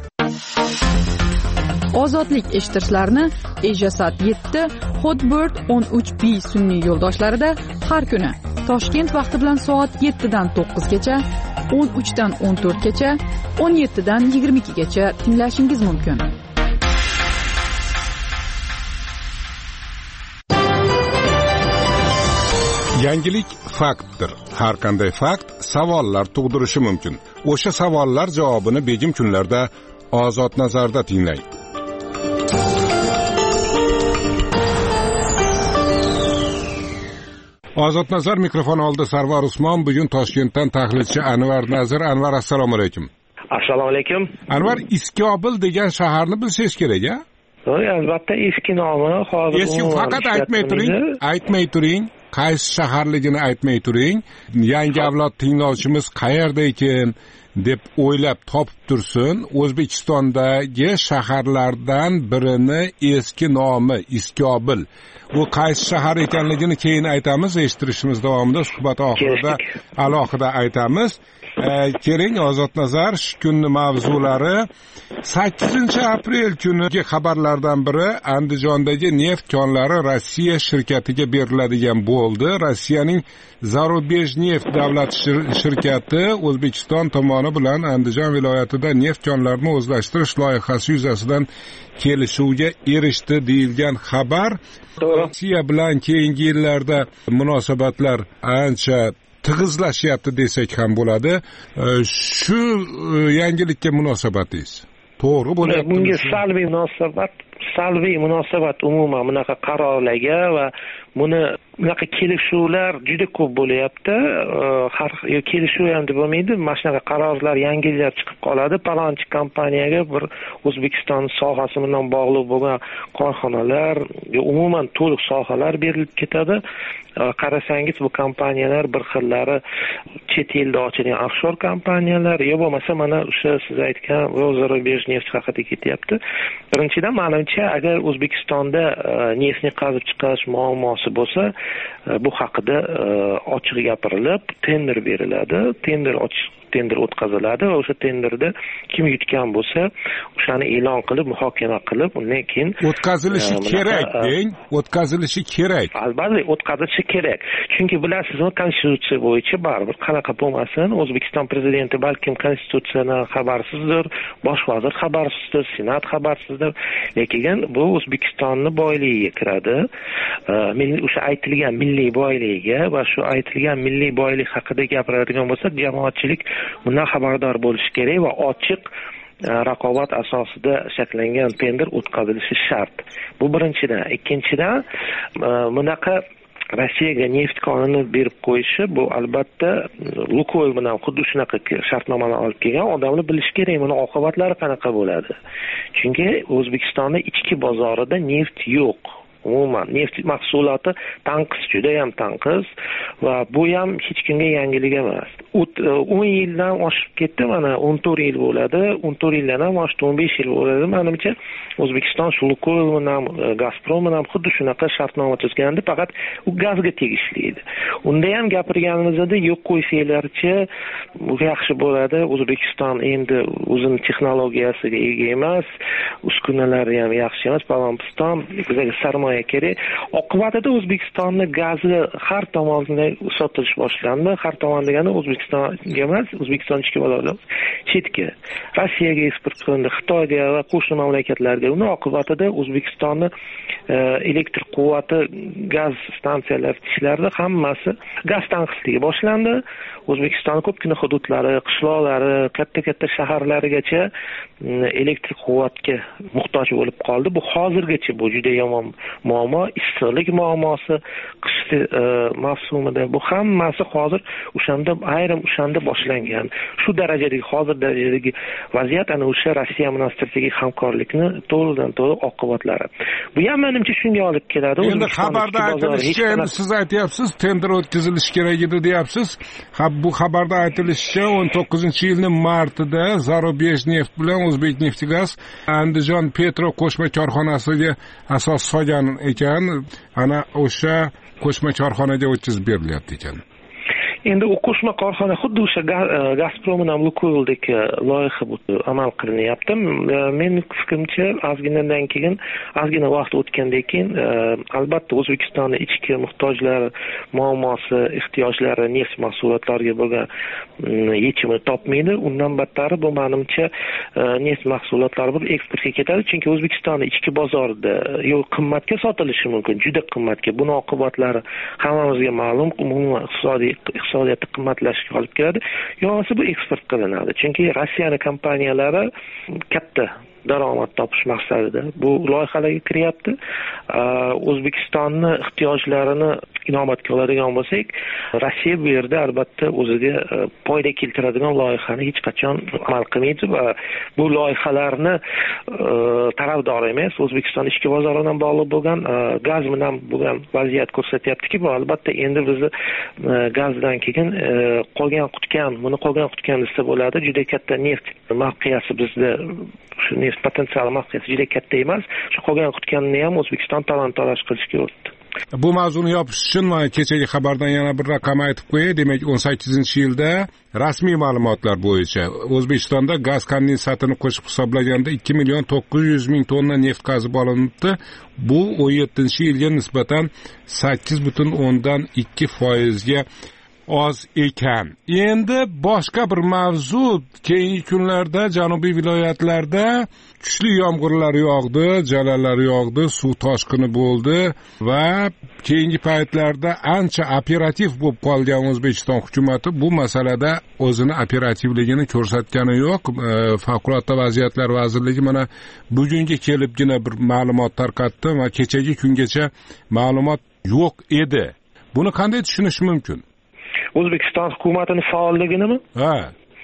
Ozodlik eshittirishlarni Ejasat yetti, Hotbird o'n uch B sun'iy yo'ldoshlarida har kuni Toshkent vaqti bilan soat yettidan to'qqizgacha, o'n uchdan o'n to'rtgacha, o'n yettidan yigirma ikkigacha tinglashingiz mumkin. Yangilik faktdir. Har qanday fakt savollar tug'dirishi mumkin. O'sha savollar javobini begim kunlarda Ozod nazarda tinglang. Ozod nazar mikrofon oldida Sarvar Usmon, bugun Toshkentdan tahlilchi Anvar Nazir. Anvar, assalomu alaykum. Assalomu alaykum. Anvar, Iskobil degan shaharni bilsangiz kerak-a? Albatta, eski nomi hozir. Eski, faqat aytmay turing, aytmay turing. Qaysi shaharligini aytmay turing. Yangi avlod tinglovchimiz qayerda ekan deb o'ylab topib tursin. O'zbekistondagi shaharlardan birini eski nomi Iskobil. Bu qaysi shahar ekanligini keyin aytamiz, eshittirishimiz davomida suhbat oxirida alohida aytamiz. Keling, Ozod nazar, shu kunning mavzulari. sakkizinchi aprel kunigi xabarlardan biri Andijondagi neft konlari Rossiya shirkatiga beriladigan bo'ldi. Rossiyaning Zarubejneft davlat shirkati O'zbekiston tomoni bilan Andijon viloyatida neft konlarini o'zlashtirish loyihasi yuzasidan kelishuvga erishdi deyilgan xabar. Rossiya bilan keyingi yillarda munosabatlar ancha tig'izlashyapti desak ham bo'ladi. Shu yangilikka munosabatingiz to'g'ri bo'lyapti? Bunga salbiy munosabat salbiy munosabat umuman bunaqa qarorlarga va buni bunaqa kelishuvlar juda ko'p bo'lyapti. Har kelishuv ham deb bo'lmaydi, mana shunaqa qarorlar, yangiliklar chiqib qoladi. Palonchi kompaniyaga bir O'zbekiston sohasi bilan bog'liq bo'lgan korxonalar, umuman to'liq sohalar berilib ketadi. Qarasangiz bu kompaniyalar bir xillari chet elda ochilgan offshor kompaniyalar yo bo'lmasa mana o'sha siz aytgan zarubej neft haqida ketyapti. Birinchidan menimcha agar O'zbekistonda neftni qazib chiqarish muammosi bo'lsa, bu haqida ochiq gapirilib, tender beriladi. Tender ochiq tender o'tkaziladi va o'sha tenderda kim yutgan bo'lsa, o'shani e'lon qilib, muhokama qilib, undan keyin o'tkazilishi kerak, deng, o'tkazilishi kerak. Albatta, o'tkazilishi kerak. Chunki bilasizmi, konstitutsiya bo'yicha baribir qanaqa bo'lmasin, O'zbekiston prezidenti balkim konstitutsiyadan xabarsizdir, bosh vazir xabarsizdir, senat xabarsizdir, lekin bu O'zbekistonning boyligiga kiradi. O'sha aytilgan milliy boyligiga va shu aytilgan milliy boylik haqida gapiradigan bo'lsak, jamoatchilik bundan xabardor bo'lishi kerak va ochiq raqobat asosida shakllangan tender o'tkazilishi shart. Bu birinchidan. Ikkinchidan, bunaqa Rossiyaga neft konini berib qo'yishi bu albatta Lukoyl bilan xuddi shunaqa shartnomalar olib kelgan odamni bilish kerak, buni oqibatlari qanaqa bo'ladi. Chunki O'zbekistonning ichki bozorida neft yo'q. Umuman neft mahsuloti tanqis, juda ham tanqis va bu ham hech kimga yangilik emas. o'n yildan oshib ketdi, mana o'n to'rt yil bo'ladi, o'n to'rt yildan ham oshdi, o'n besh yil bo'ladi. Menimcha O'zbekiston shu Lukoyl bilan Gazprom bilan xuddi shunaqa shartnoma tuzgandi, faqat u gazga tegishli edi. Unda ham gapirganimizda yo'q qo'ysanglarchi, bu yaxshi bo'ladi. O'zbekiston endi o'zining texnologiyasiga ega emas, uskunalari ham yaxshi emas, Palonpiston bizga sarmoya kerak. Oqibatida O'zbekistonning gazi har tomondan sotilish boshlandi. Har tomon degani O'zbekistonga emas, O'zbekiston ichki bozorida chetga, Rossiyaga eksport qilindi, Xitoyga va qo'shni mamlakatlarga. Uni oqibatida O'zbekistonning elektr quvvati gaz stansiyalari ishlarida hammasi gaz tanqisligi boshlandi. O'zbekistonning ko'pgina hududlari, qishloqlari, katta-katta shaharlarigacha elektr quvvatga muhtoj bo'lib qoldi. Bu hozirgacha bu juda yomon muammo, issiqlik muammosi, qish mavsumida bu hammasi hozir o'shanda ayrim o'shanda boshlangan. Shu darajadagi hozir darajadagi vaziyat ana o'sha Rossiya bilan strategik hamkorlikni to'g'ridan to'g'ri oqibatlari. Bu ham menimcha shunga olib keladi. Endi xabarda aytilishicha, endi siz aytyapsiz, tender o'tkazilishi kerak edi deyapsiz. Ha, bu xabarda aytilishicha o'n to'qqizinchi yilning martida Zarubej neft bilan O'zbek Neftigaz Andijon Petro qo'shma korxonasiga asos solgan ekan, ana o'sha qo'shma korxonaga o'tkazib berilyapti ekan. Endi u qo'shma korxona xuddi o'sha Gazprom bilan Lukoyldek loyiha amal qilinyapti. Mening fikrimcha, ozginadan keyin, ozgina vaqt o'tgandan keyin albatta O'zbekistonning ichki muhtojlari, muammosi, ehtiyojlari neft mahsulotlariga bo'lgan yechimini topmaydi. Undan battari bu menimcha neft mahsulotlari bir eksportga ketadi, chunki O'zbekistonning ichki bozorida yo qimmatga sotilishi mumkin, juda qimmatga. Buning oqibatlari hammamizga ma'lum, umuman iqtisodiy iqtisodiyotni qimmatlashga olib keladi. Yo'qsa bu eksport qilinadi. Chunki Rossiyaning kompaniyalari katta daromad topish maqsadida bu loyihalarga kiryapti. O'zbekistonning ehtiyojlarini inobatga oladigan bo'lsak, Rossiya bu yerda albatta o'ziga foyda keltiradigan loyihani hech qachon amal qilmaydi va bu loyihalarni tarafdori emas. O'zbekiston ichki bozori bilan bog'liq bo'lgan gaz bilan bo'lgan vaziyat ko'rsatyaptiki, bu albatta endi bizni gazdan keyin qolgan qutgan, buni qolgan qutgan desa bo'ladi. Juda katta neft mavqeasi bizda, shu neft potensial mavqeasi juda katta emas. Shu qolgan qutganni ham O'zbekiston talon-taroj qilishga o'tdi. Bu mavzuni yopish uchun mana kechagi xabardan yana bir raqam aytib qo'yay. Demak, o'n sakkizinchi yilda rasmiy ma'lumotlar bo'yicha O'zbekistonda gaz kondensatini qo'shib hisoblaganda ikki million to'qqiz yuz ming tonna neft qazib olinibdi. Bu o'n yettinchi yilga nisbatan sakkiz butun o'ndan ikki foizga oz ekan. Endi boshqa bir mavzu, keyingi kunlarda janubiy viloyatlarda kuchli yomg'irlar yog'di, jalalar yog'di, suv toshqini bo'ldi va keyingi paytlarda ancha operativ bo'lib qolgan O'zbekiston hukumatı bu masalada o'zini operativligini ko'rsatgani yo'q. Favqulodda vaziyatlar vazirligi mana bugunga kelibgina bir ma'lumot tarqatdi va kechagi kungacha ma'lumot yo'q edi. Buni qanday tushunish mumkin? O'zbekiston hukumatining faolliginimi? Ha.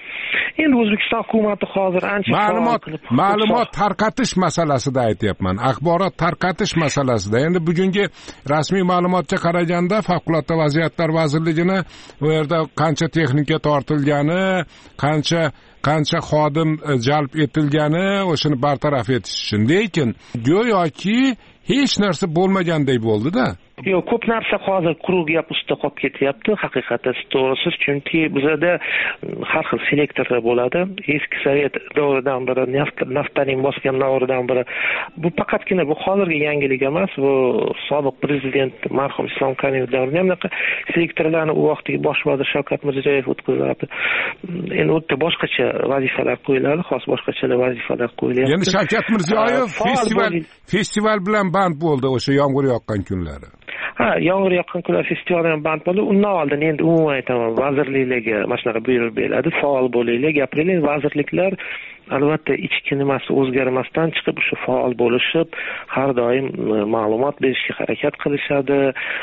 Endi O'zbekiston hukumati hozir ancha ma'lumot ma'lumot tarqatish masalasida aytyapman. Axborot tarqatish masalasida. Endi bugungi rasmiy ma'lumotga qaraganda favqulodda vaziyatlar vazirligini u yerda qancha texnika tortilgani, qancha qancha xodim jalb etilgani o'shani bartaraf etish uchun. Lekin go'yoki hech narsa bo'lmagandek bo'ldi-da. Yo'q, ko'p narsa hozir quruq gap ustida qolib ketyapti, haqiqatan to'g'risiz, chunki bizda har xil selektorlar bo'ladi. Eski sovet davridan beri, naftaning bosgan davridan beri. Bu faqatgina bu hozirgi yangilik emas, bu sobiq prezident marhum Islom Karimov davrida ham selektorlarni u vaqtdagi bosh vazir Shavkat Mirziyoyev o'tkazardi. Endi u yerda boshqacha vazifalar qo'yiladi, xos boshqacha vazifalar qo'yilyapti. Endi Shavkat Mirziyoyev festival festival bilan band bo'ldi o'sha yomg'ir yoqqan kunlari. Ha, yomg'ir yoqqan kunlar festivalidan band bo'ldi. Undan oldin endi umuman aytaman, vazirliklarga mana shunaqa buyruq beriladi, faol bo'linglar, gapiringlar. Vazirliklar albatta ichki nimasi o'zgarmasdan chiqib o'sha faol bo'lishib, har doim ma'lumot berishga harakat qilishadi,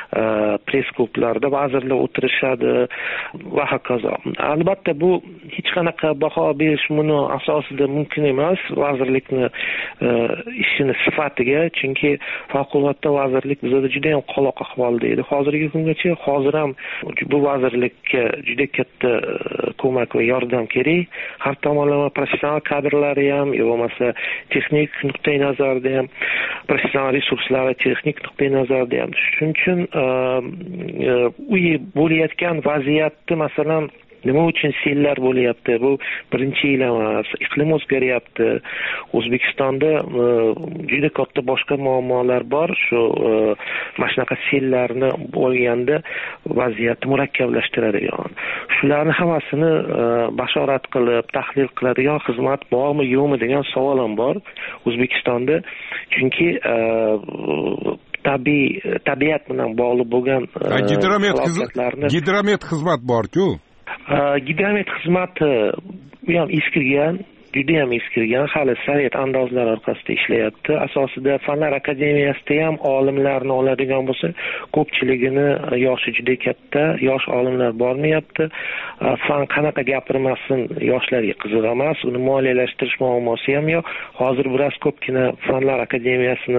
press klublarda vazirlar o'tirishadi va hokazo. Albatta bu hech qanaqa baho berish buni asosida mumkin emas, vazirlikni ishini sifatiga, chunki favqulodda vazirlik bizda juda ham qoloq ahvolda edi. Hozirgi kungacha hozir ham bu vazirlikka juda katta ko'mak va yordam kerak. Har tomonlama professional kadrlari ham, bo'lmasa texnik nuqtai nazarda ham, professional resurslari texnik nuqtai nazarda ham. Shuning uchun u bo'layotgan vaziyatni, masalan, nima uchun sellar bo'lyapti? Bu birinchi yil emas, iqlim o'zgaryapti. O'zbekistonda juda katta boshqa muammolar bor. Shu mana shunaqa sellarni bo'lganda vaziyatni murakkablashtiradigan. Shularni hammasini bashorat qilib, tahlil qiladigan xizmat bormi, yo'qmi degan savol ham bor O'zbekistonda. Chunki tabiiy tabiat bilan bog'liq bo'lgan gidromet gidromet xizmat bor-ku. Gidromet xizmati bu ham eskirgan, juda ham eskirgan, hali sovet andozlari orqasida ishlayapti. Asosida Fanlar akademiyasida ham olimlarni oladigan bo'lsa, ko'pchiligini yoshi juda katta, yosh olimlar bormayapti. Fan qanaqa gapirmasin, yoshlarga qiziq emas, uni moliyalashtirish muammosi ham yo'q. Hozir biroz ko'pgina Fanlar akademiyasini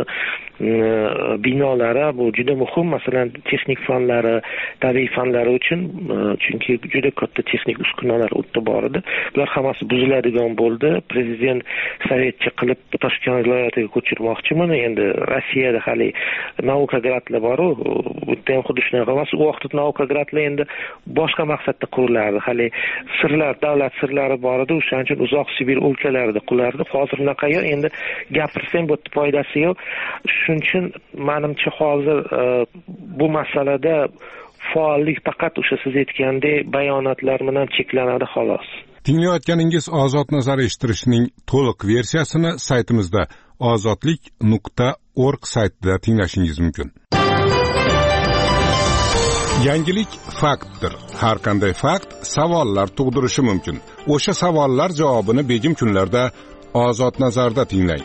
binolari bu juda muhim, masalan, texnik fanlari, tabiiy fanlari uchun, chunki juda katta texnik uskunalar o'tda bor edi. Bular hammasi buziladigan bo'ldi. Prezident sovetcha qilib Toshkent viloyatiga ko'chirmoqchiman. Endi Rossiyada hali Naukagradlar bor-ku, bu ham xuddi shunaqa emas. U vaqtda Naukagradlar endi boshqa maqsadda quriladi. Hali sirlar, davlat sirlari bor edi, o'shaning uchun uzoq Sibir o'lkalarida qulardi. Hozir unaqa yo'q, endi gapirsam bu foydasi yo'q. Shuning uchun menimcha hozir bu masalada faollik faqat o'sha siz aytgandek bayonotlar bilan cheklanadi xolos. Tinglayotganingiz Ozod nazar eshittirishning to'liq versiyasini saytimizda ozodlik nuqta org saytida tinglashingiz mumkin. Yangilik faktdir. Har qanday fakt savollar tug'dirishi mumkin. O'sha savollar javobini begim kunlarda Ozod nazarda tinglang.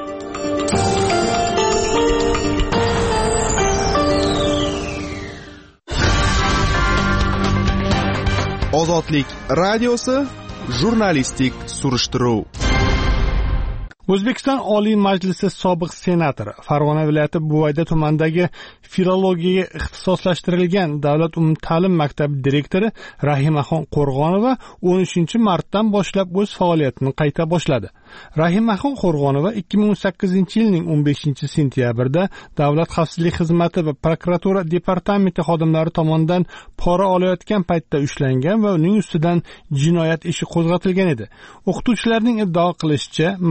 Ozodlik radiosi jurnalistik surishtiruv. O'zbekiston Oliy Majlisi sobiq senatori, Farg'ona viloyati Buvayda tumanidagi filologiyaga ixtisoslashtirilgan Davlat umumta'lim maktabi direktori Rahimaxon Qo'rg'onova o'n uchinchi martdan boshlab o'z faoliyatini qayta boshladi. Rahimaxon Qo'rg'onova ikki ming o'n sakkizinchi yilning o'n beshinchi sentyabrida Davlat xavfsizlik xizmati va prokuratura departamenti xodimlari tomonidan pora olayotgan paytda ushlangan va uning ustidan jinoyat ishi qo'zg'atilgan edi. O'qituvchilarning iddao qilishicha, maktab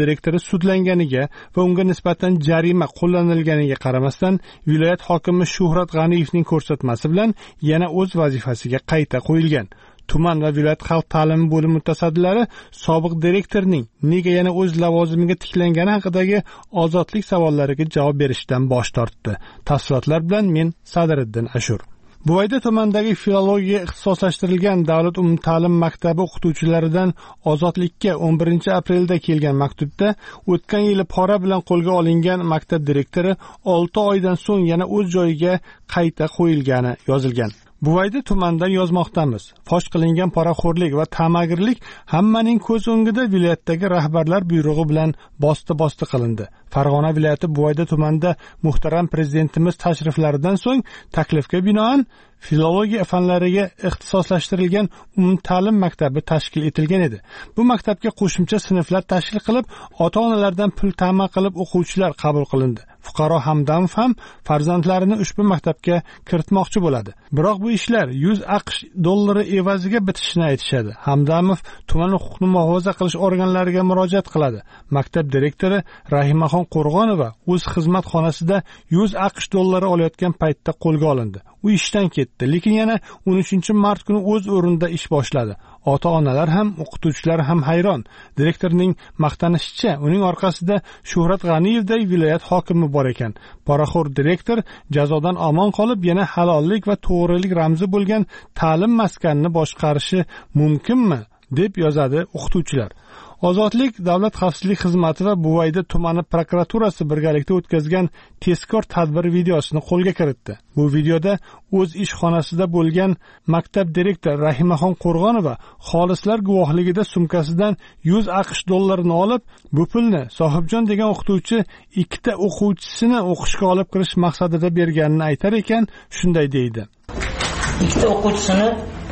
direktori sudlanganiga va unga nisbatan jarima qo'llanilganiga qaramasdan viloyat hokimi Shuhrat G'aniyevning ko'rsatmasi bilan yana o'z vazifasiga qayta qo'yilgan. Tuman va viloyat xalq ta'limi bo'limi mutasaddilari sobiq direktorning nega yana o'z lavozimiga tiklangani haqidagi ozodlik savollariga javob berishdan bosh tortdi. Tafsilotlar bilan men Sadriddin Ashur. Buvayda tumanidagi filologiya ixtisoslashtirilgan davlat umumta'lim maktabi o'qituvchilaridan ozodlikka o'n birinchi aprelda kelgan maktubda o'tgan yili pora bilan qo'lga olingan maktab direktori olti oydan so'ng yana o'z joyiga qayta qo'yilgani yozilgan. Buvayda tumanidan yozmoqdamiz. Fosh qilingan poraxo'rlik va ta'magirlik hammaning ko'z o'ngida viloyatdagi rahbarlar buyrug'i bilan bosti-bosti qilindi. Farg'ona viloyati Buvayda tumanida muhtaram prezidentimiz tashriflaridan so'ng taklifga binoan filologiya fanlariga ixtisoslashtirilgan umumta'lim maktabi tashkil etilgan edi. Bu maktabga qo'shimcha sinflar tashkil qilib, ota-onalardan pul ta'ma qilib o'quvchilar qabul qilindi. Fuqaro Hamdamov ham farzandlarini ushbu maktabga kiritmoqchi bo'ladi. Biroq bu ishlar yuz aqsh dollari evaziga bitishini aytishadi. Hamdamov tuman huquqni muhofaza qilish organlariga murojaat qiladi. Maktab direktori Rahimaxon Qo'rg'onova o'z xizmat xonasida yuz aqsh dollari olayotgan paytda qo'lga olindi. U ishdan ketdi, lekin yana o'n uchinchi mart kuni o'z o'rnida ish boshladi. Ota-onalar ham, o'qituvchilar ham hayron. Direktorning maqtanishicha, uning orqasida Shuhrat G'aniyevday viloyat hokimi bor ekan. Poraxo'r direktor jazodan omon qolib, yana halollik va to'g'rilik ramzi bo'lgan ta'lim maskanini boshqarishi mumkinmi, deb yozadi o'qituvchilar. Ozodlik davlat xavfsizlik xizmati va Buvayda tumani prokuraturasi birgalikda o'tkazgan tezkor tadbir videosini qo'lga kiritdi. Bu videoda o'z ish xonasida bo'lgan maktab direktori Rahimaxon Qo'rg'onova xolislar guvohligida sumkasidan yuz aqsh dollarini olib, bu pulni Sohibjon degan o'qituvchi ikkita o'quvchisini o'qishga olib kirish maqsadida berganini aytar ekan, shunday deydi. Ikkita o'quvchisini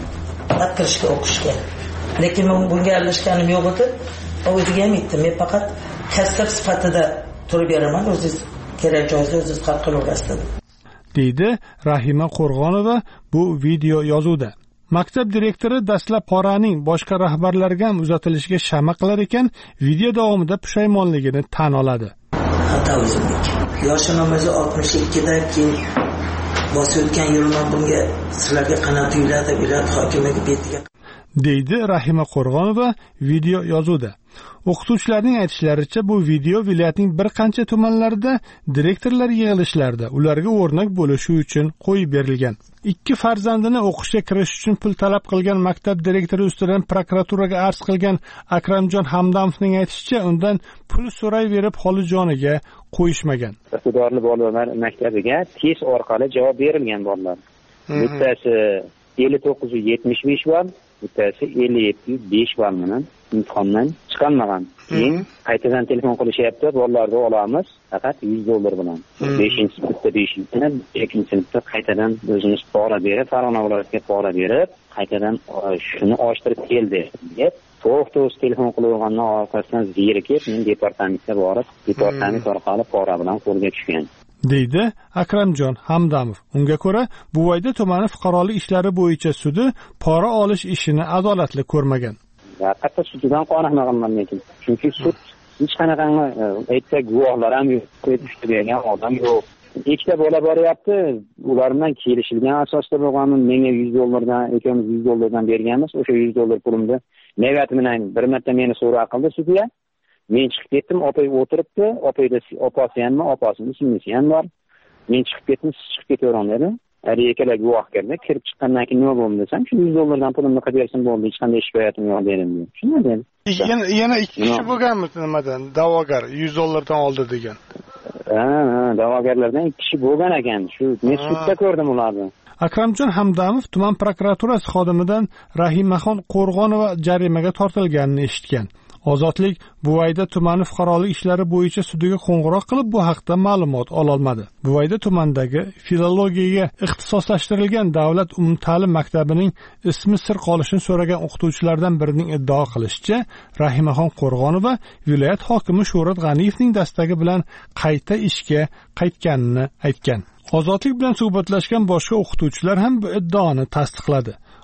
olib kirishga o'qishga. Lekin men bunga aralashganim yo'q edi. O'ziga ham aytdim, men faqat kasb sifatida turib beraman, o'zingiz kerak joyda o'zingiz hal qilaverasiz, deydi Rahima Qo'rg'onova bu video yozuvda. Maktab direktori dastlab poraning boshqa rahbarlarga ham uzatilishiga shama qilar ekan, video davomida pushaymonligini tan oladi. Xato o'zimniki. Yoshim o'zi oltmish ikkida keyin bosib o'tgan yo'lman bunga sizlarga qanot tuyuladi, viloyat hokimiga betiga deydi Rahima Qo'rg'onova video yozuvda. O'qituvchilarning aytishlaricha, bu video viloyatning bir qancha tumanlarida direktorlar yig'ilishlarida ularga o'rnak bo'lishi uchun qo'yib berilgan. Ikki farzandini o'qishga kirish uchun pul talab qilgan maktab direktori ustidan prokuraturaga arz qilgan Akramjon Hamdamovning aytishicha, undan pul so'rayverib holi joniga qo'yishmagan. Iqtidorli bolalar maktabiga test orqali javob berilgan bolalar. Bittasi ellik to'qqiz yuz yetmish besh ball, bittasi ellik yetti yuz besh ball bilan imtihondan chiqolmagan. Keyin qaytadan telefon qilishyapti, bolalarni olamiz faqat yuz dollar bilan. beshinchi sinfda beshinchi sinf, ikkinchi sinfda qaytadan o'zimiz pora berib, Farg'ona viloyatiga pora berib, qaytadan shuni oshtirib keldi deb to'xtovsiz telefon qilayotgandan orqasidan zerikib, men departamentga borib, departament orqali pora bilan qo'lga tushgan, deydi Akramjon Hamdamov. Unga ko'ra, Buvayda tumani fuqarolik ishlari bo'yicha sudi pora olish ishini adolatli ko'rmagan. Haqiqatda suddan qoniqmaganman lekin. Chunki sud hech qanaqa aytsa guvohlar ham yo'q, degan odam yo'q. Ikkita bola boryapti, ular bilan kelishilgan asosda bo'lgan, menga yuz dollardan, ikamiz yuz dollardan berganmiz. O'sha yuz dollar pulimni navbat bilan bir marta meni so'roq qildi sudya. Men chiqib ketdim, opay o'tiribdi, opayda opasi hammi, opasining singlisi ham bor. Men chiqib ketdim, siz chiqib ketaverasiz dedi. Hali ikkala guvoh keldi, kirib chiqqandan keyin nima bo'ldi desam, shu yuz dollardan pulimni qilib bersin bo'ldi, hech qanday shikoyatim yo'q dedim. Shunday dedi. Yana yana ikki kishi bo'lganmi nimadan? Da'vogar yuz dollardan oldi degan. Ha, ha, da'vogarlardan ikki kishi bo'lgan ekan. Shu men sudda ko'rdim ularni. Akramjon Hamdamov tuman prokuraturasi xodimidan Rahimaxon Qo'rg'onova jarimaga tortilganini eshitgan. Ozodlik Buvayda tumani fuqarolik ishlari bo'yicha sudiga qo'ng'iroq qilib bu haqda ma'lumot ola olmadi. Buvayda tumanidagi filologiyaga ixtisoslashtirilgan davlat umumta'lim maktabining ismi sir qolishini so'ragan o'qituvchilardan birining iddao qilishicha, Rahimaxon Qo'rg'onova viloyat hokimi Shuhrat G'aniyevning dastagi bilan qayta ishga qaytganini aytgan. Ozodlik bilan suhbatlashgan boshqa o'qituvchilar ham bu iddaoni tasdiqladi.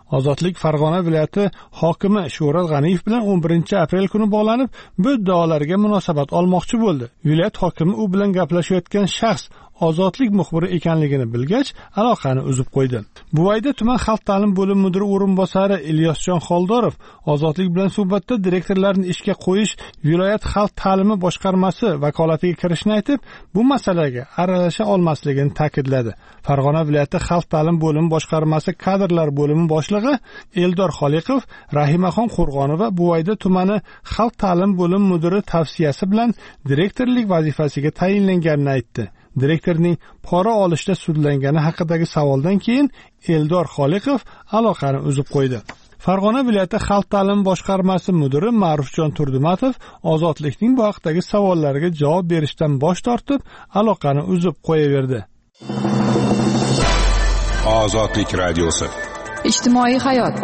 Ozodlik Farg'ona viloyati hokimi Shuhrat G'aniyev bilan o'n birinchi aprel kuni bog'lanib, bu iddaolarga munosabat olmoqchi bo'ldi. Viloyat hokimi u bilan gaplashayotgan shaxs Ozodlik muxbiri ekanligini bilgach, aloqani uzib qo'ydi. Buvayda tuman xalq ta'lim bo'limi mudiri o'rinbosari Ilyosjon Xoldorov Ozodlik bilan suhbatda direktorlarni ishga qo'yish viloyat xalq ta'limi boshqarmasi vakolatiga kirishni aytib, bu masalaga aralasha olmasligini ta'kidladi. Farg'ona viloyati xalq ta'lim bo'limi boshqarmasi kadrlar bo'limi boshlig'i Eldor Xoliqov Rahimaxon Qo'rg'onova Buvayda tumani xalq ta'lim bo'limi mudiri tavsiyasi bilan direktorlik vazifasiga tayinlanganini aytdi. Direktorning pora olishda sudlangani haqidagi savoldan keyin Eldor Xoliqov aloqani uzib qo'ydi. Farg'ona viloyati xalq ta'limi boshqarmasi mudiri Ma'rufjon Turdumatov Ozodlikning bu haqdagi savollariga javob berishdan bosh tortib, aloqani uzib qo'yaverdi. Ozodlik radiosi. Ijtimoiy hayot.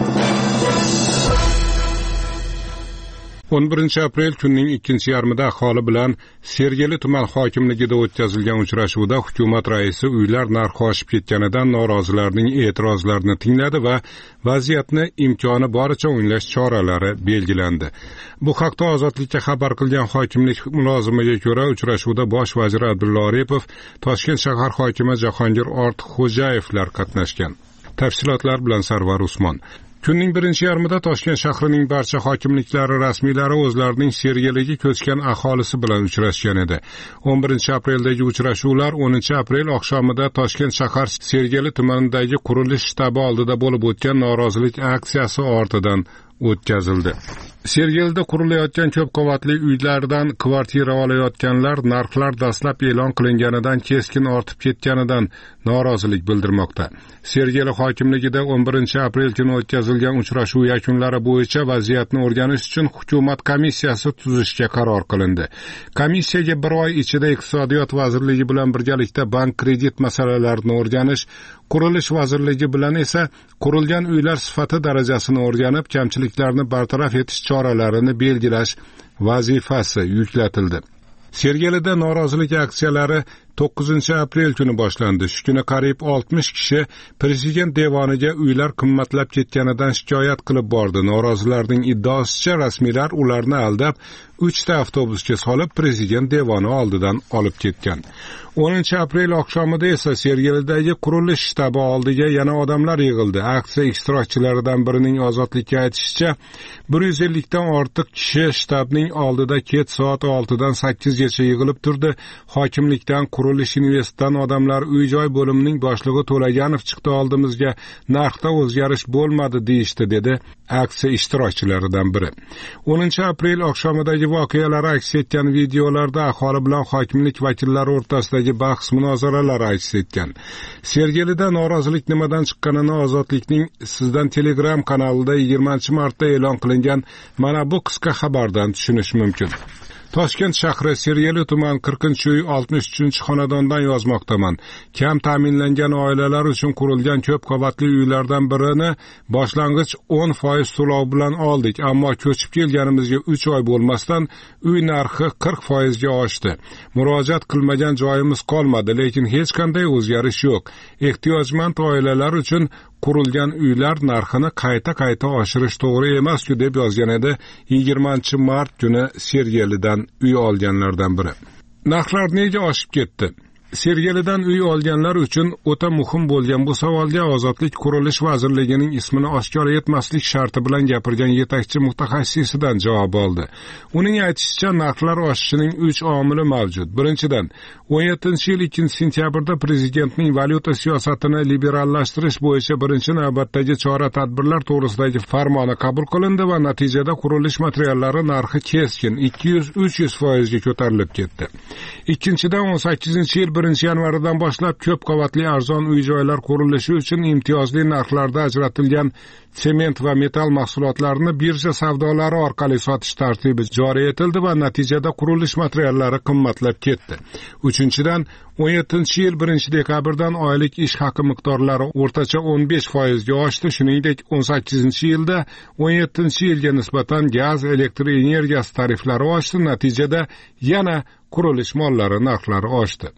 o'n birinchi aprel kunning ikkinchi yarmida aholi bilan Sergeli tuman hokimligida o'tkazilgan uchrashuvda hukumat raisi uylar narxi oshib ketganidan norozilarning e'tirozlarini tingladi va vaziyatni imkoni boricha o'nglash choralari belgilandi. Bu haqda Ozodlikka xabar qilgan hokimlik mulozimiga ko'ra, uchrashuvda bosh vazir Abdulla Aripov, Toshkent shahar hokimi Jahongir Ortiqxo'jayevlar qatnashgan. Tafsilotlar bilan Sarvar Usmon. Kunning birinchi yarmida Toshkent shahrining barcha hokimliklari rasmiylari o'zlarining Sergeliga ko'chgan aholisi bilan uchrashgan edi. o'n birinchi apreldagi uchrashuvlar o'ninchi aprel oqshomida Toshkent shahar Sergeli tumanidagi qurilish shtabi oldida bo'lib o'tgan norozilik aksiyasi ortidan o'tkazildi. Sergelida qurilayotgan ko'p qavatli uylardan kvartira olayotganlar narxlar dastlab e'lon qilinganidan keskin ortib ketganidan norozilik bildirmoqda. Sergeli hokimligida o'n birinchi aprel kuni o'tkazilgan uchrashuv yakunlari bo'yicha vaziyatni o'rganish uchun hukumat komissiyasi tuzishga qaror qilindi. Komissiyaga bir oy ichida Iqtisodiyot vazirligi bilan birgalikda bank kredit masalalarini o'rganish, Qurilish vazirligi bilan esa qurilgan uylar sifati darajasini o'rganib, kamchiliklarni bartaraf etish choralarini belgilash vazifasi yuklatildi. Sergelida norozilik aksiyalari to'qqizinchi aprel kuni boshlandi. Shu kuni qariyb oltmish kishi prezident devoniga uylar qimmatlab ketganidan shikoyat qilib bordi. Norozilarning iddaosicha rasmiylar ularni aldab, uchta avtobusga solib prezident devoni oldidan olib ketgan. o'ninchi aprel oqshomida esa Sergelidagi qurilish shtabi oldiga yana odamlar yig'ildi. Aksiya ishtirokchilaridan birining Ozodlikka aytishicha, bir yuz ellik dan ortiq kishi shtabning oldida kech soat oltidan sakkizgacha yig'ilib turdi. Hokimlikdan, Qurilish universitetidan odamlar uy-joy bo'limining boshlig'i To'laganov chiqdi oldimizga, narxda o'zgarish bo'lmadi deyishdi, dedi aksiya ishtirokchilaridan biri. o'ninchi aprel oqshomidagi voqealar aks etgan videolarda aholi bilan hokimlik vakillari o'rtasidagi bahs munozaralar aks etgan. Sergelida norozilik nimadan chiqqanini Ozodlikning Sizdan Telegram kanalida yigirmanchi martda e'lon qilingan mana bu qisqa xabardan tushunish mumkin. Toshkent shahri Sergeli tuman qirqinchi uy oltmish uchinchi xonadondan yozmoqdaman. Kam ta'minlangan oilalar uchun qurilgan ko'p qavatli uylardan birini boshlang'ich o'n foiz to'lov bilan oldik, ammo ko'chib kelganimizga uch oy bo'lmasdan uy narxi qirq foizga oshdi. Murojaat qilmagan joyimiz qolmadi, lekin hech qanday o'zgarish yo'q. Ehtiyojmand oilalar uchun qurilgan uylar narxini qayta-qayta oshirish to'g'ri emas-ku, deb yozgan edi yigirmanchi mart kuni Sergelidan uy olganlardan biri. Narxlar nega oshib ketdi? Sergelidan uy olganlar uchun o'ta muhim bo'lgan bu savolga Ozodlik Qurilish vazirligining ismini oshkor etmaslik sharti bilan gapirgan yetakchi mutaxassisidan javob oldi. Uning aytishicha, narxlar oshishining uch omili mavjud. Birinchidan, o'n yettinchi yil ikkinchi sentyabrda prezidentning valyuta siyosatini liberallashtirish bo'yicha birinchi navbatdagi chora-tadbirlar to'g'risidagi farmoni qabul qilindi va natijada qurilish materiallari narxi keskin ikki yuz uch yuz foizga ko'tarilib ketdi. Ikkinchidan, o'n sakkizinchi yil birinchi yanvaridan boshlab ko'p qavatli arzon uy-joylar qurilishi uchun imtiyozli narxlarda ajratilgan sement va metall mahsulotlarini birja savdolari orqali sotish tartibi joriy etildi va natijada qurilish materiallari qimmatlab ketdi. Uchinchidan, o'n yettinchi yil birinchi dekabrdan oylik ish haqi miqdorlari o'rtacha o'n besh foizga oshdi. Shuningdek, o'n sakkizinchi yilda o'n yettinchi yilga nisbatan gaz, elektr energiyasi tariflari oshdi. Natijada yana qurilish mollari narxlari oshdi.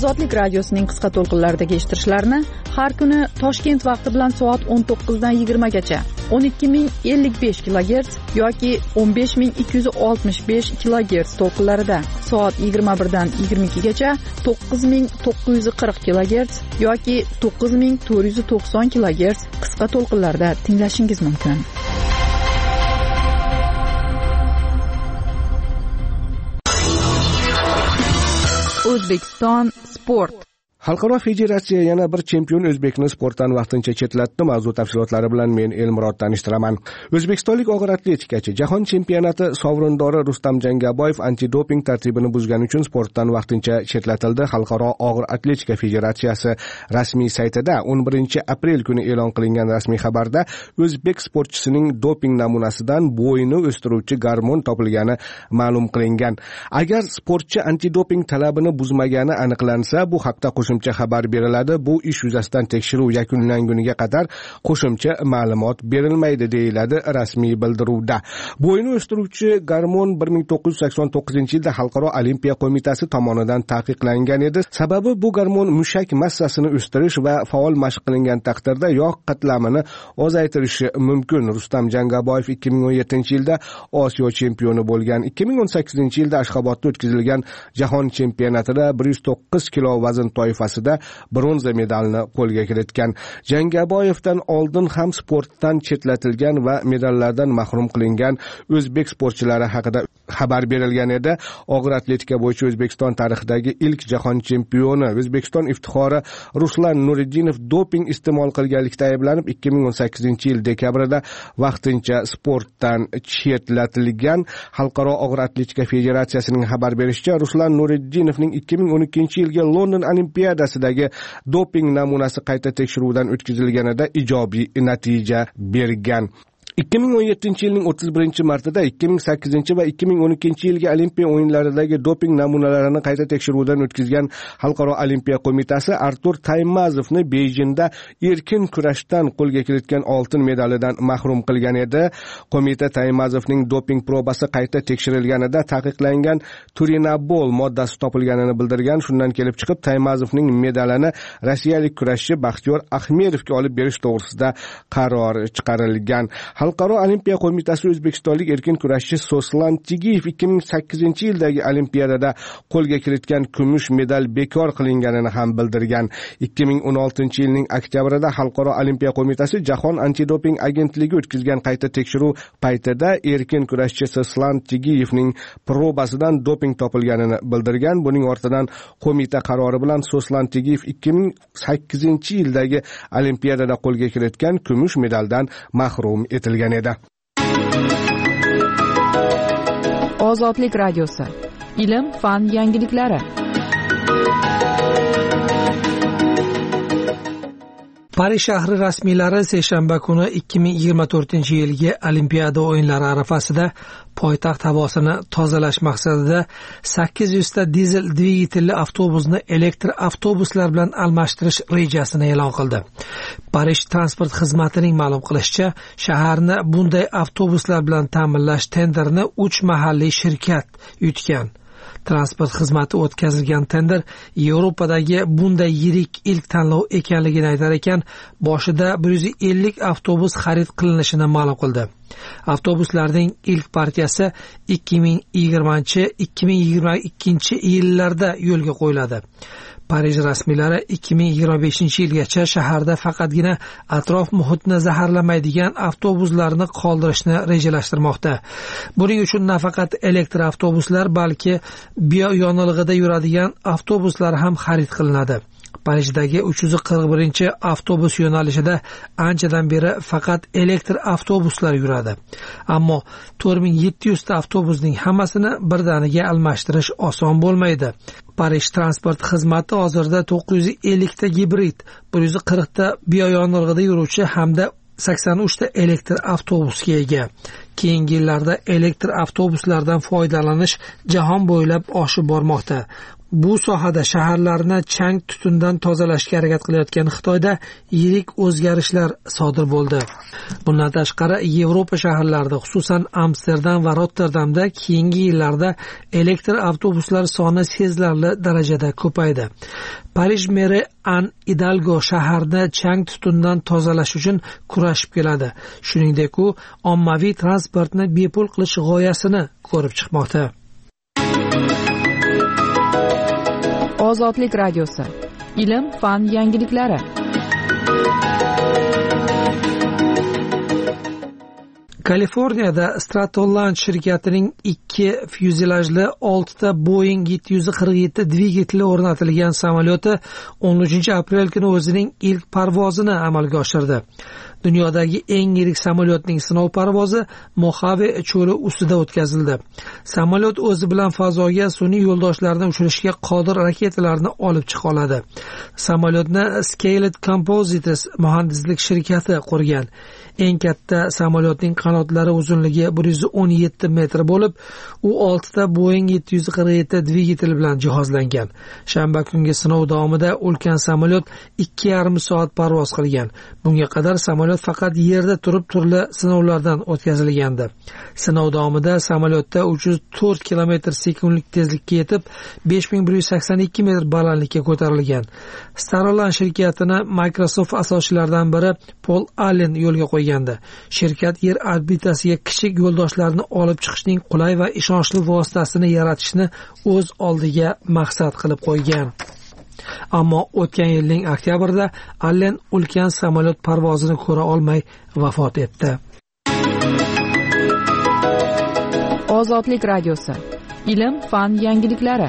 Ozodlik radiosining qisqa to'lqinlaridagi eshittirishlarni har kuni Toshkent vaqti bilan soat o'n to'qqizdan yigirmagacha o'n ikki ming ellik besh kilogerts yoki o'n besh ming ikki yuz oltmish besh kilogerts to'lqinlarida, soat yigirma birdan yigirma ikkigacha to'qqiz ming to'qqiz yuz qirq kilogerts yoki to'qqiz ming to'rt yuz to'qson kilogerts qisqa to'lqinlarda tinglashingiz mumkin. O'zbekiston sport. Xalqaro federatsiya yana bir chempion o'zbekni sportdan vaqtincha chetlatdi. Mavzu tafsilotlari bilan men Elmurod tanishtiraman. O'zbekistonlik og'ir atletikachi Jahon chempionati sovrindori Rustam Jangaboyev antidoping tartibini buzgani uchun sportdan vaqtincha chetlatildi. Xalqaro og'ir atletika federatsiyasi rasmiy saytida o'n birinchi aprel kuni e'lon qilingan rasmiy xabarda o'zbek sportchisining doping namunasidan bo'yni o'stiruvchi gormon topilgani ma'lum qilingan. Agar sportchi antidoping talabini buzmagani aniqlansa, bu haqda qo'shimcha xabar beriladi. Bu ish yuzasidan tekshiruv yakunlanguniga qadar qo'shimcha ma'lumot berilmaydi, deyiladi rasmiy bildiruvda. Bo'yni o'stiruvchi gormon bir ming to'qqiz yuz sakson to'qqizinchi yilda Xalqaro olimpiya qo'mitasi tomonidan taqiqlangan edi. Sababi bu gormon mushak massasini o'stirish va faol mashq qilingan taqdirda yog' qatlamini ozaytirishi mumkin. Rustam Jangaboyev ikki ming o'n yettinchi yilda Osiyo chempioni bo'lgan. ikki ming o'n sakkizinchi yilda Ashxobodda o'tkazilgan Jahon chempionatida bir yuz to'qqiz kilo vazn toifasida bronza medalni qo'lga kiritgan. Jangaboyevdan oldin ham sportdan chetlatilgan va medallardan mahrum qilingan o'zbek sportchilari haqida xabar berilgan edi. Og'ir atletika bo'yicha O'zbekiston tarixidagi ilk jahon chempioni, O'zbekiston iftixori Ruslan Nuriddinov doping iste'mol qilganlikda ayblanib ikki ming o'n sakkizinchi yil dekabrida vaqtincha sportdan chetlatilgan. Xalqaro og'ir atletika federatsiyasining xabar berishicha, Ruslan Nuriddinovning ikki ming o'n ikkinchi yilgi London Olimpiadasidagi doping namunasi qayta tekshiruvdan o'tkazilganida ijobiy natija bergan. ikki ming o'n yettinchi yilning o'ttiz birinchi martida ikki ming sakkizinchi va ikki ming o'n ikkinchi yilgi Olimpiya o'yinlaridagi doping namunalarini qayta tekshiruvdan o'tkazgan Xalqaro olimpiya qo'mitasi Artur Taymazovni Beyjingda erkin kurashdan qo'lga kiritgan oltin medalidan mahrum qilgan edi. Qo'mita Taymazovning doping probasi qayta tekshirilganida taqiqlangan turinabol moddasi topilganini bildirgan. Shundan kelib chiqib, Taymazovning medalini rossiyalik kurashchi Baxtiyor Ahmedovga olib berish to'g'risida qaror chiqarilgan. Xalqaro olimpiya qo'mitasi o'zbekistonlik erkin kurashchi Soslan Tigiyev ikki ming sakkizinchi yildagi olimpiadada qo'lga kiritgan kumush medal bekor qilinganini ham bildirgan. ikki ming o'n oltinchi yilning oktyabrida Xalqaro olimpiya qo'mitasi Jahon antidoping agentligi o'tkazgan qayta tekshiruv paytida erkin kurashchi Soslan Tigiyevning probasidan doping topilganini bildirgan. Buning ortidan qo'mita qarori bilan Soslan Tigiyev ikki ming sakkizinchi yildagi olimpiadada qo'lga kiritgan kumush medaldan mahrum etilgan edi. Ozodlik radiosi. Ilm, fan yangiliklari. Parij shahri rasmiylari seshanba kuni ikki ming yigirma to'rtinchi yilgi Olimpiada o'yinlari arafasida poytaxt havosini tozalash maqsadida sakkiz yuz ta dizel dvigatelli avtobusni elektr avtobuslar bilan almashtirish rejasini e'lon qildi. Parij transport xizmatining ma'lum qilishicha, shaharni bunday avtobuslar bilan ta'minlash tenderini uch mahalliy shirkat yutgan. Transport xizmati o'tkazilgan tender Yevropadagi bunday yirik ilk tanlov ekanligini aytar ekan, boshida bir yuz ellik avtobus xarid qilinishini ma'lum qildi. Avtobuslarning ilk partiyasi ikki ming yigirmanchi ikki ming yigirma ikkinchi yillarda yo'lga qo'yiladi. Parij rasmiylari ikki ming yigirma beshinchi yilgacha shaharda faqatgina atrof muhitni zaharlamaydigan avtobuslarni qoldirishni rejalashtirmoqda. Buning uchun nafaqat elektr avtobuslar, balki bioyonilg'ida yuradigan avtobuslar ham xarid qilinadi. Parijdagi uch yuz qirq birinchi avtobus yo'nalishida anchadan beri faqat elektr avtobuslar yuradi. Ammo to'rt ming yetti yuz ta avtobusning hammasini birdaniga almashtirish oson bo'lmaydi. Parij transport xizmati hozirda to'qqiz yuz ellik ta gibrid, bir yuz qirq ta bioyonilg'ida yuruvchi hamda sakson uch ta elektr avtobusga ega. Keyingi yillarda elektr avtobuslardan foydalanish jahon bo'ylab oshib bormoqda. Bu sohada shaharlarni chang tutundan tozalashga harakat qilayotgan Xitoyda yirik o'zgarishlar sodir bo'ldi. Bundan tashqari Yevropa shaharlarida, xususan Amsterdam va Rotterdamda keyingi yillarda elektr avtobuslar soni sezilarli darajada ko'paydi. Parij meri An Hidalgo shaharni chang tutundan tozalash uchun kurashib keladi. Shuningdek, u ommaviy transportni bepul qilish g'oyasini ko'rib chiqmoqda. Ozodlik radiosi. Ilm, fan yangiliklari. Kaliforniyada Stratolaunch shirkatining ikki fyuzelajli oltita Boeing yetti yuz qirq yetti dvigateli o'rnatilgan samolyoti o'n uchinchi aprel kuni o'zining ilk parvozini amalga oshirdi. Dunyodagi eng yirik samolyotning sinov parvozi Mojave cho'li ustida o'tkazildi. Samolyot o'zi bilan fazoga sun'iy yo'ldoshlarni uchirishga qodir raketalarni olib chiqa oladi. Samolyotni Scaled Composites muhandislik shirkati qurgan. Eng katta samolyotning qanotlari uzunligi bir yuz o'n yetti metr bo'lib, u oltita Boeing yetti yuz qirq yetti dvigatel bilan jihozlangan. Shanba kungi sinov davomida ulkan samolyot ikki yarim soat parvoz qilgan. Bunga qadar samolyot faqat yerda turib turli sinovlardan o'tkazilgandi. Sinov davomida samolyotda uch yuz to'rt kilometr sekundlik tezlikka yetib, besh ming bir yuz sakson ikki metr balandlikka ko'tarilgan. Starlink shirkatini Microsoft asoschilaridan biri Paul Allen yo'lga qo'ygandi. Shirkat yer orbitasiga kichik yo'ldoshlarni olib chiqishning qulay va ishonchli vositasini yaratishni o'z oldiga maqsad qilib qo'ygan. Ammo o'tgan yilning oktyabrida Allen ulkan samolyot parvozini ko'ra olmay vafot etdi. Ozodlik radiosi. Ilm, fan yangiliklari.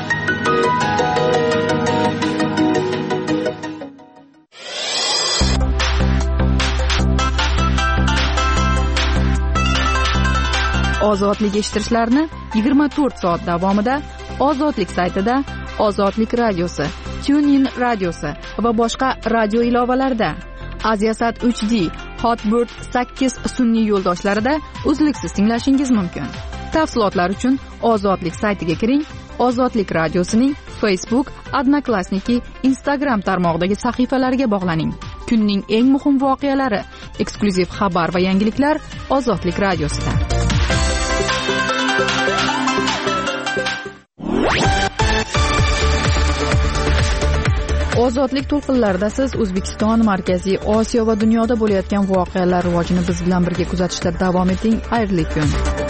Ozodlik eshittirishlarni yigirma to'rt soat davomida Ozodlik saytida, Ozodlik radiosi, TuneIn radiosi va boshqa radio ilovalarida, Aziasat uch D, Hotbird sakkiz sun'iy yo'ldoshlarida uzluksiz tinglashingiz mumkin. Tafsilotlar uchun Ozodlik saytiga kiring. Ozodlik radiosining Facebook, Odnoklassniki, Instagram tarmog'idagi sahifalariga bog'laning. Kunning eng muhim voqealari, eksklyuziv xabar va yangiliklar Ozodlik radiosida. Ozodlik to'lqinlarida siz O'zbekiston, Markaziy Osiyo va dunyoda bo'layotgan voqealar rivojini biz bilan birga kuzatishda davom eting. Xayrli kun.